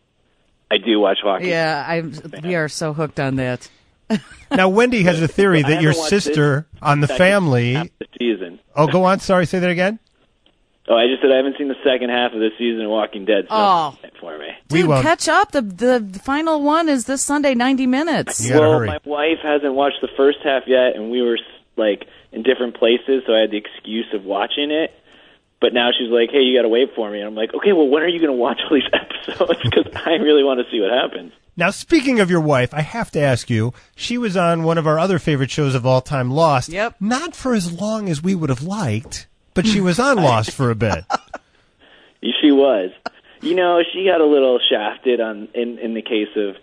I do watch Walking Yeah, I we are so hooked on that. Now, Wendy has a theory I that your haven't watched sister it. on The Second Family. half of the season. Oh, go on. Sorry, say that again. Oh, I just said I haven't seen the second half of the season of Walking Dead. So Oh. it's for me. We Dude, won't. catch up. The, the the final one is this Sunday, ninety minutes. You gotta well, hurry. my wife hasn't watched the first half yet, and we were like in different places, so I had the excuse of watching it. But now she's like, "Hey, you got to wait for me." And I'm like, "Okay, well, when are you going to watch all these episodes? Because I really want to see what happens." Now, speaking of your wife, I have to ask you, she was on one of our other favorite shows of all time, Lost. Yep. Not for as long as we would have liked, but she was on Lost for a bit. She was. You know, she got a little shafted on in in the case of,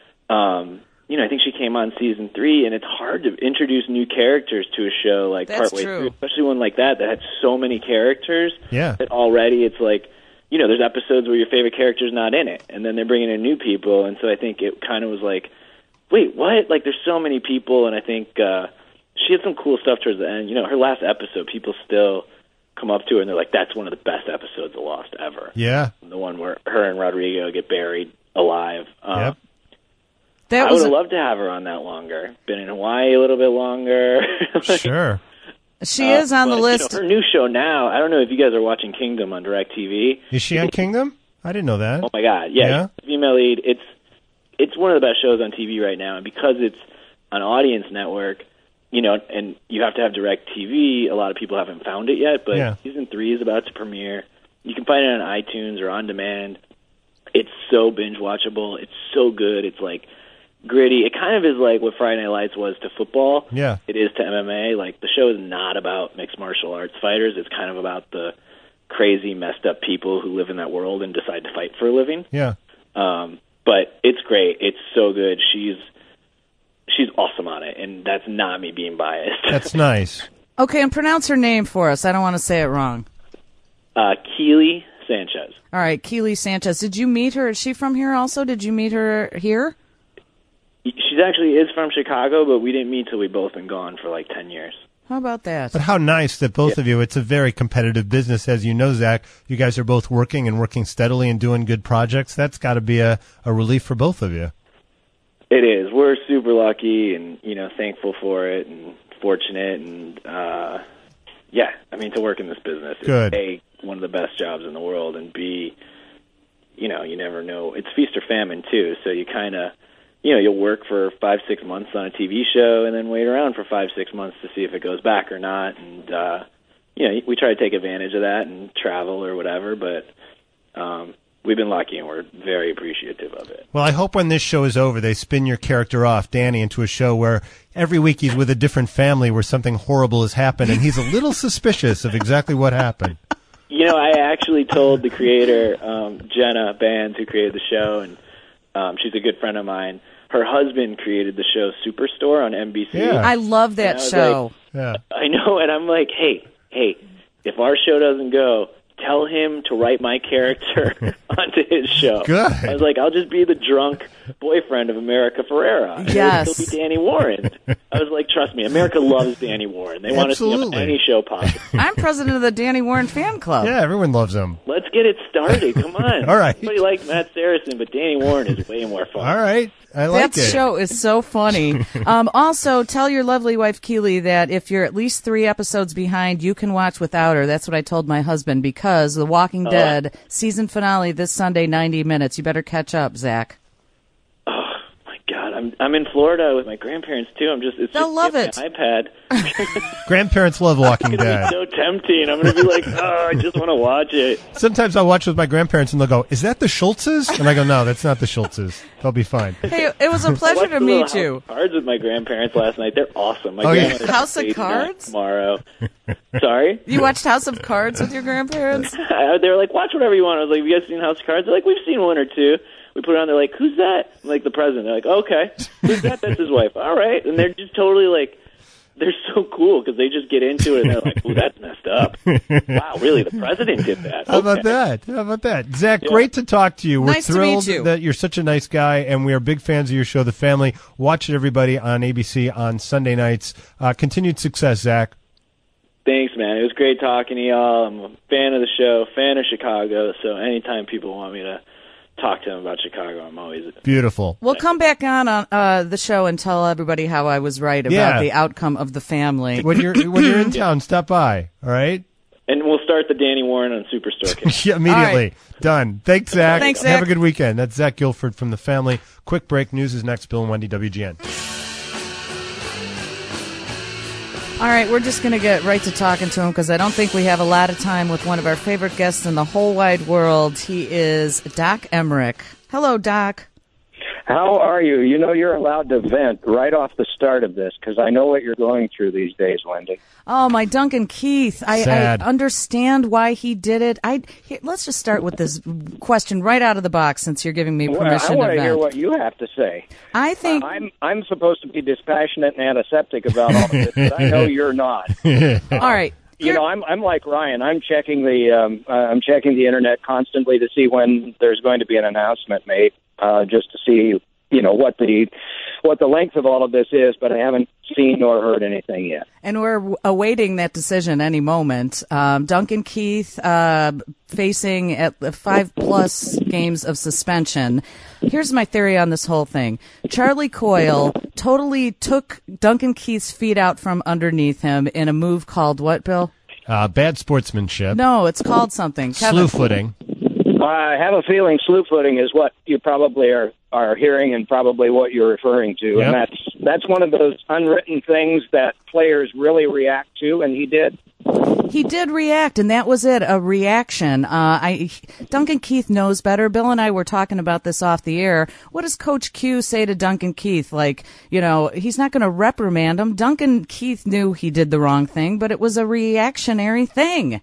um, you know, I think she came on season three, and it's hard to introduce new characters to a show like That's partway true. through, especially one like that that had so many characters. Yeah. That already it's like, you know, there's episodes where your favorite character's not in it, and then they're bringing in new people, and so I think it kind of was like, wait, what? Like, there's so many people, and I think uh, she had some cool stuff towards the end. You know, her last episode, people still come up to her and they're like, that's one of the best episodes of Lost ever. Yeah. The one where her and Rodrigo get buried alive. Um, Yep. That I was would have a- loved to have her on that longer. Been in Hawaii a little bit longer. Like, Sure. She uh, is on the but, list. You know, her new show now, I don't know if you guys are watching Kingdom on DirecTV. Is she on Kingdom? I didn't know that. Oh my God, yeah, Yeah? female lead. It's it's one of the best shows on T V right now, and because it's an audience network, you know, and you have to have DirecTV. A lot of people haven't found it yet, but Yeah. season three is about to premiere. You can find it on iTunes or on demand. It's so binge watchable. It's so good. It's like gritty. It kind of is like what Friday Night Lights was to football. Yeah. It is to M M A. Like, the show is not about mixed martial arts fighters. It's kind of about the crazy, messed up people who live in that world and decide to fight for a living. Yeah. Um, but it's great. It's so good. She's she's awesome on it, and that's not me being biased. That's nice. Okay, and pronounce her name for us. I don't want to say it wrong. uh, Keely Sanchez. All right, Keely Sanchez. Did you meet her? Is she from here also? Did you meet her here? She actually is from Chicago, but we didn't meet till we'd both been gone for like ten years. How about that? But how nice that both of you, it's a very competitive business, as you know, Zach. You guys are both working and working steadily and doing good projects. That's got to be a, a relief for both of you. It is. We're super lucky and, you know, thankful for it and fortunate. And, uh, yeah, I mean, to work in this business Good. is, A, one of the best jobs in the world, and B, you know, you never know. It's feast or famine, too. So you kind of, you know, you'll work for five, six months on a T V show and then wait around for five, six months to see if it goes back or not. And, uh, you know, we try to take advantage of that and travel or whatever, but um, we've been lucky and we're very appreciative of it. Well, I hope when this show is over, they spin your character off, Danny, into a show where every week he's with a different family where something horrible has happened, and he's a little suspicious of exactly what happened. You know, I actually told the creator, um, Jenna Bands, who created the show, and um, she's a good friend of mine. Her husband created the show Superstore on N B C. Yeah. I love that And I was show. Yeah. I know, and I'm like, hey, hey, if our show doesn't go, tell him to write my character onto his show. Good. I was like, I'll just be the drunk boyfriend of America Ferrera. Yes. He'll be Danny Warren. I was like, trust me, America loves Danny Warren. They want to see him on Absolutely. any show possible. I'm president of the Danny Warren fan club. Yeah, everyone loves him. Let's get it started. Come on. All right. Everybody likes Matt Saracen, but Danny Warren is way more fun. All right. I like That it. show is so funny. um, also, tell your lovely wife, Keely, that if you're at least three episodes behind, you can watch without her. That's what I told my husband, because The Walking Oh. Dead season finale this Sunday, ninety minutes. You better catch up, Zach. Oh, my God. I'm I'm in Florida with my grandparents, too. I'm just, it's They'll just love my it. iPad. Grandparents love Walking It's Dead. so tempting. I'm going to be like, oh, I just want to watch it. Sometimes I'll watch with my grandparents and they'll go, is that the Schultzes? And I go, no, that's not the Schultzes. They'll be fine. Hey, it was a I pleasure watched to the meet little you. House of Cards with my grandparents last night. They're awesome. My Oh, yeah. grandmother's House of eighty-nine Cards? tomorrow. Sorry? You watched House of Cards with your grandparents? I- they were like, watch whatever you want. I was like, have you guys seen House of Cards? They're like, we've seen one or two. We put it on. They're like, who's that? I'm like, the president. They're like, okay. Who's that? That's his wife. All right. And they're just totally like, they're so cool because they just get into it and they're like, ooh, that's messed up. Wow, really? The president did that. How about Okay. that? How about that? Zach, Yeah. great to talk to you. We're Nice to meet thrilled you. that you're such a nice guy, and we are big fans of your show, The Family. Watch it, everybody, on A B C on Sunday nights. Uh, continued success, Zach. Thanks, man. It was great talking to y'all. I'm a fan of the show, fan of Chicago, so anytime people want me to talk to them about Chicago, I'm always... Beautiful. We'll come back on on uh, the show and tell everybody how I was right about Yeah. the outcome of the family. When you're when you're in town, stop by. All right. And we'll start the Danny Warren on Superstore case. Yeah, immediately. All right. Done. Thanks, Zach. Thanks, Zach. Have a good weekend. That's Zach Guilford from The Family. Quick break. News is next. Bill and Wendy, W G N. All right, we're just going to get right to talking to him because I don't think we have a lot of time with one of our favorite guests in the whole wide world. He is Doc Emmerich. Hello, Doc. How are you? You know, you're allowed to vent right off the start of this because I know what you're going through these days, Wendy. Oh, my Duncan Keith. I, I Sad. understand why he did it. I here, let's just start with this question right out of the box since you're giving me Well, permission I want to to hear vent. what you have to say. I think Uh, I'm I'm supposed to be dispassionate and antiseptic about all of this, but I know you're not. All right. You know, I'm I'm like Ryan. I'm checking the um, uh, I'm checking the internet constantly to see when there's going to be an announcement made, uh, just to see you know what the what the length of all of this is. But I haven't seen nor heard anything yet. And we're w- awaiting that decision any moment. Um, Duncan Keith uh, facing at the five plus games of suspension. Here's my theory on this whole thing. Charlie Coyle totally took Duncan Keith's feet out from underneath him in a move called what, Bill? Uh, bad sportsmanship. No, it's called something. Kevin. Slew footing. I have a feeling slew footing is what you probably are, are hearing and probably what you're referring to. Yep. And that's that's one of those unwritten things that players really react to, and he did. He did react, and that was it, a reaction. Uh, I Duncan Keith knows better. Bill and I were talking about this off the air. What does Coach Q say to Duncan Keith? Like, you know, he's not going to reprimand him. Duncan Keith knew he did the wrong thing, but it was a reactionary thing.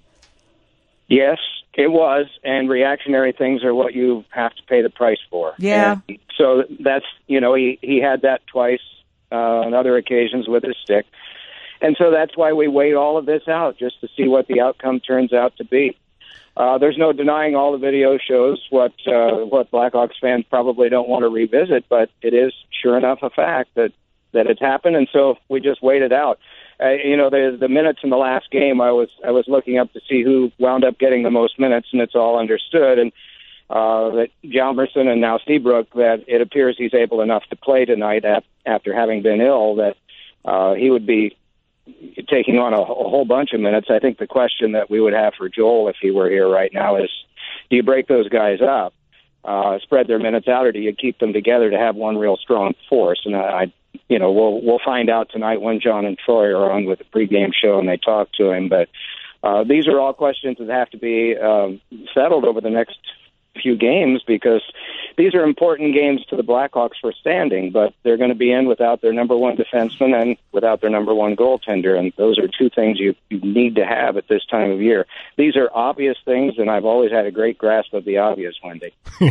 Yes, it was, and reactionary things are what you have to pay the price for. Yeah. And so that's, you know, he, he had that twice uh, on other occasions with his stick. And so that's why we wait all of this out, just to see what the outcome turns out to be. Uh, there's no denying all the video shows what uh, what Blackhawks fans probably don't want to revisit, but it is sure enough a fact that, that it's happened, and so we just wait it out. Uh, you know, the the minutes in the last game, I was I was looking up to see who wound up getting the most minutes, and it's all understood. And uh, that Hjalmarsson and now Seabrook, that it appears he's able enough to play tonight ap- after having been ill, that uh, he would be taking on a, a whole bunch of minutes. I think the question that we would have for Joel if he were here right now is, do you break those guys up, uh, spread their minutes out, or do you keep them together to have one real strong force? And I, I you know, we'll we'll find out tonight when John and Troy are on with the pregame show and they talk to him. But uh, these are all questions that have to be um, settled over the next few games, because these are important games to the Blackhawks for standing, but they're going to be in without their number one defenseman and without their number one goaltender, and those are two things you, you need to have at this time of year. These are obvious things, and I've always had a great grasp of the obvious, Wendy.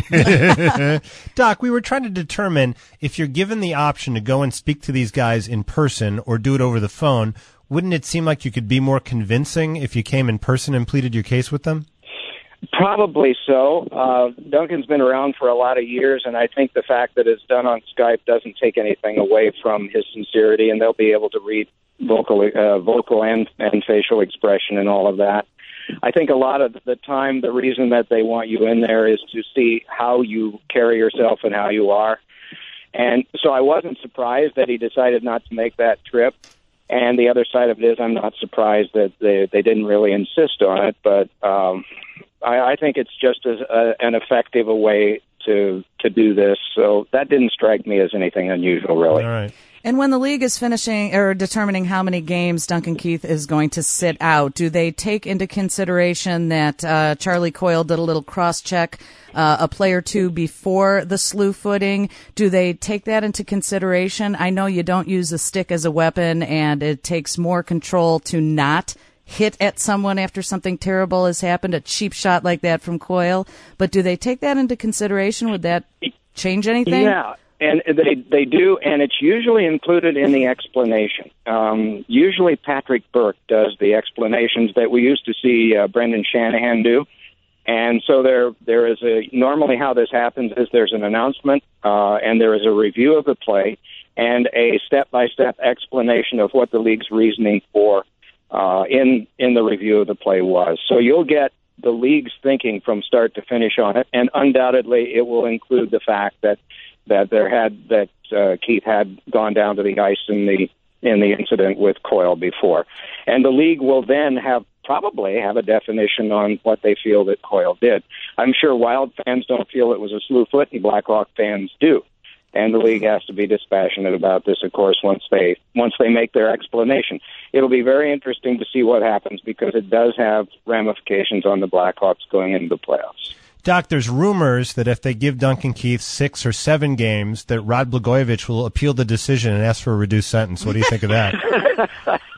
Doc, we were trying to determine if you're given the option to go and speak to these guys in person or do it over the phone, wouldn't it seem like you could be more convincing if you came in person and pleaded your case with them? Probably so. Uh, Duncan's been around for a lot of years, and I think the fact that it's done on Skype doesn't take anything away from his sincerity, and they'll be able to read vocal, uh, vocal and, and facial expression and all of that. I think a lot of the time the reason that they want you in there is to see how you carry yourself and how you are. And so I wasn't surprised that he decided not to make that trip. And the other side of it is I'm not surprised that they, they didn't really insist on it, but um, I, I think it's just as a, an effective a way to to do this. So that didn't strike me as anything unusual, really. All right. And when the league is finishing or determining how many games Duncan Keith is going to sit out, do they take into consideration that uh, Charlie Coyle did a little cross-check uh, a play or two before the slew footing? Do they take that into consideration? I know you don't use a stick as a weapon, and it takes more control to not hit at someone after something terrible has happened, a cheap shot like that from Coyle. But do they take that into consideration? Would that change anything? Yeah. And they they do, and it's usually included in the explanation. Um, usually Patrick Burke does the explanations that we used to see uh, Brendan Shanahan do. And so there there is a, normally how this happens is there's an announcement, uh, and there is a review of the play, and a step-by-step explanation of what the league's reasoning for uh, in in the review of the play was. So you'll get the league's thinking from start to finish on it, and undoubtedly it will include the fact that that there had that uh, Keith had gone down to the ice in the in the incident with Coyle before, and the league will then have probably have a definition on what they feel that Coyle did. I'm sure Wild fans don't feel it was a slew foot, and Blackhawk fans do. And the league has to be dispassionate about this, of course, once they once they make their explanation. It'll be very interesting to see what happens because it does have ramifications on the Blackhawks going into the playoffs. Doc, there's rumors that if they give Duncan Keith six or seven games, that Rod Blagojevich will appeal the decision and ask for a reduced sentence. What do you think of that?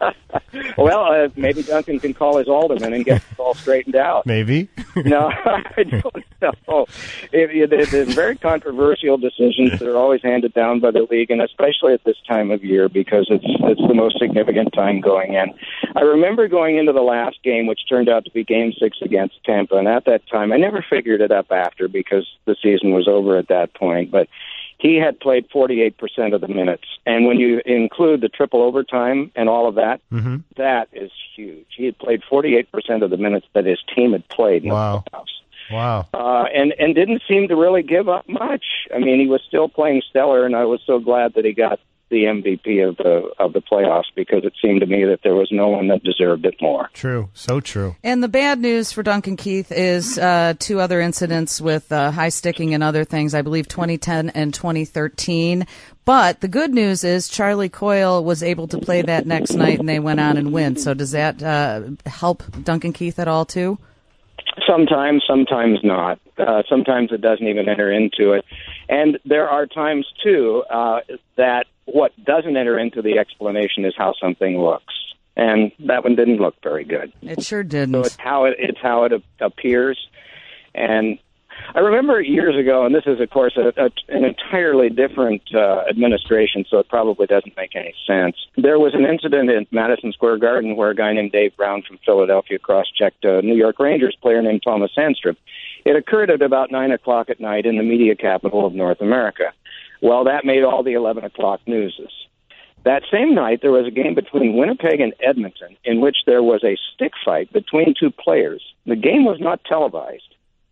Well, uh, maybe Duncan can call his alderman and get it all straightened out. Maybe. No, I don't know. It, it, it, it's very controversial decisions that are always handed down by the league, and especially at this time of year because it's it's the most significant time going in. I remember going into the last game, which turned out to be Game Six against Tampa, and at that time, I never figured it up after because the season was over at that point, but he had played forty-eight percent of the minutes. And when you include the triple overtime and all of that, mm-hmm. that is huge. He had played forty-eight percent of the minutes that his team had played in wow. the playoffs. Wow. Uh, and, and didn't seem to really give up much. I mean, he was still playing stellar, and I was so glad that he got the M V P of the of the playoffs because it seemed to me that there was no one that deserved it more. True. So true. And the bad news for Duncan Keith is uh, two other incidents with uh, high sticking and other things, I believe twenty ten and twenty thirteen. But the good news is Charlie Coyle was able to play that next night, and they went on and win. So does that uh, help Duncan Keith at all, too? Sometimes, sometimes not. Uh, sometimes it doesn't even enter into it. And there are times, too, uh, that what doesn't enter into the explanation is how something looks. And that one didn't look very good. It sure didn't. So it's how it, it's how it appears. And I remember years ago, and this is, of course, a, a, an entirely different uh, administration, so it probably doesn't make any sense. There was an incident in Madison Square Garden where a guy named Dave Brown from Philadelphia cross-checked a New York Rangers player named Thomas Sandstrom. It occurred at about nine o'clock at night in the media capital of North America. Well, that made all the eleven o'clock newses. That same night, there was a game between Winnipeg and Edmonton in which there was a stick fight between two players. The game was not televised,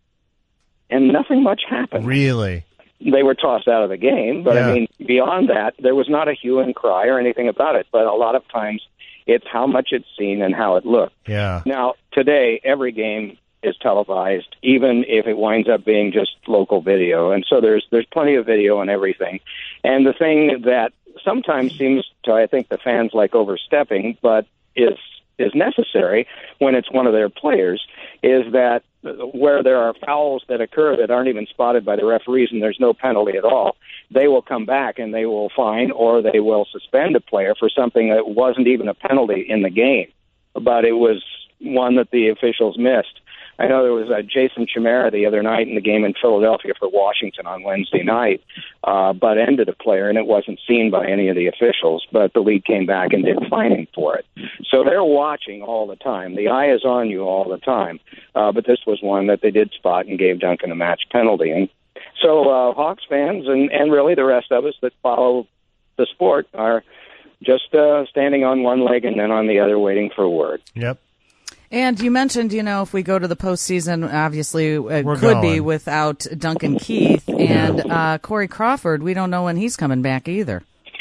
and nothing much happened. Really? They were tossed out of the game, but Yeah. I mean, beyond that, there was not a hue and cry or anything about it. But a lot of times, it's how much it's seen and how it looked. Yeah. Now, today, every game is televised, even if it winds up being just local video. And so there's there's plenty of video and everything. And the thing that sometimes seems to, I think, the fans like overstepping, but is is necessary when it's one of their players, is that where there are fouls that occur that aren't even spotted by the referees and there's no penalty at all, they will come back and they will fine or they will suspend a player for something that wasn't even a penalty in the game, but it was one that the officials missed. I know there was uh, Jason Chimera the other night in the game in Philadelphia for Washington on Wednesday night, uh, but ended a player, and it wasn't seen by any of the officials, but the league came back and did fining for it. So they're watching all the time. The eye is on you all the time, uh, but this was one that they did spot and gave Duncan a match penalty. And so uh, Hawks fans and, and really the rest of us that follow the sport are just uh, standing on one leg and then on the other waiting for word. Yep. And you mentioned, you know, if we go to the postseason, obviously it We're could be going. without Duncan Keith and uh, Corey Crawford. We don't know when he's coming back either.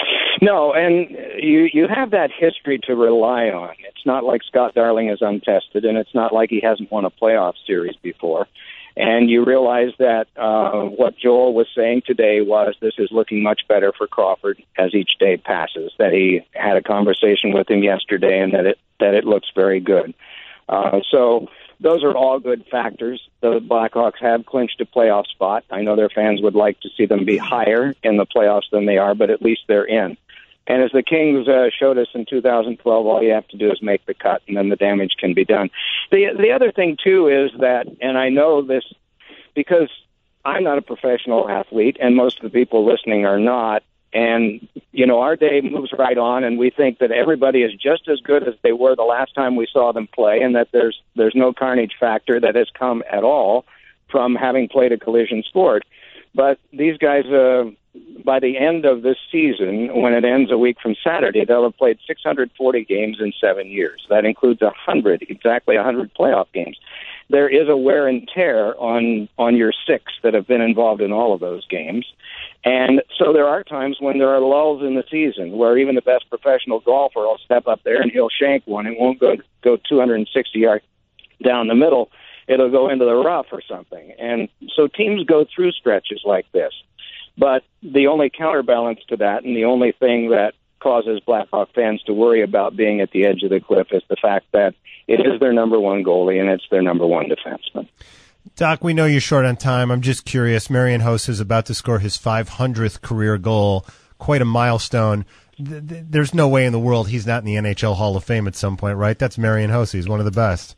No, and you you have that history to rely on. It's not like Scott Darling is untested, and it's not like he hasn't won a playoff series before. And you realize that uh, what Joel was saying today was this is looking much better for Crawford as each day passes, that he had a conversation with him yesterday and that it that it looks very good. Uh, so those are all good factors. The Blackhawks have clinched a playoff spot. I know their fans would like to see them be higher in the playoffs than they are, but at least they're in. And as the Kings uh, showed us in two thousand twelve, all you have to do is make the cut, and then the damage can be done. The the other thing, too, is that, and I know this because I'm not a professional athlete, and most of the people listening are not, and, you know, our day moves right on, and we think that everybody is just as good as they were the last time we saw them play, and that there's there's no carnage factor that has come at all from having played a collision sport. But these guys uh, by the end of this season, when it ends a week from Saturday, they'll have played six hundred forty games in seven years. That includes one hundred, exactly one hundred playoff games. There is a wear and tear on, on your six that have been involved in all of those games. And so there are times when there are lulls in the season where even the best professional golfer will step up there and he'll shank one. It won't go, go two hundred sixty yards down the middle. It'll go into the rough or something. And so teams go through stretches like this. But the only counterbalance to that, and the only thing that causes Blackhawk fans to worry about being at the edge of the cliff, is the fact that it is their number one goalie and it's their number one defenseman. Doc, we know you're short on time. I'm just curious. Marian Hossa is about to score his five hundredth career goal. Quite a milestone. There's no way in the world he's not in the N H L Hall of Fame at some point, right? That's Marian Hossa. He's one of the best.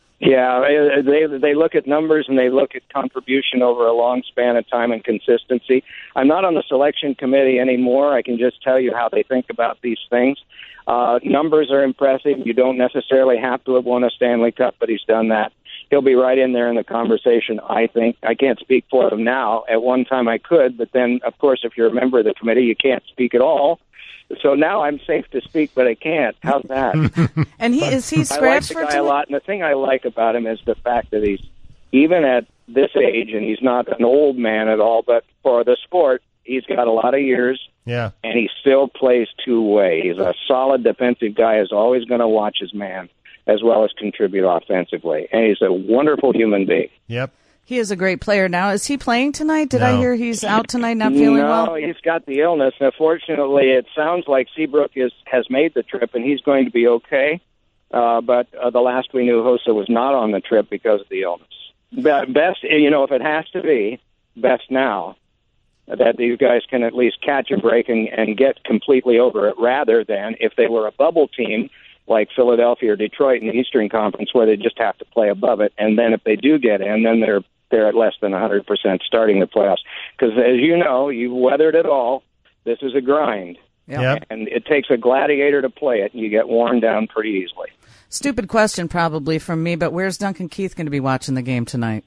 Yeah, they they look at numbers and they look at contribution over a long span of time and consistency. I'm not on the selection committee anymore. I can just tell you how they think about these things. Uh, numbers are impressive. You don't necessarily have to have won a Stanley Cup, but he's done that. He'll be right in there in the conversation, I think. I can't speak for him now. At one time I could, but then, of course, if you're a member of the committee, you can't speak at all. So now I'm safe to speak, but I can't. How's that? And he But is he I like scratched the for guy a lot, and the thing I like about him is the fact that he's, even at this age, and he's not an old man at all, but for the sport, he's got a lot of years, Yeah. and he still plays two-way. He's a solid defensive guy, is always going to watch his man, as well as contribute offensively. And he's a wonderful human being. Yep. He is a great player now. Is he playing tonight? Did No. I hear he's out tonight, not feeling no, well? No, he's got the illness. Now, fortunately, it sounds like Seabrook is has made the trip, and he's going to be okay. Uh, but uh, the last we knew, Hossa was not on the trip because of the illness. Be- Best, you know, if it has to be, best now that these guys can at least catch a break and, and get completely over it, rather than if they were a bubble team like Philadelphia or Detroit in the Eastern Conference, where they just have to play above it. And then if they do get in, then they're they're at less than one hundred percent starting the playoffs. Because as you know, you've weathered it all. This is a grind. Yep. And it takes a gladiator to play it, and you get worn down pretty easily. Stupid question probably from me, but where's Duncan Keith going to be watching the game tonight?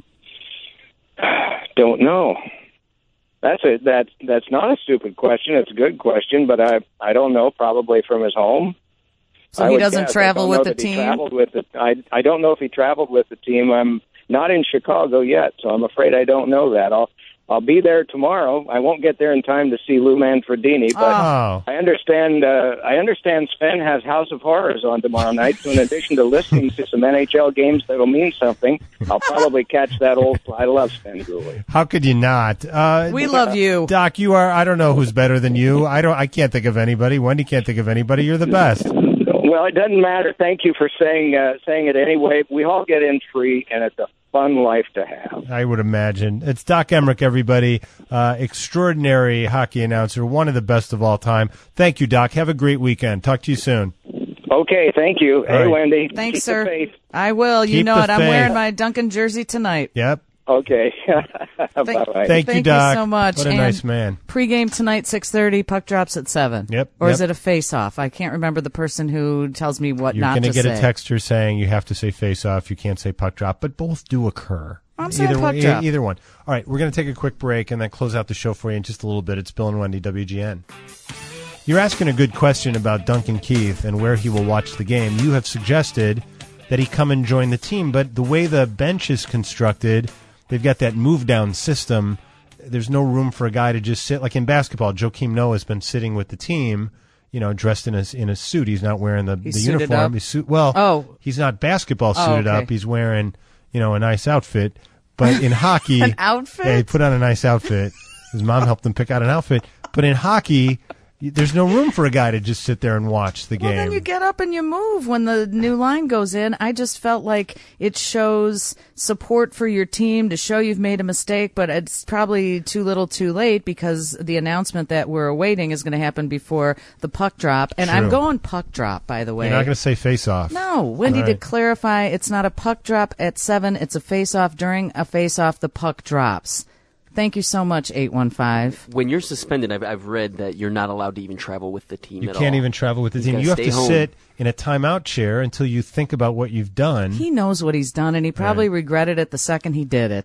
Don't know. That's a that that's not a stupid question. It's a good question, but I I don't know. Probably from his home. So I he would doesn't guess. travel I don't with know the that he team? Traveled with the, I I don't know if he traveled with the team. I'm not in Chicago yet, so I'm afraid I don't know that. I'll I'll be there tomorrow. I won't get there in time to see Lou Manfredini, but Oh. I understand. Uh, I understand Sven has House of Horrors on tomorrow night. So in addition to listening to some N H L games that'll mean something, I'll probably catch that old. I love Sven Gooley. How could you not? Uh, We love you. Doc, you are, I don't know who's better than you. I don't, I can't think of anybody. Wendy can't think of anybody. You're the best. Well, it doesn't matter. Thank you for saying uh, saying it anyway. We all get in free, and it's a fun life to have. I would imagine. It's Doc Emrick, everybody. Uh, extraordinary hockey announcer, one of the best of all time. Thank you, Doc. Have a great weekend. Talk to you soon. Okay, thank you. All Hey, right. Wendy. Thanks, keep sir. The faith. I will. You Keep know the it. I'm faith. wearing my Duncan jersey tonight. Yep. Okay. Thank, Bye-bye. Thank you, thank Doc. so much. What a And nice man. Pre-game tonight, six thirty. Puck drops at seven. Yep, Or is yep. it a face-off? I can't remember the person who tells me what You're not going to to get say. a texter saying you have to say face off, you can't say puck drop, but both do occur. I'm saying either, puck one- drop. e- either one. All right, we're going to take a quick break and then close out the show for you in just a little bit. It's Bill and Wendy, W G N. You're asking a good question about Duncan Keith and where he will watch the game. You have suggested that he come and join the team, but the way the bench is constructed, they've got that move-down system. There's no room for a guy to just sit. Like in basketball, Joakim Noah has been sitting with the team, you know, dressed in a, in a suit. He's not wearing the, He's the suited uniform. up? He's suit, well, Oh. he's not basketball Oh, suited okay. up. He's wearing, you know, a nice outfit. But in hockey... An outfit? Yeah, he put on a nice outfit. His mom helped him pick out an outfit. But in hockey, y- there's no room for a guy to just sit there and watch the Well, game. then you get up and you move when the new line goes in. I just felt like it shows support for your team to show you've made a mistake, but it's probably too little too late because the announcement that we're awaiting is going to happen before the puck drop. And I'm True. going puck drop, by the way. You're not going to say face off. No, Wendy, All to right. clarify, it's not a puck drop at seven. It's a face-off. During a face-off, the puck drops. Thank you so much, eight one five. When you're suspended, I've, I've read that you're not allowed to even travel with the team You at can't all. even travel with the You've team. gotta You have stay to home. sit in a timeout chair until you think about what you've done. He knows what he's done, and he probably regretted it the second he did it.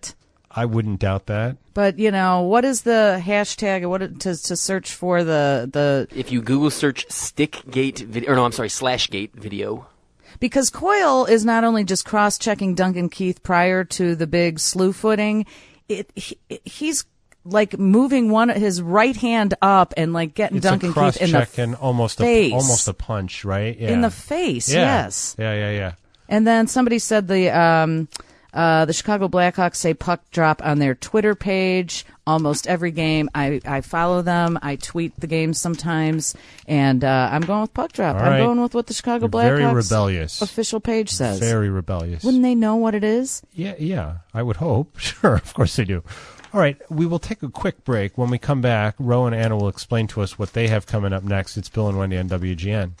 I wouldn't doubt that. But you know, what is the hashtag? What to to search for the the? If you Google search Stickgate video, or no, I'm sorry, Slashgate video. Because Coyle is not only just cross-checking Duncan Keith prior to the big slew footing, it he, he's like moving one his right hand up and like getting It's Duncan a cross Keith in the check and almost face. a almost a punch, right? Yeah. In the face, Yeah. yes. Yeah, yeah, yeah. And then somebody said the um, uh, the Chicago Blackhawks say puck drop on their Twitter page almost every game. I, I follow them. I tweet the games sometimes, and uh, I'm going with puck drop. All I'm right. going with what the Chicago You're Blackhawks very rebellious. official page says. Very rebellious. Wouldn't they know what it is? Yeah, yeah. I would hope. Sure, of course they do. All right, we will take a quick break. When we come back, Ro and Anna will explain to us what they have coming up next. It's Bill and Wendy on W G N.